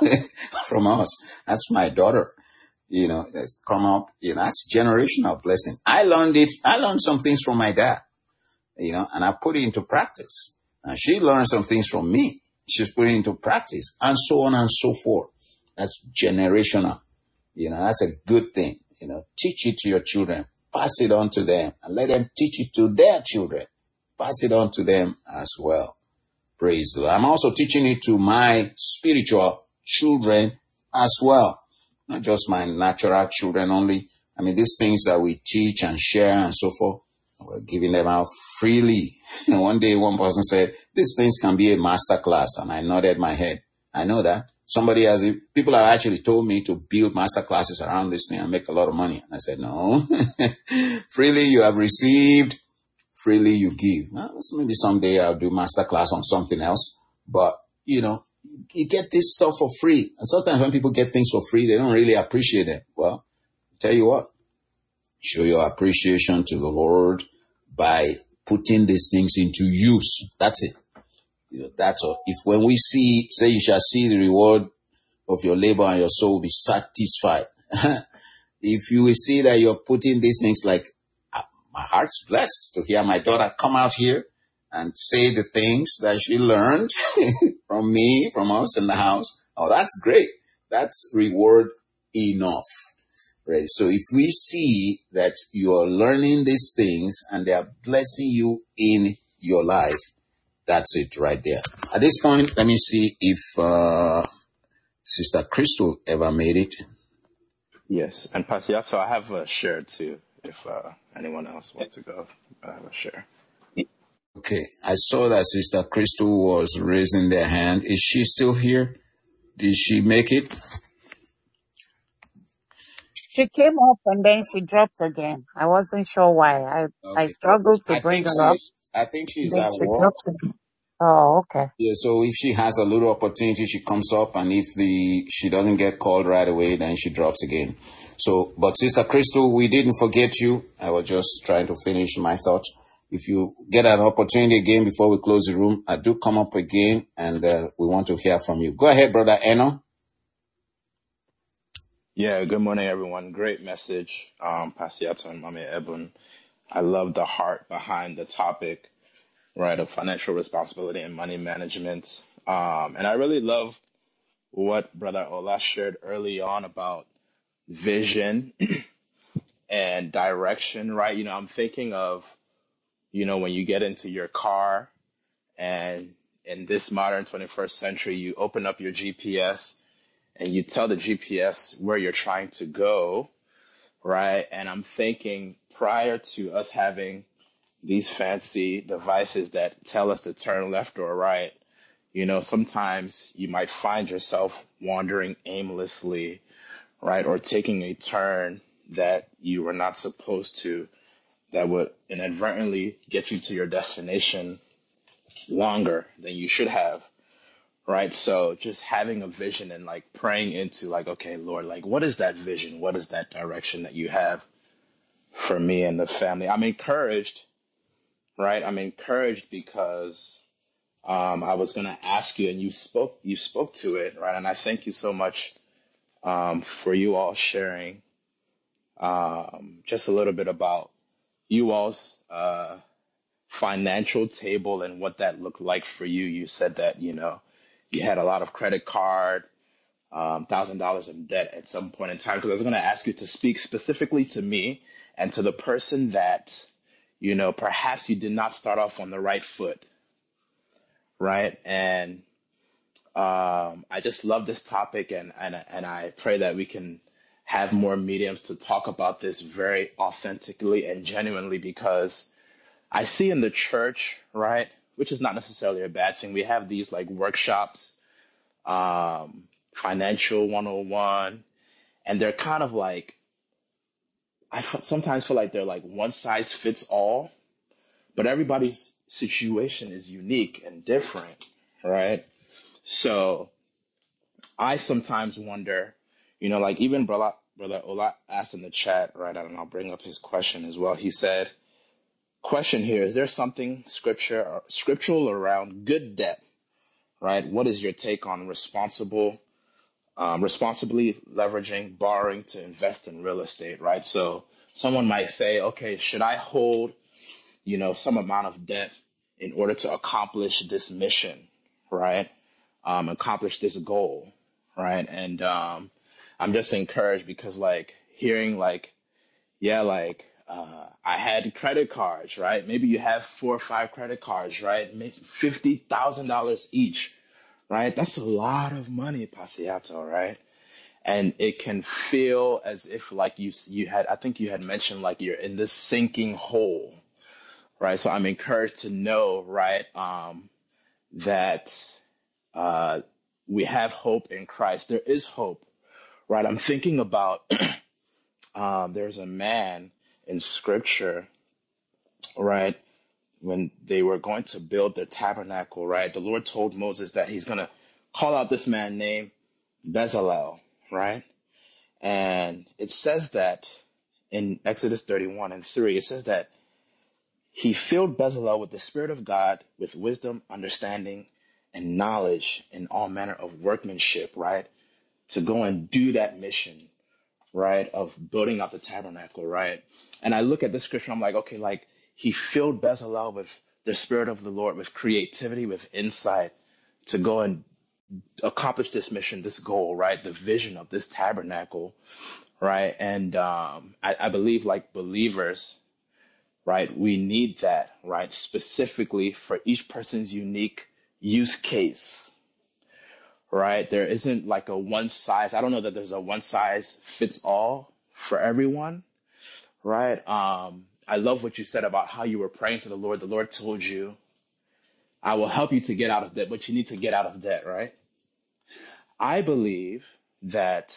from us. That's my daughter. You know, that's come up, you know, that's generational blessing. I learned it. I learned some things from my dad, you know, and I put it into practice. And she learned some things from me. She's putting it into practice, and so on and so forth. That's generational. You know, that's a good thing. You know, teach it to your children, pass it on to them, and let them teach it to their children. Pass it on to them as well. Praise the Lord. I'm also teaching it to my spiritual children as well. Not just my natural children only. I mean, these things that we teach and share and so forth, we're giving them out freely. And one day one person said, these things can be a master class. And I nodded my head. I know that. Somebody has, people have actually told me to build master classes around this thing and make a lot of money. And I said, no. Freely you have received, freely you give. Well, so maybe someday I'll do master class on something else. But, you know, you get this stuff for free. And sometimes when people get things for free, they don't really appreciate it. Well, tell you what, show your appreciation to the Lord by putting these things into use. That's it. You know, that's all. If when we see, say you shall see the reward of your labor and your soul will be satisfied. If you will see that you're putting these things like, my heart's blessed to hear my daughter come out here and say the things that she learned from me, from us in the house. Oh, that's great. That's reward enough. Right? So if we see that you're learning these things and they are blessing you in your life, that's it right there. At this point, let me see if uh, Sister Crystal ever made it. Yes, and Pasiato, I have a share too, if uh, anyone else wants to go. I have a share. Okay, I saw that Sister Crystal was raising their hand. Is she still here? Did she make it? She came up and then she dropped again. I wasn't sure why. I Okay. I struggled to I bring think her up. she, I think she's Then at she work. dropped again. Oh, okay. Yeah, so if she has a little opportunity, she comes up, and if the she doesn't get called right away, then she drops again. So, but Sister Crystal, we didn't forget you. I was just trying to finish my thought. If you get an opportunity again before we close the room, I do come up again, and uh, we want to hear from you. Go ahead, Brother Eno. Yeah, good morning, everyone. Great message, um, Pasiato and Mami Ebun. I love the heart behind the topic, right, of financial responsibility and money management. Um, and I really love what Brother Ola shared early on about vision and direction, right? You know, I'm thinking of, you know, when you get into your car and in this modern twenty-first century, you open up your G P S and you tell the G P S where you're trying to go, right? And I'm thinking prior to us having these fancy devices that tell us to turn left or right, you know, sometimes you might find yourself wandering aimlessly, right? Or taking a turn that you were not supposed to, that would inadvertently get you to your destination longer than you should have, right? So just having a vision and like praying into like, okay, Lord, like what is that vision? What is that direction that you have for me and the family? I'm encouraged, right? I'm encouraged because um, I was going to ask you and you spoke, you spoke to it, right? And I thank you so much um, for you all sharing um, just a little bit about you all's uh, financial table and what that looked like for you. You said that, you know, you had a lot of credit card, um, thousand dollars in debt at some point in time. Because I was going to ask you to speak specifically to me and to the person that, you know, perhaps you did not start off on the right foot, right? And um, I just love this topic, and and and I pray that we can have more mediums to talk about this very authentically and genuinely, because I see in the church, right, which is not necessarily a bad thing. We have these like workshops, um, financial one oh one, and they're kind of like, I f- sometimes feel like they're like one size fits all, but everybody's situation is unique and different, right? So I sometimes wonder, you know, like even brother, brother Ola asked in the chat, right, and I'll bring up his question as well. He said, question here, is there something scripture or scriptural around good debt, right? What is your take on responsible, um, responsibly leveraging, borrowing to invest in real estate, right? So someone might say, okay, should I hold, you know, some amount of debt in order to accomplish this mission, right? Um, accomplish this goal, right? And um, I'm just encouraged because, like, hearing, like, yeah, like, uh, I had credit cards, right? Maybe you have four or five credit cards, right? Maybe fifty thousand dollars each, right? That's a lot of money, Pasiato, right? And it can feel as if, like, you you had, I think you had mentioned, like, you're in this sinking hole, right? So I'm encouraged to know, right, um, that uh, we have hope in Christ. There is hope, right? I'm thinking about um, there's a man in Scripture, right, when they were going to build the tabernacle, right? The Lord told Moses that he's going to call out this man named Bezalel, right? And it says that in Exodus thirty-one and three, it says that he filled Bezalel with the Spirit of God, with wisdom, understanding, and knowledge in all manner of workmanship, right? To go and do that mission, right, of building out the tabernacle, right? And I look at this scripture, I'm like, okay, like he filled Bezalel with the Spirit of the Lord, with creativity, with insight to go and accomplish this mission, this goal, right? The vision of this tabernacle, right? And um, I, I believe like believers, right, we need that, right, specifically for each person's unique use case, right? There isn't like a one size, I don't know that there's a one size fits all for everyone, right? Um, I love what you said about how you were praying to the Lord. The Lord told you, I will help you to get out of debt, but you need to get out of debt, right? I believe that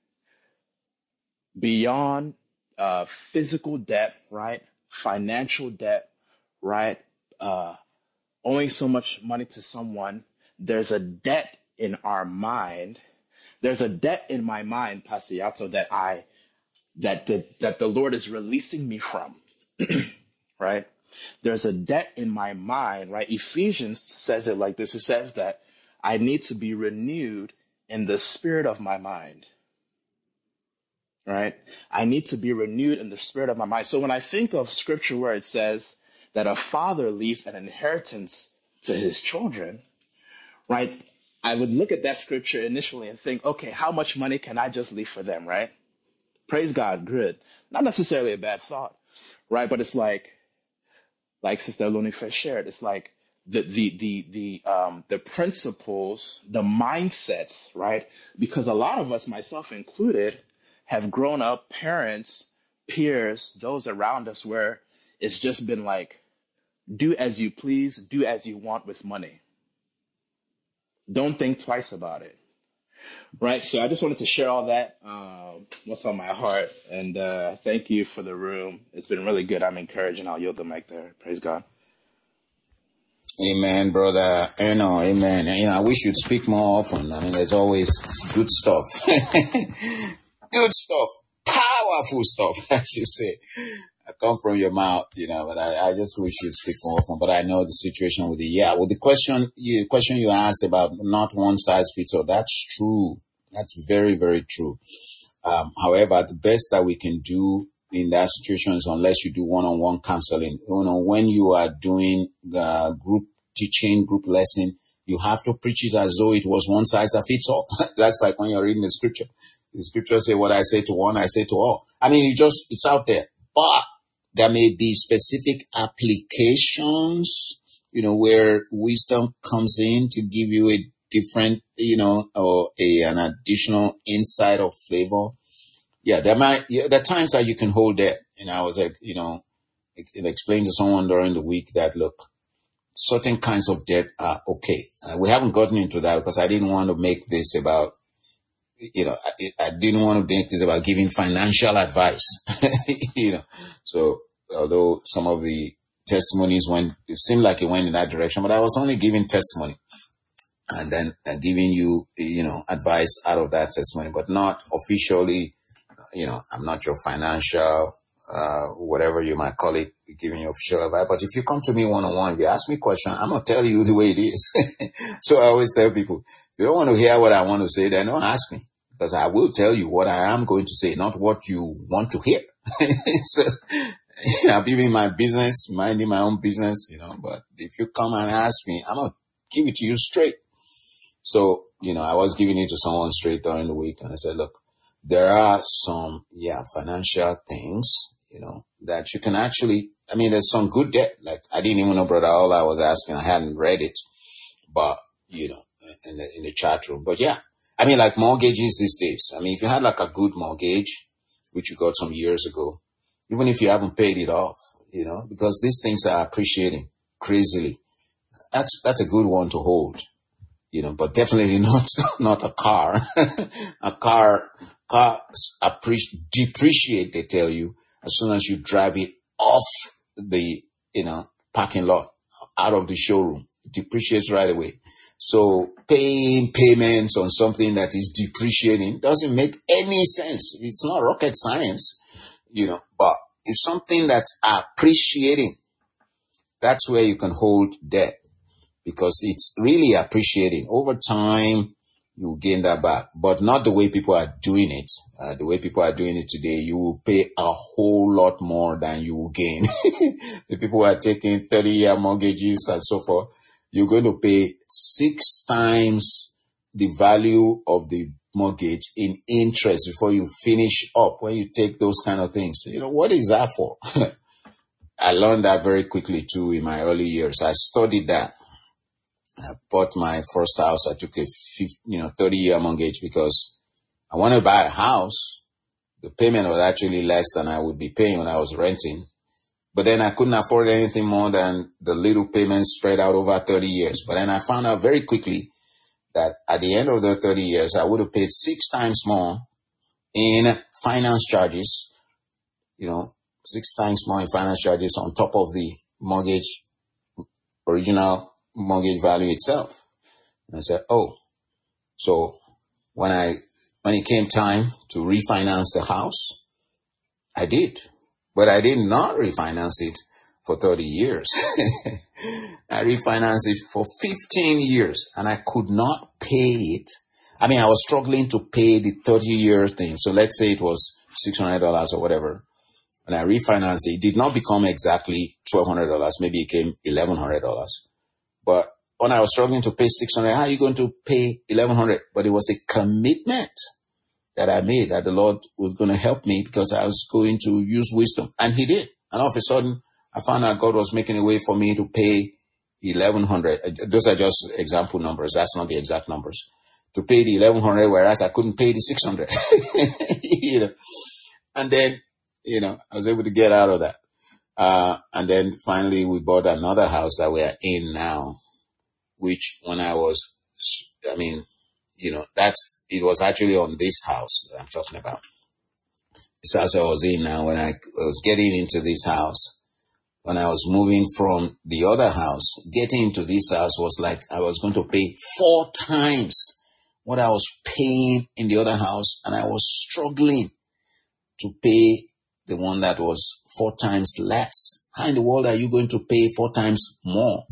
beyond uh, physical debt, right, financial debt, right, uh, owing so much money to someone, there's a debt in our mind. There's a debt in my mind, Pasiato, that I, that the, that the Lord is releasing me from, right? There's a debt in my mind, right? Ephesians says it like this. It says that I need to be renewed in the spirit of my mind, right? I need to be renewed in the spirit of my mind. So when I think of scripture where it says that a father leaves an inheritance to his children, right? I would look at that scripture initially and think, okay, how much money can I just leave for them, right? Praise God, good. Not necessarily a bad thought, right? But it's like, like Sister Olunife shared, it's like the the the the um the principles, the mindsets, right? Because a lot of us, myself included, have grown up, parents, peers, those around us, where it's just been like, do as you please, do as you want with money. Don't think twice about it, right? So I just wanted to share all that, um, what's on my heart, and uh, thank you for the room. It's been really good. I'm encouraged, and I'll yield the mic there. Praise God. Amen, brother. You know, amen. You know, we should speak more often. I mean, there's always good stuff. Good stuff. Powerful stuff, I should say. I come from your mouth, you know, but I, I just wish you'd speak more often. But I know the situation with the, yeah, well, the question you, question you asked about not one size fits all, that's true. That's very, very true. Um, however, the best that we can do in that situation is unless you do one-on-one counseling. You know, when you are doing uh, group teaching, group lesson, you have to preach it as though it was one size that fits all. That's like when you're reading the scripture. The scripture say, what I say to one, I say to all. I mean, you just, it's out there. But there may be specific applications, you know, where wisdom comes in to give you a different, you know, or a, an additional insight or flavor. Yeah, there might, yeah, there are times that you can hold that. And I was like, you know, explain to someone during the week that, look, certain kinds of debt are okay. Uh, we haven't gotten into that because I didn't want to make this about, you know, I, I didn't want to make this about giving financial advice, you know. So although some of the testimonies went, it seemed like it went in that direction, but I was only giving testimony and then uh, giving you, you know, advice out of that testimony, but not officially, you know, I'm not your financial, uh, whatever you might call it, giving you official advice. But if you come to me one-on-one, if you ask me a question, I'm going to tell you the way it is. So I always tell people, if you don't want to hear what I want to say, then don't ask me. Because I will tell you what I am going to say, not what you want to hear. So I'll be in my business, minding my own business, you know, but if you come and ask me, I'm going to give it to you straight. So, you know, I was giving it to someone straight during the week and I said, look, there are some, yeah, financial things, you know, that you can actually, I mean, there's some good debt. Like I didn't even know, brother, all I was asking, I hadn't read it, but, you know, in the, in the chat room, but yeah. I mean, like mortgages these days. I mean, if you had like a good mortgage, which you got some years ago, even if you haven't paid it off, you know, because these things are appreciating crazily. That's, that's a good one to hold, you know, but definitely not, not a car. A car, cars appreciate, depreciate, they tell you, as soon as you drive it off the, you know, parking lot, out of the showroom, it depreciates right away. So paying payments on something that is depreciating doesn't make any sense. It's not rocket science, you know, but if something that's appreciating, that's where you can hold debt because it's really appreciating. Over time, you gain that back, but not the way people are doing it. Uh, the way people are doing it today, you will pay a whole lot more than you will gain. The people who are taking thirty-year mortgages and so forth, you're going to pay six times the value of the mortgage in interest before you finish up when you take those kind of things. You know, what is that for? I learned that very quickly too in my early years. I studied that. I bought my first house. I took a fifty, you know, thirty year mortgage because I wanted to buy a house. The payment was actually less than I would be paying when I was renting. But then I couldn't afford anything more than the little payments spread out over thirty years. But then I found out very quickly that at the end of the thirty years, I would have paid six times more in finance charges, you know, six times more in finance charges on top of the mortgage, original mortgage value itself. And I said, oh, so when I, when it came time to refinance the house, I did. But I did not refinance it for thirty years. I refinanced it for fifteen years and I could not pay it. I mean, I was struggling to pay the thirty year thing. So let's say it was six hundred dollars or whatever. When I refinanced it, it did not become exactly twelve hundred dollars. Maybe it came eleven hundred dollars. But when I was struggling to pay six hundred dollars, how are you going to pay eleven hundred dollars? But it was a commitment that I made that the Lord was going to help me because I was going to use wisdom. And he did. And all of a sudden, I found out God was making a way for me to pay eleven hundred dollars. Those are just example numbers. That's not the exact numbers. To pay the eleven hundred dollars, whereas I couldn't pay the six hundred dollars. You know? And then, you know, I was able to get out of that. Uh, and then finally we bought another house that we are in now, which when I was, I mean, you know, that's, it was actually on this house that I'm talking about. This house I was in now, when I was getting into this house, when I was moving from the other house, getting into this house was like I was going to pay four times what I was paying in the other house. And I was struggling to pay the one that was four times less. How in the world are you going to pay four times more?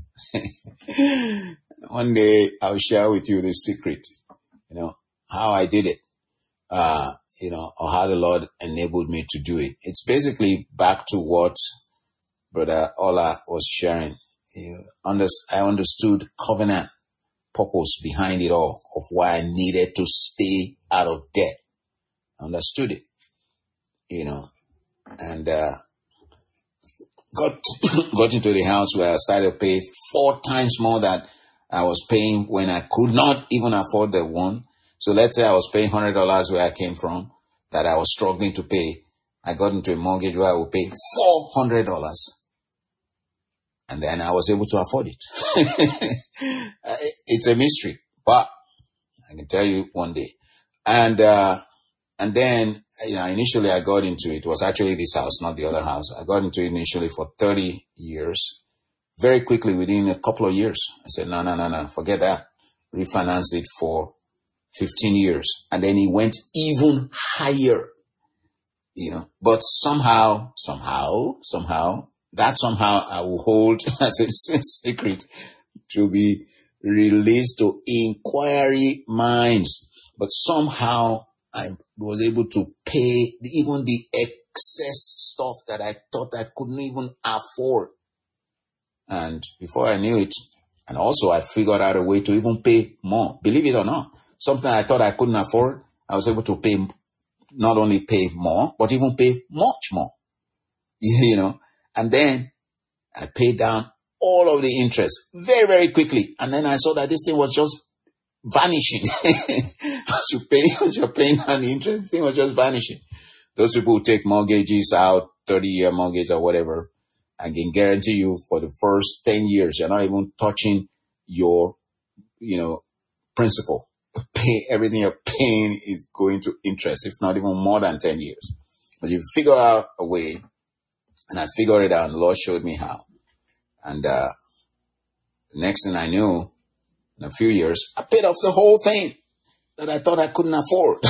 One day I'll share with you the secret, you know, how I did it. Uh, you know, or how the Lord enabled me to do it. It's basically back to what Brother Ola was sharing. You under, I understood covenant purpose behind it all of why I needed to stay out of debt. I understood it, you know, and uh, got got into the house where I started to pay four times more than I was paying when I could not even afford the one. So let's say I was paying one hundred dollars where I came from, that I was struggling to pay. I got into a mortgage where I would pay four hundred dollars. And then I was able to afford it. It's a mystery, but I can tell you one day. And uh, and then, you know, initially I got into it. It was actually this house, not the other house. I got into it initially for thirty years. Very quickly, within a couple of years, I said, no, no, no, no, forget that. Refinance it for fifteen years. And then it went even higher, you know. But somehow, somehow, somehow, that somehow I will hold as a secret to be released to inquiry minds. But somehow I was able to pay even the excess stuff that I thought I couldn't even afford. And before I knew it, and also I figured out a way to even pay more. Believe it or not, something I thought I couldn't afford, I was able to pay, not only pay more, but even pay much more. You know, and then I paid down all of the interest very, very quickly. And then I saw that this thing was just vanishing. As you pay, as you're paying down the interest, the thing was just vanishing. Those people who take mortgages out, thirty-year mortgage or whatever, I can guarantee you for the first ten years, you're not even touching your, you know, principal. The pay, everything you're paying is going to interest, if not even more than ten years. But you figure out a way, and I figured it out, and the Lord showed me how. And uh, the next thing I knew, in a few years, I paid off the whole thing that I thought I couldn't afford.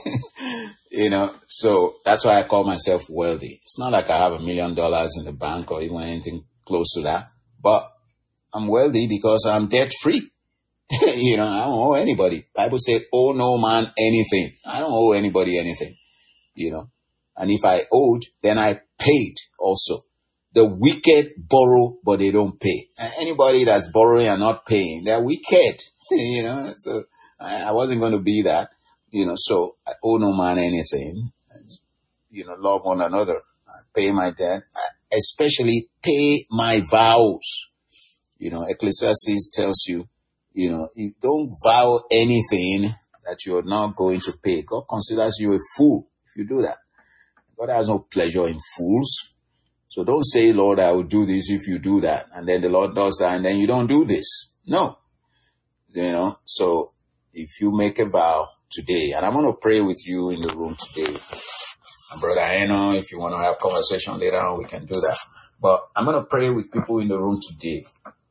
You know, so that's why I call myself wealthy. It's not like I have a million dollars in the bank or even anything close to that, but I'm wealthy because I'm debt free. You know, I don't owe anybody. Bible says, owe no man anything. I don't owe anybody anything, you know. And if I owed, then I paid also. The wicked borrow, but they don't pay. And anybody that's borrowing and not paying, they're wicked. You know, so I, I wasn't going to be that. You know, so I owe no man anything. You know, love one another. I pay my debt. I especially pay my vows. You know, Ecclesiastes tells you, you know, you don't vow anything that you're not going to pay. God considers you a fool if you do that. God has no pleasure in fools. So don't say, Lord, I will do this if you do that. And then the Lord does that and then you don't do this. No. You know, so if you make a vow today, and I'm going to pray with you in the room today. And Brother Eno, if you want to have conversation later on, we can do that. But I'm going to pray with people in the room today.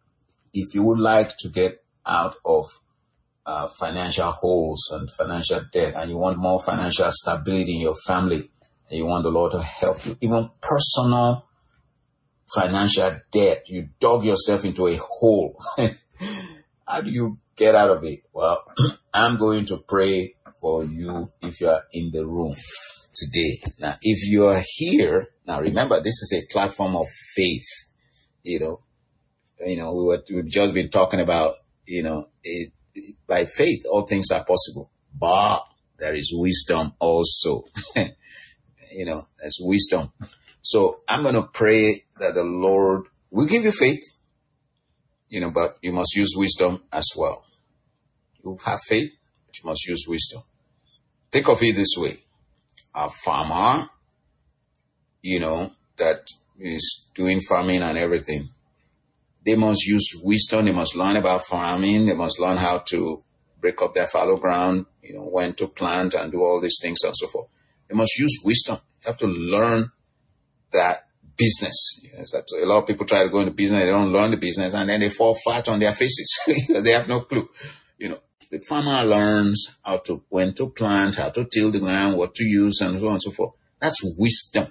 If you would like to get out of uh, financial holes and financial debt, and you want more financial stability in your family, and you want the Lord to help you, even personal financial debt, you dug yourself into a hole. How do you get out of it? Well, I'm going to pray for you if you are in the room today. Now, if you are here, now remember, this is a platform of faith. You know, you know, we were, we've just been talking about, you know, it, it, by faith, all things are possible, but there is wisdom also. You know, there's wisdom. So I'm going to pray that the Lord will give you faith, you know, but you must use wisdom as well. You have faith, but you must use wisdom. Think of it this way. A farmer, you know, that is doing farming and everything, they must use wisdom. They must learn about farming. They must learn how to break up their fallow ground, you know, when to plant and do all these things and so forth. They must use wisdom. You have to learn that business. Yes, that a lot of people try to go into business, they don't learn the business, and then they fall flat on their faces because they have no clue. You know, the farmer learns how to, when to plant, how to till the ground, what to use, and so on and so forth. That's wisdom.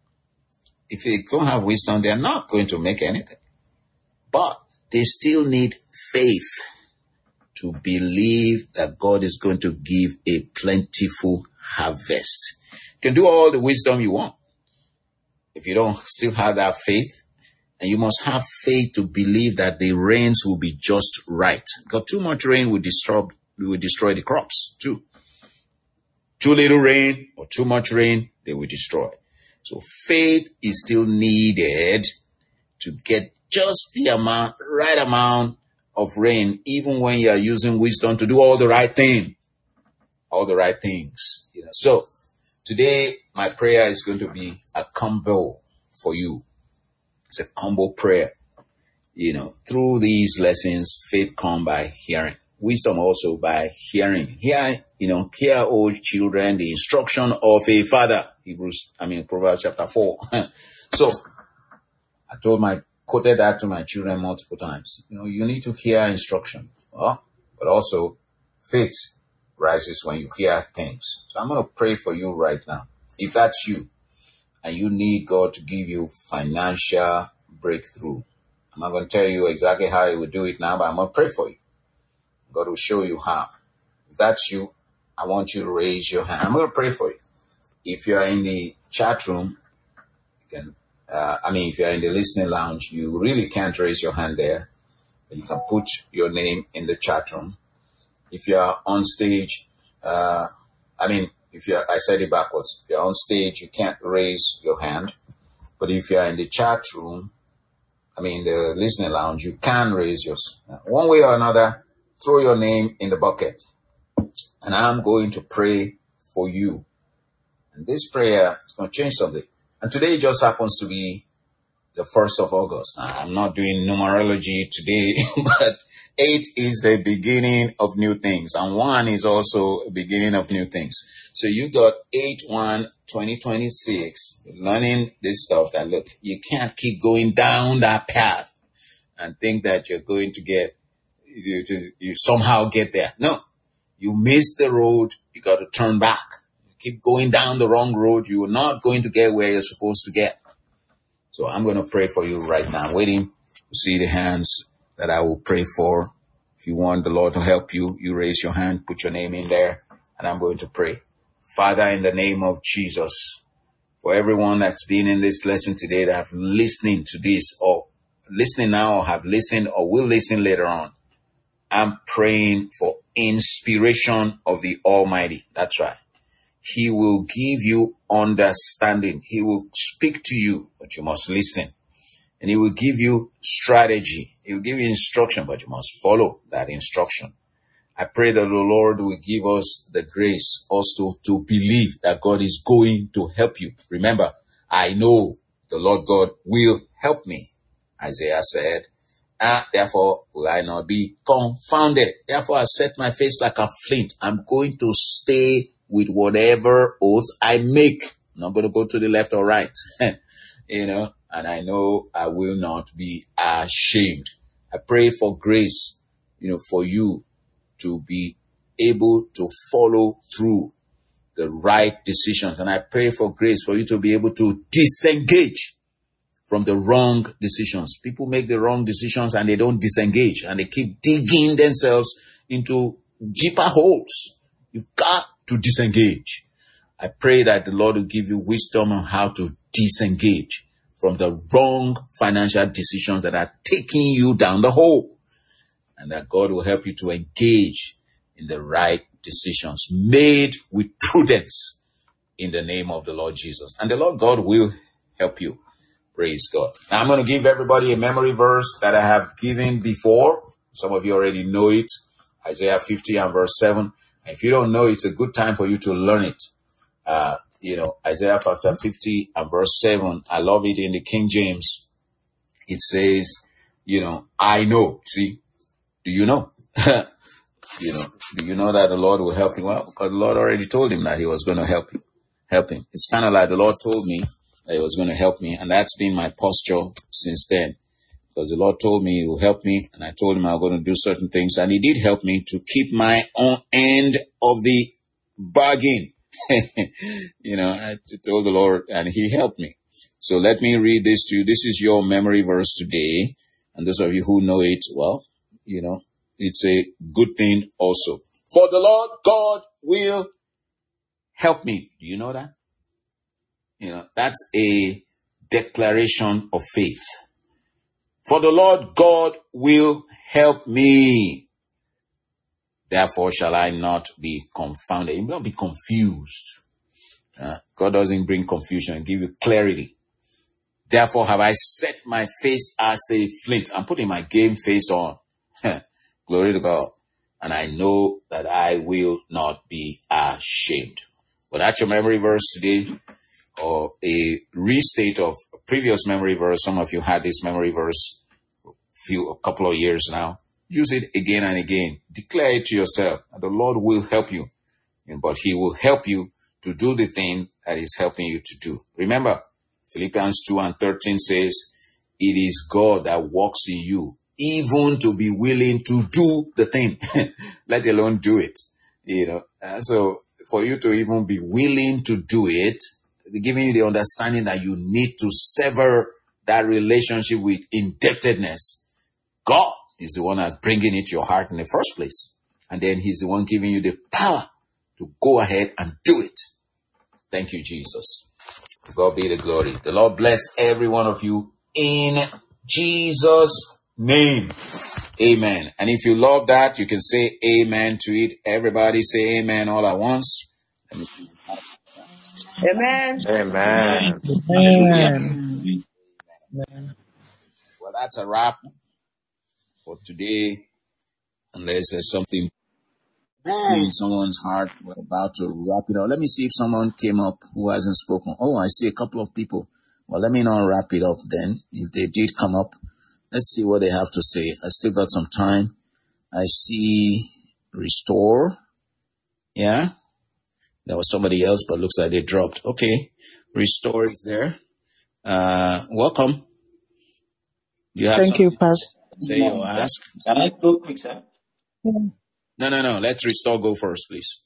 If they don't have wisdom, they're not going to make anything. But they still need faith. to believe that God is going to give a plentiful harvest. You can do all the wisdom you want. If you don't still have that faith, and you must have faith to believe that the rains will be just right. Because too much rain will destroy, will destroy the crops too. Too little rain or too much rain, they will destroy. So faith is still needed to get just the amount, right amount of rain, even when you are using wisdom to do all the right thing, all the right things. You know. So today, my prayer is going to be a combo for you. It's a combo prayer. You know, through these lessons, faith comes by hearing. Wisdom also by hearing. Hear, you know, hear, O children, the instruction of a father. Hebrews, I mean, Proverbs chapter four. So, I told my, quoted that to my children multiple times. You know, you need to hear instruction. Well, but also, faith rises when you hear things. So, I'm going to pray for you right now. If that's you, and you need God to give you financial breakthrough, I'm not going to tell you exactly how He will do it now, but I'm going to pray for you. God will show you how. If that's you, I want you to raise your hand. I'm going to pray for you. If you are in the chat room, you can, uh, I mean, if you are in the listening lounge, you really can't raise your hand there. But you can put your name in the chat room. If you are on stage, uh, I mean, if you are, I said it backwards. If you're on stage, you can't raise your hand. But if you are in the chat room, I mean, the listening lounge, you can raise yours. One way or another, throw your name in the bucket. And I'm going to pray for you. And this prayer is going to change something. And today just happens to be the first of August. Now, I'm not doing numerology today, but eight is the beginning of new things. And one is also a beginning of new things. So you got eight one twenty twenty-six, learning this stuff that, look, you can't keep going down that path and think that you're going to get, you, to, you somehow get there. No, you missed the road. You got to turn back. You keep going down the wrong road. You're not going to get where you're supposed to get. So I'm going to pray for you right now. I'm waiting to see the hands that I will pray for. If you want the Lord to help you, you raise your hand, put your name in there, and I'm going to pray. Father, in the name of Jesus, for everyone that's been in this lesson today that have listening to this or listening now or have listened or will listen later on, I'm praying for inspiration of the Almighty. That's right. He will give you understanding. He will speak to you, but you must listen. And He will give you strategy. He will give you instruction, but you must follow that instruction. I pray that the Lord will give us the grace also to believe that God is going to help you. Remember, I know the Lord God will help me. Isaiah said, ah, therefore will I not be confounded. Therefore I set my face like a flint. I'm going to stay with whatever oath I make. I'm not going to go to the left or right. You know, and I know I will not be ashamed. I pray for grace, you know, for you to be able to follow through the right decisions. And I pray for grace for you to be able to disengage from the wrong decisions. People make the wrong decisions and they don't disengage and they keep digging themselves into deeper holes. You've got to disengage. I pray that the Lord will give you wisdom on how to disengage from the wrong financial decisions that are taking you down the hole. And that God will help you to engage in the right decisions made with prudence in the name of the Lord Jesus. And the Lord God will help you. Praise God. Now I'm going to give everybody a memory verse that I have given before. Some of you already know it. Isaiah fifty and verse seven. And if you don't know, it's a good time for you to learn it. Uh, you know, Isaiah chapter fifty and verse seven. I love it in the King James. It says, you know, I know. See? Do you know? you know, do you know that the Lord will help you? Well, because the Lord already told him that He was going to help you, help him. It's kind of like the Lord told me that He was going to help me. And that's been my posture since then. Because the Lord told me He will help me. And I told Him I was going to do certain things. And He did help me to keep my own end of the bargain. you know, I told the Lord and He helped me. So let me read this to you. This is your memory verse today. And those of you who know it, well, you know, it's a good thing also. For the Lord God will help me. Do you know that? You know, that's a declaration of faith. For the Lord God will help me. Therefore shall I not be confounded. You will not be confused. Uh, God doesn't bring confusion and give you clarity. Therefore have I set my face as a flint. I'm putting my game face on. Glory to God. And I know that I will not be ashamed. Well, that's your memory verse today, or a restate of a previous memory verse. Some of you had this memory verse a few, a couple of years now. Use it again and again. Declare it to yourself. And the Lord will help you. But he will help you to do the thing that he's helping you to do. Remember, Philippians two and thirteen says, it is God that works in you, even to be willing to do the thing, let alone do it. You know, and so for you to even be willing to do it, giving you the understanding that you need to sever that relationship with indebtedness. God is the one that's bringing it to your heart in the first place. And then he's the one giving you the power to go ahead and do it. Thank you, Jesus. God be the glory. The Lord bless every one of you in Jesus' name. Amen. And if you love that, you can say amen to it. Everybody say amen all at once. Let me see. Amen. Amen. Hallelujah. Amen. Well, that's a wrap for today. Unless there's something in someone's heart, we're about to wrap it up. Let me see if someone came up who hasn't spoken. Oh, I see a couple of people. Well, let me not wrap it up then. If they did come up, let's see what they have to say. I still got some time. I see Restore. Yeah. There was somebody else, but looks like they dropped. Okay. Restore is there. Uh, welcome. You have Thank you, Pastor. say or ask? Can I go quick, sir? Yeah. No, no, no. Let's Restore go first, please.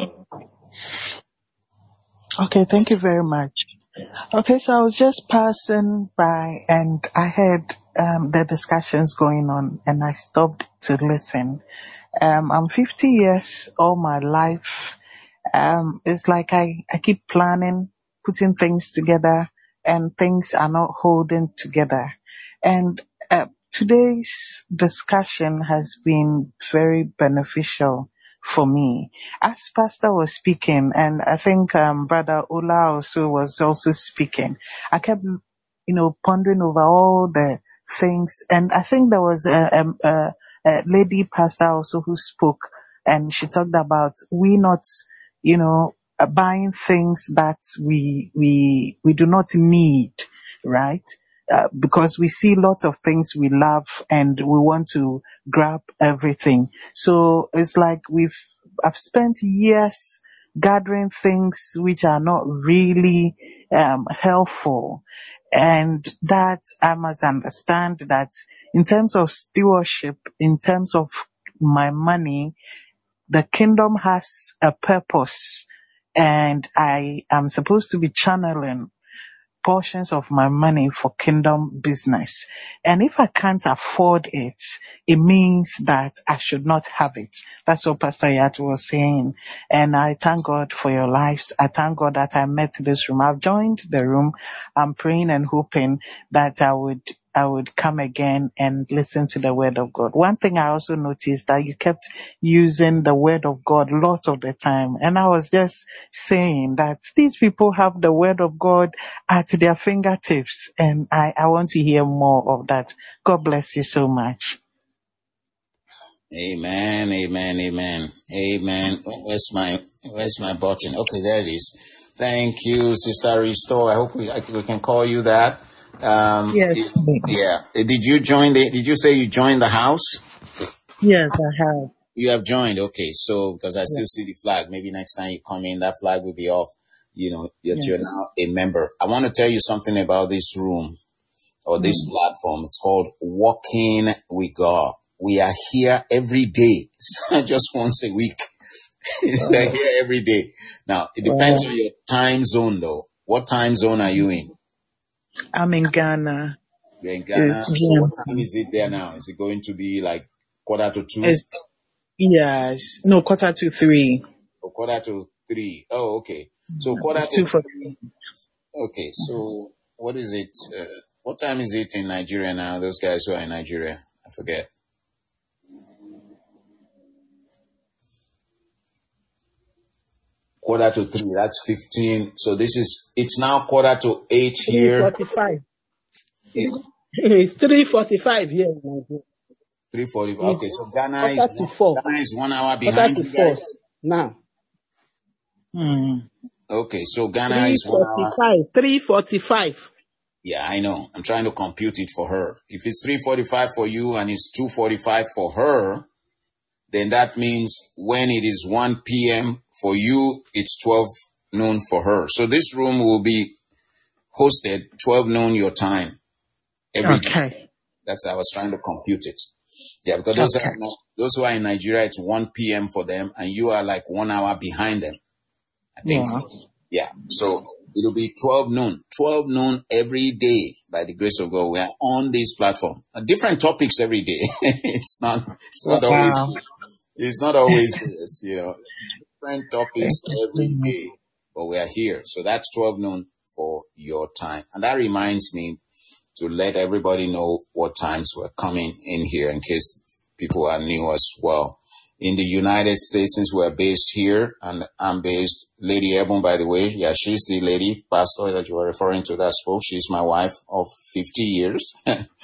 Okay, thank you very much. Okay, so I was just passing by and I heard um, the discussions going on and I stopped to listen. Um, I'm fifty years, all my life. Um, it's like I, I keep planning, putting things together and things are not holding together. And uh, today's discussion has been very beneficial for me. As Pastor was speaking, and I think um, Brother Ola also was also speaking, I kept, you know, pondering over all the things. And I think there was a, a, a, a lady pastor also who spoke, and she talked about we not, you know, uh, buying things that we we we do not need, right? Uh, because we see lots of things we love and we want to grab everything. So it's like we've, I've spent years gathering things which are not really um, helpful. And that I must understand that in terms of stewardship, in terms of my money, the kingdom has a purpose and I am supposed to be channeling portions of my money for kingdom business. And if I can't afford it, it means that I should not have it. That's what Pastor Yat was saying. And I thank God for your lives. I thank God that I met this room. I've joined the room. I'm praying and hoping that I would I would come again and listen to the word of God. One thing I also noticed that you kept using the word of God lots of the time. And I was just saying that these people have the word of God at their fingertips. And I, I want to hear more of that. God bless you so much. Amen, amen, amen, amen. Where's my, where's my button? Okay, there it is. Thank you, Sister Restore. I hope we, I, we can call you that. Um, Yes. yeah. Did you join the, did you say you joined the house? Yes, I have. You have joined. Okay. So, because I still see the flag, maybe next time you come in, that flag will be off, you know, that Yeah. you're now a member. I want to tell you something about this room or this mm. platform. It's called Walking with God. We are here every day. It's not just once a week. We're here every day. Now, it depends wow. on your time zone though. What time zone are you in? I'm in Ghana. You're in Ghana. So what time is it there now? Is it going to be like quarter to two? It's, yes. No, quarter to three. Or quarter to three. Oh, okay. So quarter It's two to for three. Okay, so what is it? Uh, what time is it in Nigeria now? Those guys who are in Nigeria, I forget. Quarter to three. That's fifteen. So this is. It's now quarter to eight three here. forty-five. It's three forty-five here in Nigeria. Three forty-five. Okay, so Ghana Quarter is to four. Ghana is one hour Quarter behind to you four guys. now. Mm. Okay, so Ghana Three is one hour. forty-five. Three forty-five. Yeah, I know. I'm trying to compute it for her. If it's three forty-five for you and it's two forty-five for her, then that means when it is one p.m. for you, it's twelve noon for her. So this room will be hosted twelve noon your time every day. Okay. That's how I was trying to compute it. Yeah, because those, Okay. are, those who are in Nigeria, it's one p.m. for them, and you are like one hour behind them, I think. Yeah. Yeah, so it'll be twelve noon. twelve noon every day by the grace of God. We are on this platform. Uh, different topics every day. it's not it's not always Wow. it's not always this, you know. Different topics every day. But we are here. So that's twelve noon for your time. And that reminds me to let everybody know what times we're coming in here in case people are new as well. In the United States, since we're based here, and I'm based, Lady Ebon, by the way, yeah, she's the lady pastor that you were referring to that spoke. She's my wife of fifty years.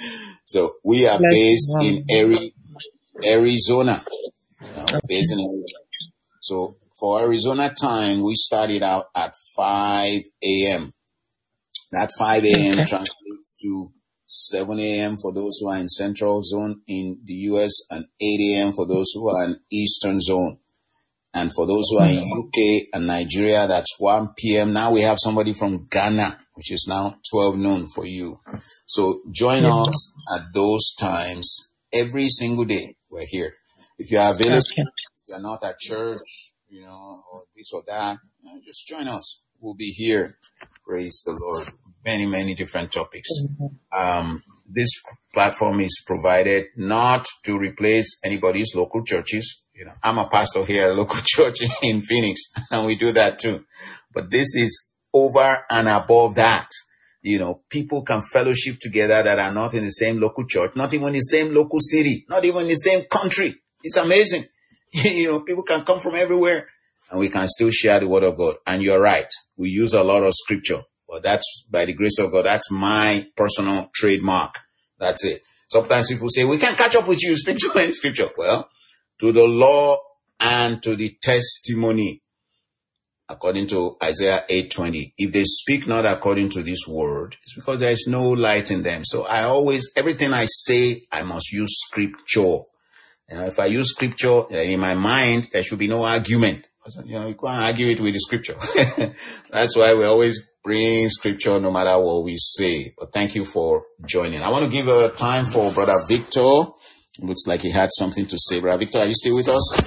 So we are based in Ari- Arizona. You know, we're based in Arizona. So for Arizona time, we started out at five a.m. That five a.m. Okay. translates to seven a.m. for those who are in Central Zone in the U S and eight a.m. for those who are in Eastern Zone. And for those who are in U K and Nigeria, that's one p.m. Now we have somebody from Ghana, which is now twelve noon for you. So join us at those times every single day. We're here. If you are available, Okay. if you're not at church, you know, or this or that, you know, just join us. We'll be here. Praise the Lord. Many, many different topics. Um, this platform is provided not to replace anybody's local churches. You know, I'm a pastor here at a local church in Phoenix, and we do that too. But this is over and above that. You know, people can fellowship together that are not in the same local church, not even in the same local city, not even in the same country. It's amazing. You know, people can come from everywhere and we can still share the word of God. And you're right. We use a lot of scripture. Well, that's by the grace of God. That's my personal trademark. That's it. Sometimes people say, we can't catch up with you. Speak to any scripture. Well, to the law and to the testimony, according to Isaiah eight twenty. If they speak not according to this word, it's because there is no light in them. So I always, everything I say, I must use scripture. You know, if I use scripture in my mind, there should be no argument. You know, you can't argue it with the scripture. That's why we always bring scripture no matter what we say. But thank you for joining. I want to give a time for Brother Victor. Looks like he had something to say. Brother Victor, are you still with us?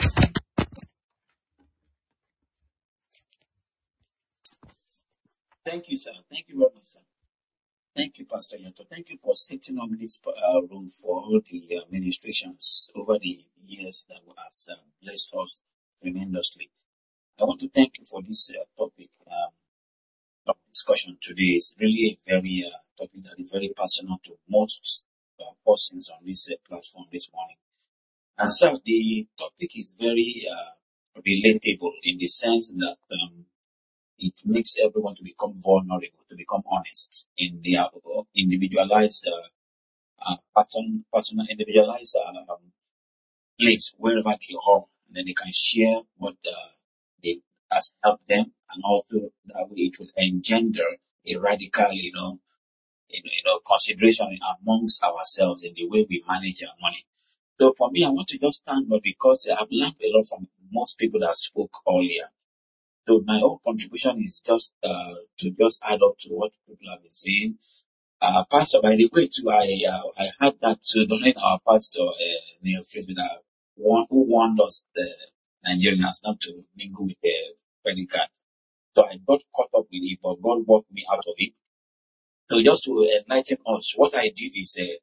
Thank you, sir. Thank you very much, sir. Thank you, Pastor Yato. Thank you for setting up this uh, room for all the uh, ministrations over the years that has uh, blessed us tremendously. I want to thank you for this uh, topic um, of discussion today. It's really a very uh, topic that is very personal to most uh, persons on this uh, platform this morning. And so the topic is very uh, relatable in the sense that um, it makes everyone to become vulnerable, to become honest in their uh, individualized, uh, uh, person, personal, individualized uh, um, place wherever they are, and then they can share what uh, they has helped them, and also that way it will engender a radical, you know, you know, you know, consideration amongst ourselves in the way we manage our money. So for me, I want to just stand up because I've learned a lot from most people that spoke earlier. So my own contribution is just uh, to just add up to what people have been saying. Uh, Pastor, by the way, too, I uh, I had that too during our pastor uh, Neil Frisbee, that one who warned us, the Nigerians, not to mingle with the credit card. So I got caught up with it, but God walked me out of it. So just to enlighten us, what I did is uh,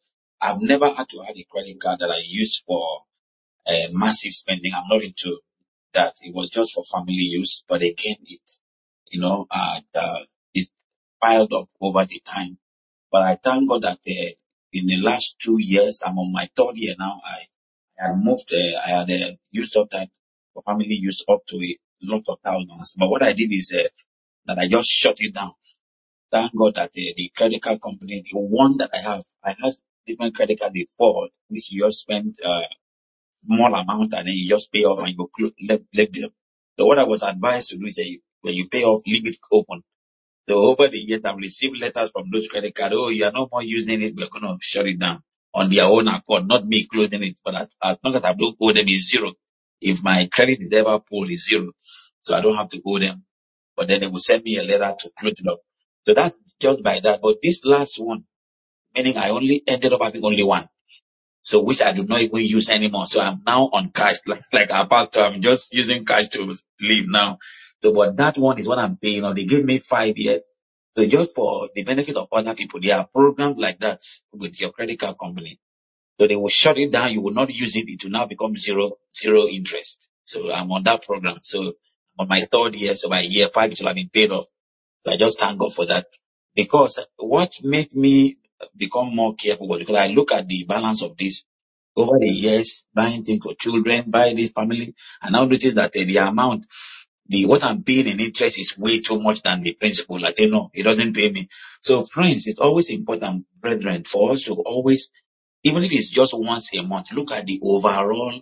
I've never had to have a credit card that I use for uh, massive spending. I'm not into that. It was just for family use. But again, it, you know, uh, the, it's piled up over the time. But I thank God that uh, in the last two years, I'm on my third year now. I, I had moved, uh, I had uh, used up that for family use up to a lot of thousands. But what I did is uh, that I just shut it down. Thank God that uh, the credit card company, the one that I have, I had different credit card before, which you just spend uh, small amount and then you just pay off and you close, let, let them. So what I was advised to do is that you, when you pay off, leave it open. So over the years, I've received letters from those credit cards. Oh, you are no more using it. We're going to shut it down on their own accord, not me closing it. But as, as long as I don't owe them, it's zero. If my credit is ever pulled, it's zero. So I don't have to owe them. But then they will send me a letter to close it up. So that's just by that. But this last one, meaning I only ended up having only one. So which I did not even use anymore. So I'm now on cash, like, like a pastor. I'm just using cash to live now. So, but that one is what I'm paying. You know, they gave me five years. So just for the benefit of other people, there are programs like that with your credit card company. So they will shut it down. You will not use it. It will now become zero, zero interest. So I'm on that program. So I'm on my third year. So by year five, it will have been paid off. So I just thank God for that. Because what made me become more careful was because I look at the balance of this over the years, buying things for children, buying this family, and now notice that uh, the amount, the what I'm paying in interest is way too much than the principal. I say, no, it doesn't pay me. So friends, it's always important, brethren, for us to always, even if it's just once a month, look at the overall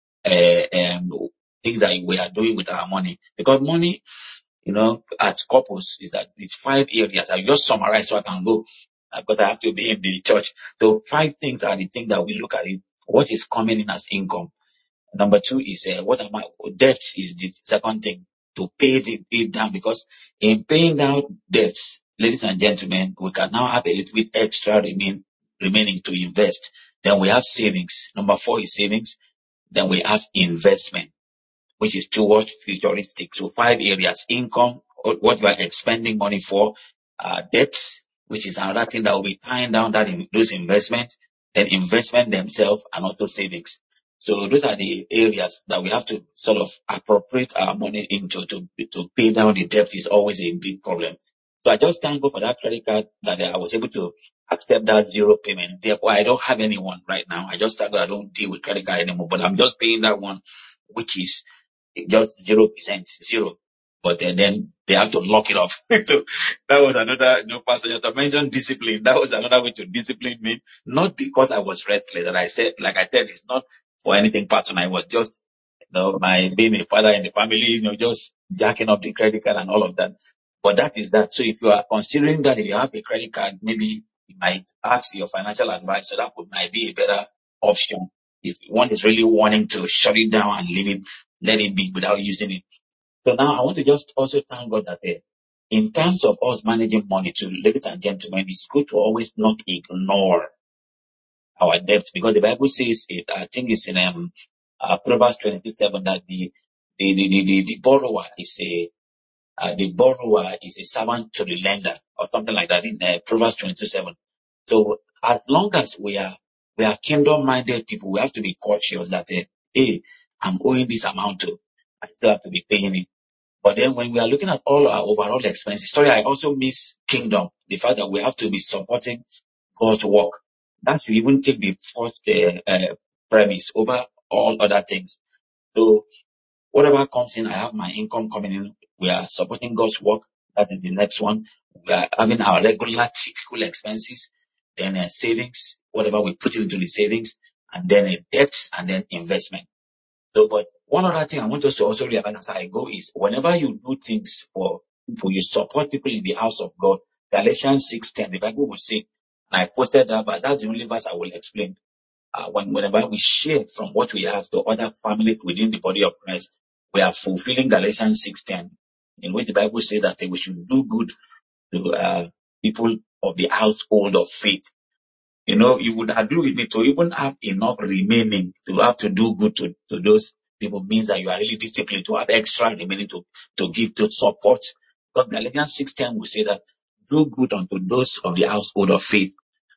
uh, um, things that we are doing with our money. Because money, you know, as couples, is that it's five areas. I just summarize so I can go uh, because I have to be in the church. So five things are the things that we look at it. What is coming in as income? Number two is uh, what am I? Debt is the second thing, to pay the, it down, because in paying down debts, ladies and gentlemen, we can now have a little bit extra remain, remaining to invest. Then we have savings. Number four is savings. Then we have investment, which is towards futuristic. So five areas: income, what you are expending money for, uh, debts, which is another thing that will be tying down that in those investments, then investment themselves, and also savings. So those are the areas that we have to sort of appropriate our money into to, to pay down the debt. Is always a big problem. So I just thank God for that credit card that I was able to accept that zero payment. Therefore, I don't have anyone right now. I just thank God I don't deal with credit card anymore, but I'm just paying that one, which is just zero percent, zero. But then, then they have to lock it off. So that was another, you know, Pastor Yato mentioned discipline. That was another way to discipline me. Not because I was restless. And I said, like I said, it's not for anything personal. I was just, you know, my being a father in the family, you know, just jacking up the credit card and all of that. But that is that. So if you are considering that, if you have a credit card, maybe you might ask your financial advisor. That would might be a better option. If one is really wanting to shut it down and leave it, let it be without using it. So now I want to just also thank God that uh, in terms of us managing money, to ladies and gentlemen, it's good to always not ignore our debts, because the Bible says it. I think it's in um, uh, Proverbs twenty-two seven that the the, the, the, the, the borrower is a uh, the borrower is a servant to the lender, or something like that in uh, Proverbs twenty-two seven. So as long as we are we are kingdom minded people, we have to be cautious that uh, hey, I'm owing this amount to, I still have to be paying it. But then when we are looking at all our overall expenses, sorry, I also miss kingdom, the fact that we have to be supporting God's work. That should even take the first uh, uh, premise over all other things. So whatever comes in, I have my income coming in. We are supporting God's work. That is the next one. We are having our regular typical expenses, then uh, savings, whatever we put into the savings, and then uh, debts, and then investment. So, but one other thing I want us to also realize as I go is, whenever you do things for people, you support people in the house of God. Galatians six ten, the Bible will say, and I posted that, but that's the only verse I will explain. Uh, when, whenever we share from what we have to other families within the body of Christ, we are fulfilling Galatians six ten, in which the Bible says that we should do good to uh, people of the household of faith. You know, you would agree with me, to even have enough remaining to have to do good to, to those people means that you are really disciplined to have extra remaining to, to give, to support. Because Galatians six ten will say that do good unto those of the household of faith.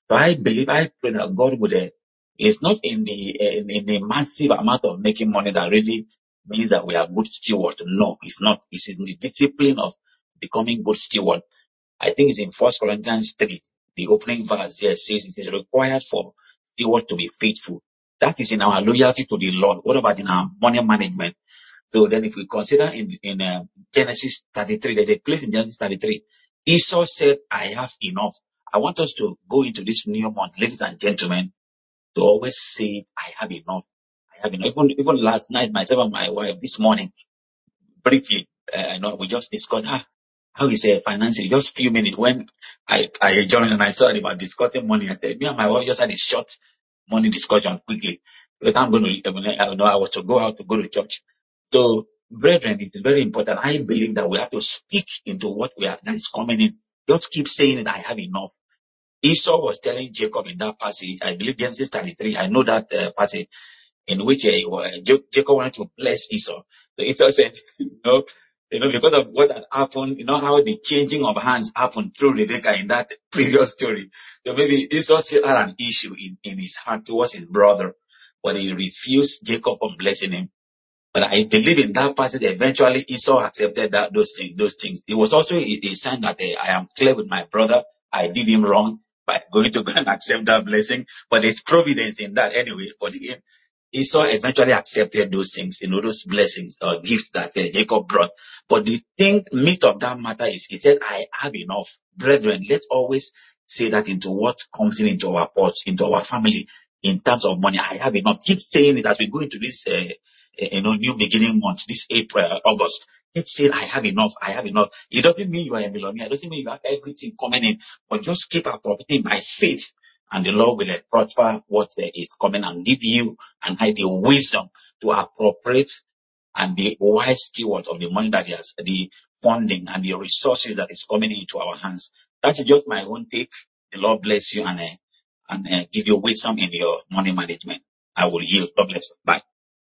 So I believe, I pray that God would, uh, it's not in the, uh, in, in the massive amount of making money that really means that we are good stewards. No, it's not. It's in the discipline of becoming good steward. I think it's in First Corinthians three, the opening verse there says it is required for steward to be faithful. That is in our loyalty to the Lord. What about in our money management? So then if we consider in, in uh, Genesis thirty-three, there's a place in Genesis thirty-three. Esau said, I have enough. I want us to go into this new month, ladies and gentlemen, to always say, I have enough. I have enough. Even, even last night, myself and my wife, this morning, briefly, uh, you know, we just discussed, ah, how is uh, financing? Just few minutes when I, I joined and I saw about discussing money, I said, me and my wife just had a short money discussion quickly. Because I'm going to, I know I was to go out to go to church. So, brethren, it is very important. I believe that we have to speak into what we are, that is coming in. Just keep saying it, I have enough. Esau was telling Jacob in that passage, I believe Genesis thirty-three, I know that uh, passage, in which uh, Jacob wanted to bless Esau. So Esau said, you know, you know, because of what had happened, you know how the changing of hands happened through Rebekah in that previous story. So maybe Esau still had an issue in, in his heart towards his brother, but he refused Jacob from blessing him. But I believe in that passage, eventually Esau accepted that those things. Those things. It was also a, a sign that uh, I am clear with my brother. I did him wrong by going to go and accept that blessing. But there's providence in that anyway. But again, Esau eventually accepted those things, you know, those blessings or gifts that uh, Jacob brought. But the thing, myth of that matter is, he said, I have enough. Brethren, let's always say that into what comes in into our pots, into our family, in terms of money. I have enough. Keep saying it as we go into this, uh, you know, new beginning month, this April, August. Keep saying, I have enough, I have enough. It doesn't mean you are a millionaire. It doesn't mean you have everything coming in, but just keep appropriating by faith. And the Lord will uh, prosper what uh, is coming and give you and have the wisdom to appropriate and be wise steward of the money that he has, the funding and the resources that is coming into our hands. That's just my own take. The Lord bless you and, uh, and uh, give you wisdom in your money management. I will yield. God bless you. Bye.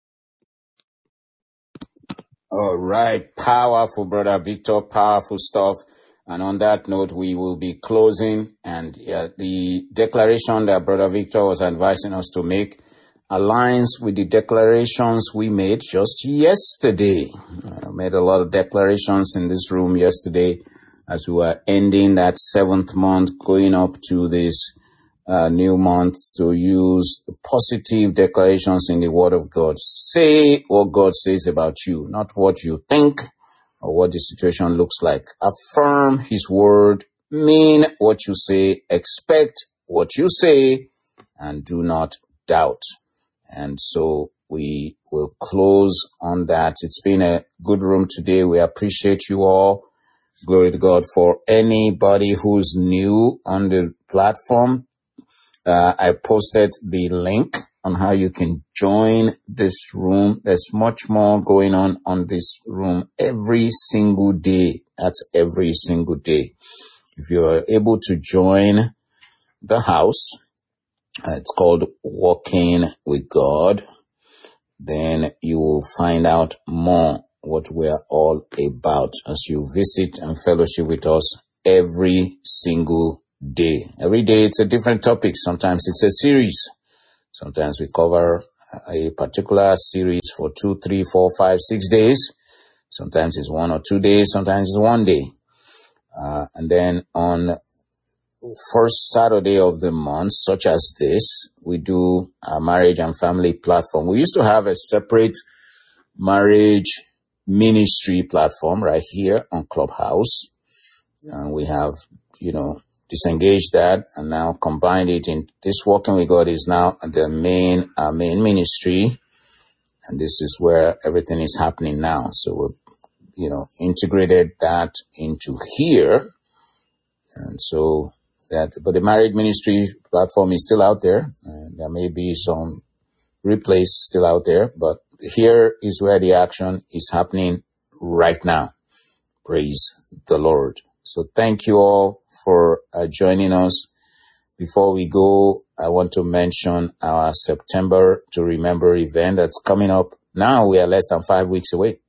All right. Powerful, Brother Victor. Powerful stuff. And on that note, we will be closing. And uh, the declaration that Brother Victor was advising us to make aligns with the declarations we made just yesterday. I made a lot of declarations in this room yesterday as we were ending that seventh month, going up to this uh, new month, to use positive declarations in the Word of God. Say what God says about you, not what you think or what the situation looks like. Affirm His Word, mean what you say, expect what you say, and do not doubt. And so we will close on that. It's been a good room today. We appreciate you all. Glory to God. For anybody who's new on the platform, uh, I posted the link on how you can join this room. There's much more going on on this room every single day. That's every single day. If you are able to join the house, it's called Walking with God, then you will find out more what we're all about as you visit and fellowship with us every single day. Every day it's a different topic. Sometimes it's a series. Sometimes we cover a particular series for two, three, four, five, six days. Sometimes it's one or two days. Sometimes it's one day. Uh, and then on first Saturday of the month, such as this, we do a marriage and family platform. We used to have a separate marriage ministry platform right here on Clubhouse. And we have, you know, disengaged that and now combined it in this Walking with God is now the main, our main ministry. And this is where everything is happening now. So we've, you know, integrated that into here. And so that, but the marriage ministry platform is still out there. And there may be some replays still out there, but here is where the action is happening right now. Praise the Lord. So thank you all for uh, joining us. Before we go, I want to mention our September to Remember event that's coming up. Now we are less than five weeks away.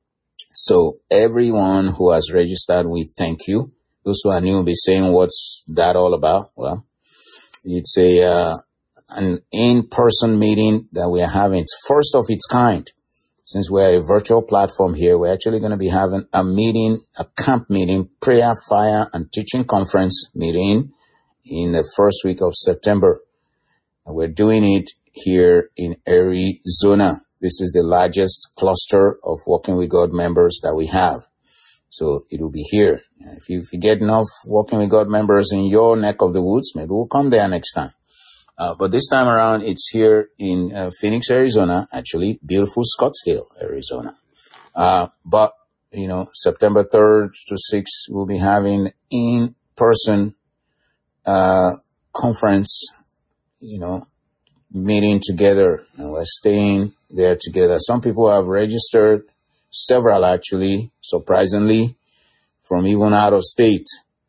So everyone who has registered, we thank you. Those who are new will be saying, what's that all about? Well, It's a uh, an in-person meeting that we are having. It's first of its kind. Since we're a virtual platform here, we're actually going to be having a meeting, a camp meeting, prayer, fire, and teaching conference meeting in the first week of September. And we're doing it here in Arizona. This is the largest cluster of Walking with God members that we have. So it will be here. If you, if you get enough Walking with God members in your neck of the woods, maybe we'll come there next time. Uh, but this time around, it's here in uh, Phoenix, Arizona, actually, beautiful Scottsdale, Arizona. Uh, but, you know, September third to sixth, we'll be having in-person uh, conference, you know, meeting together. And we're staying there together. Some people have registered, several actually, surprisingly, from even out of state.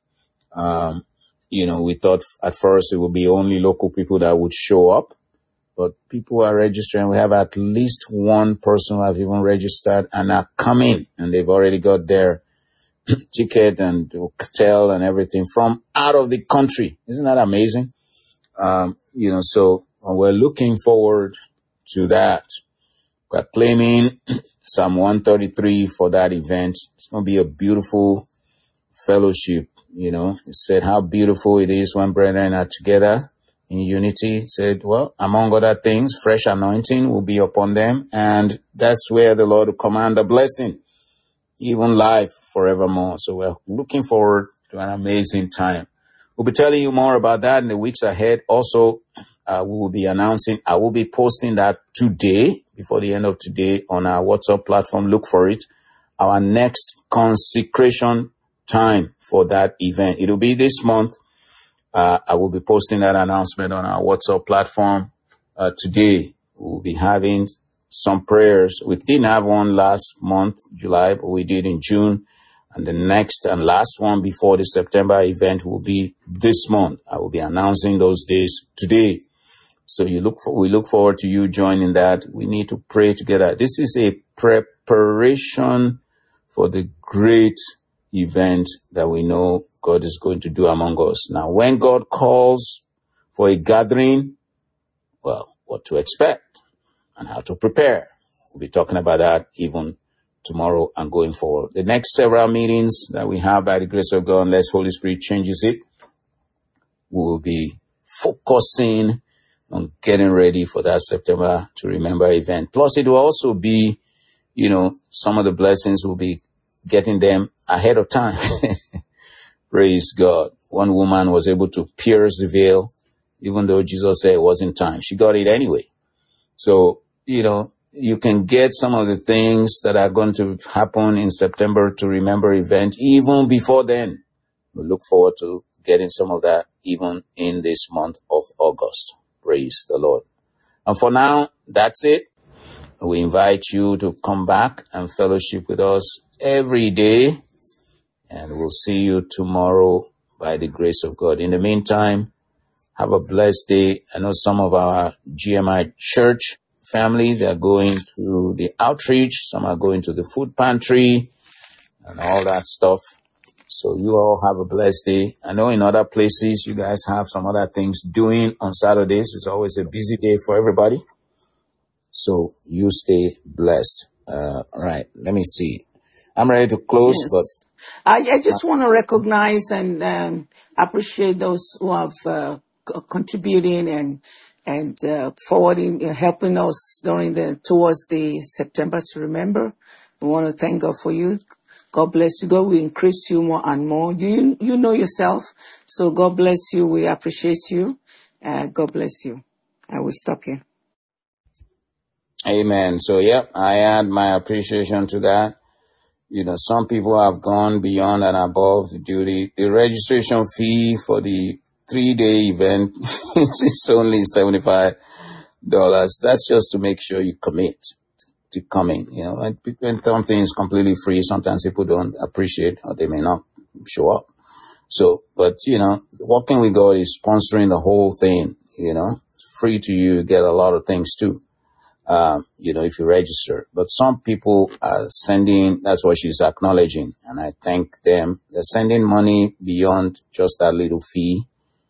Um, You know, we thought at first it would be only local people that would show up, but people are registering. We have at least one person who have even registered and are coming, and they've already got their ticket and hotel and everything from out of the country. Isn't that amazing? Um, you know, so we're looking forward to that. We're claiming Psalm one thirty-three for that event. It's going to be a beautiful fellowship. You know, it said how beautiful it is when brethren are together in unity. It said, well, among other things, fresh anointing will be upon them. And that's where the Lord will command a blessing, even life forevermore. So we're looking forward to an amazing time. We'll be telling you more about that in the weeks ahead. Also, uh, we will be announcing, I will be posting that today, before the end of today, on our WhatsApp platform. Look for it. Our next consecration time for that event. It'll be this month. Uh, I will be posting that announcement on our WhatsApp platform uh, today. We'll be having some prayers. We didn't have one last month, July, but we did in June. And the next and last one before the September event will be this month. I will be announcing those days today. So you look for, we look forward to you joining that. We need to pray together. This is a preparation for the great event that we know God is going to do among us. Now, when God calls for a gathering, well, what to expect and how to prepare. We'll be talking about that even tomorrow and going forward. The next several meetings that we have by the grace of God, unless Holy Spirit changes it, we will be focusing on getting ready for that September to Remember event. Plus, it will also be, you know, some of the blessings will be getting them ahead of time. Praise God. One woman was able to pierce the veil, even though Jesus said it wasn't time. She got it anyway. So, you know, you can get some of the things that are going to happen in September to Remember event even before then. We look forward to getting some of that even in this month of August. Praise the Lord. And for now, that's it. We invite you to come back and fellowship with us every day, and we'll see you tomorrow by the grace of God. In the meantime, have a blessed day. I know some of our G M I church family, they're going to the outreach, some are going to the food pantry and all that stuff. So you all have a blessed day. I know in other places you guys have some other things doing on Saturdays. It's always a busy day for everybody. So you stay blessed. Uh, all right, let me see. I'm ready to close, Yes. but I, I just want to recognize and um, appreciate those who have uh, c- contributing and and uh, forwarding, uh, helping us during the towards the September to Remember. We want to thank God for you. God bless you. God will increase you more and more. You you know yourself, so God bless you. We appreciate you. Uh, God bless you. I will stop here. amen. So, yeah, I add my appreciation to that. You know, some people have gone beyond and above the duty. The registration fee for the three-day event is only seventy-five dollars. That's just to make sure you commit to coming. You know, and when something is completely free, sometimes people don't appreciate or they may not show up. So, but, you know, Walking with God is sponsoring the whole thing, you know. It's free to you, you get a lot of things too. Um, you know, if you register. But some people are sending, that's what she's acknowledging, and I thank them. They're sending money beyond just that little fee.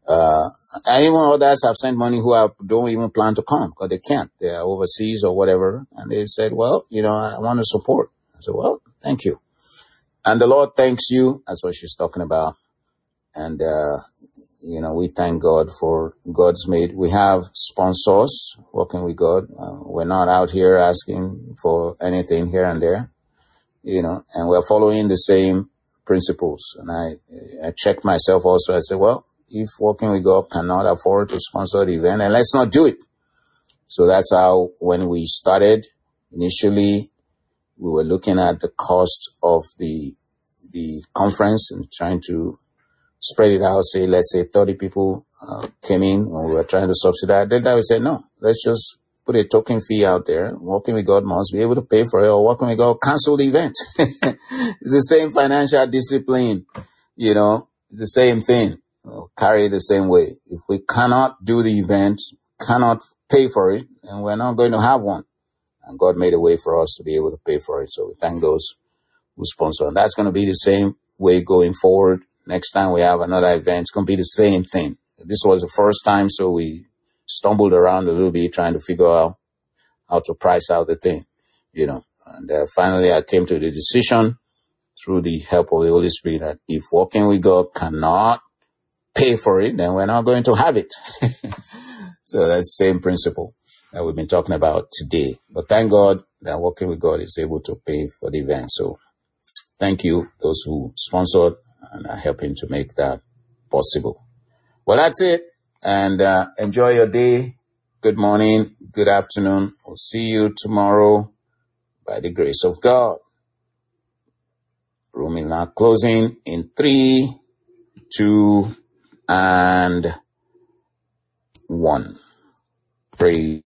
Uh, and even others have sent money who have, don't even plan to come because they can't. They are overseas or whatever. And they said, well, you know, I want to support. I said, well, thank you. And the Lord thanks you. That's what she's talking about. And, uh, you know, we thank God for God's made. We have sponsors working with God. Uh, we're not out here asking for anything here and there, you know, and we're following the same principles. And I, I check myself also. I said, well, if Working with God cannot afford to sponsor the event, and let's not do it. So that's how, when we started, initially, we were looking at the cost of the the conference and trying to spread it out. Say, let's say thirty people uh, came in, and we were trying to subsidize. Then we said, no, let's just put a token fee out there. Working with God must be able to pay for it, or Working with God cancel the event. It's the same financial discipline, you know, it's the same thing. We'll carry it the same way. If we cannot do the event, cannot pay for it, then we're not going to have one. And God made a way for us to be able to pay for it. So we thank those who sponsor. And that's going to be the same way going forward. Next time we have another event, it's going to be the same thing. This was the first time, so we stumbled around a little bit trying to figure out how to price out the thing, you know. And uh, finally, I came to the decision through the help of the Holy Spirit that if Working with God cannot pay for it, then we're not going to have it. So that's the same principle that we've been talking about today. But thank God that Working with God is able to pay for the event. So thank you, those who sponsored and are helping to make that possible. Well, that's it. And uh, enjoy your day. Good morning. Good afternoon. We'll see you tomorrow by the grace of God. Room is now closing in three, two, and one. Praise.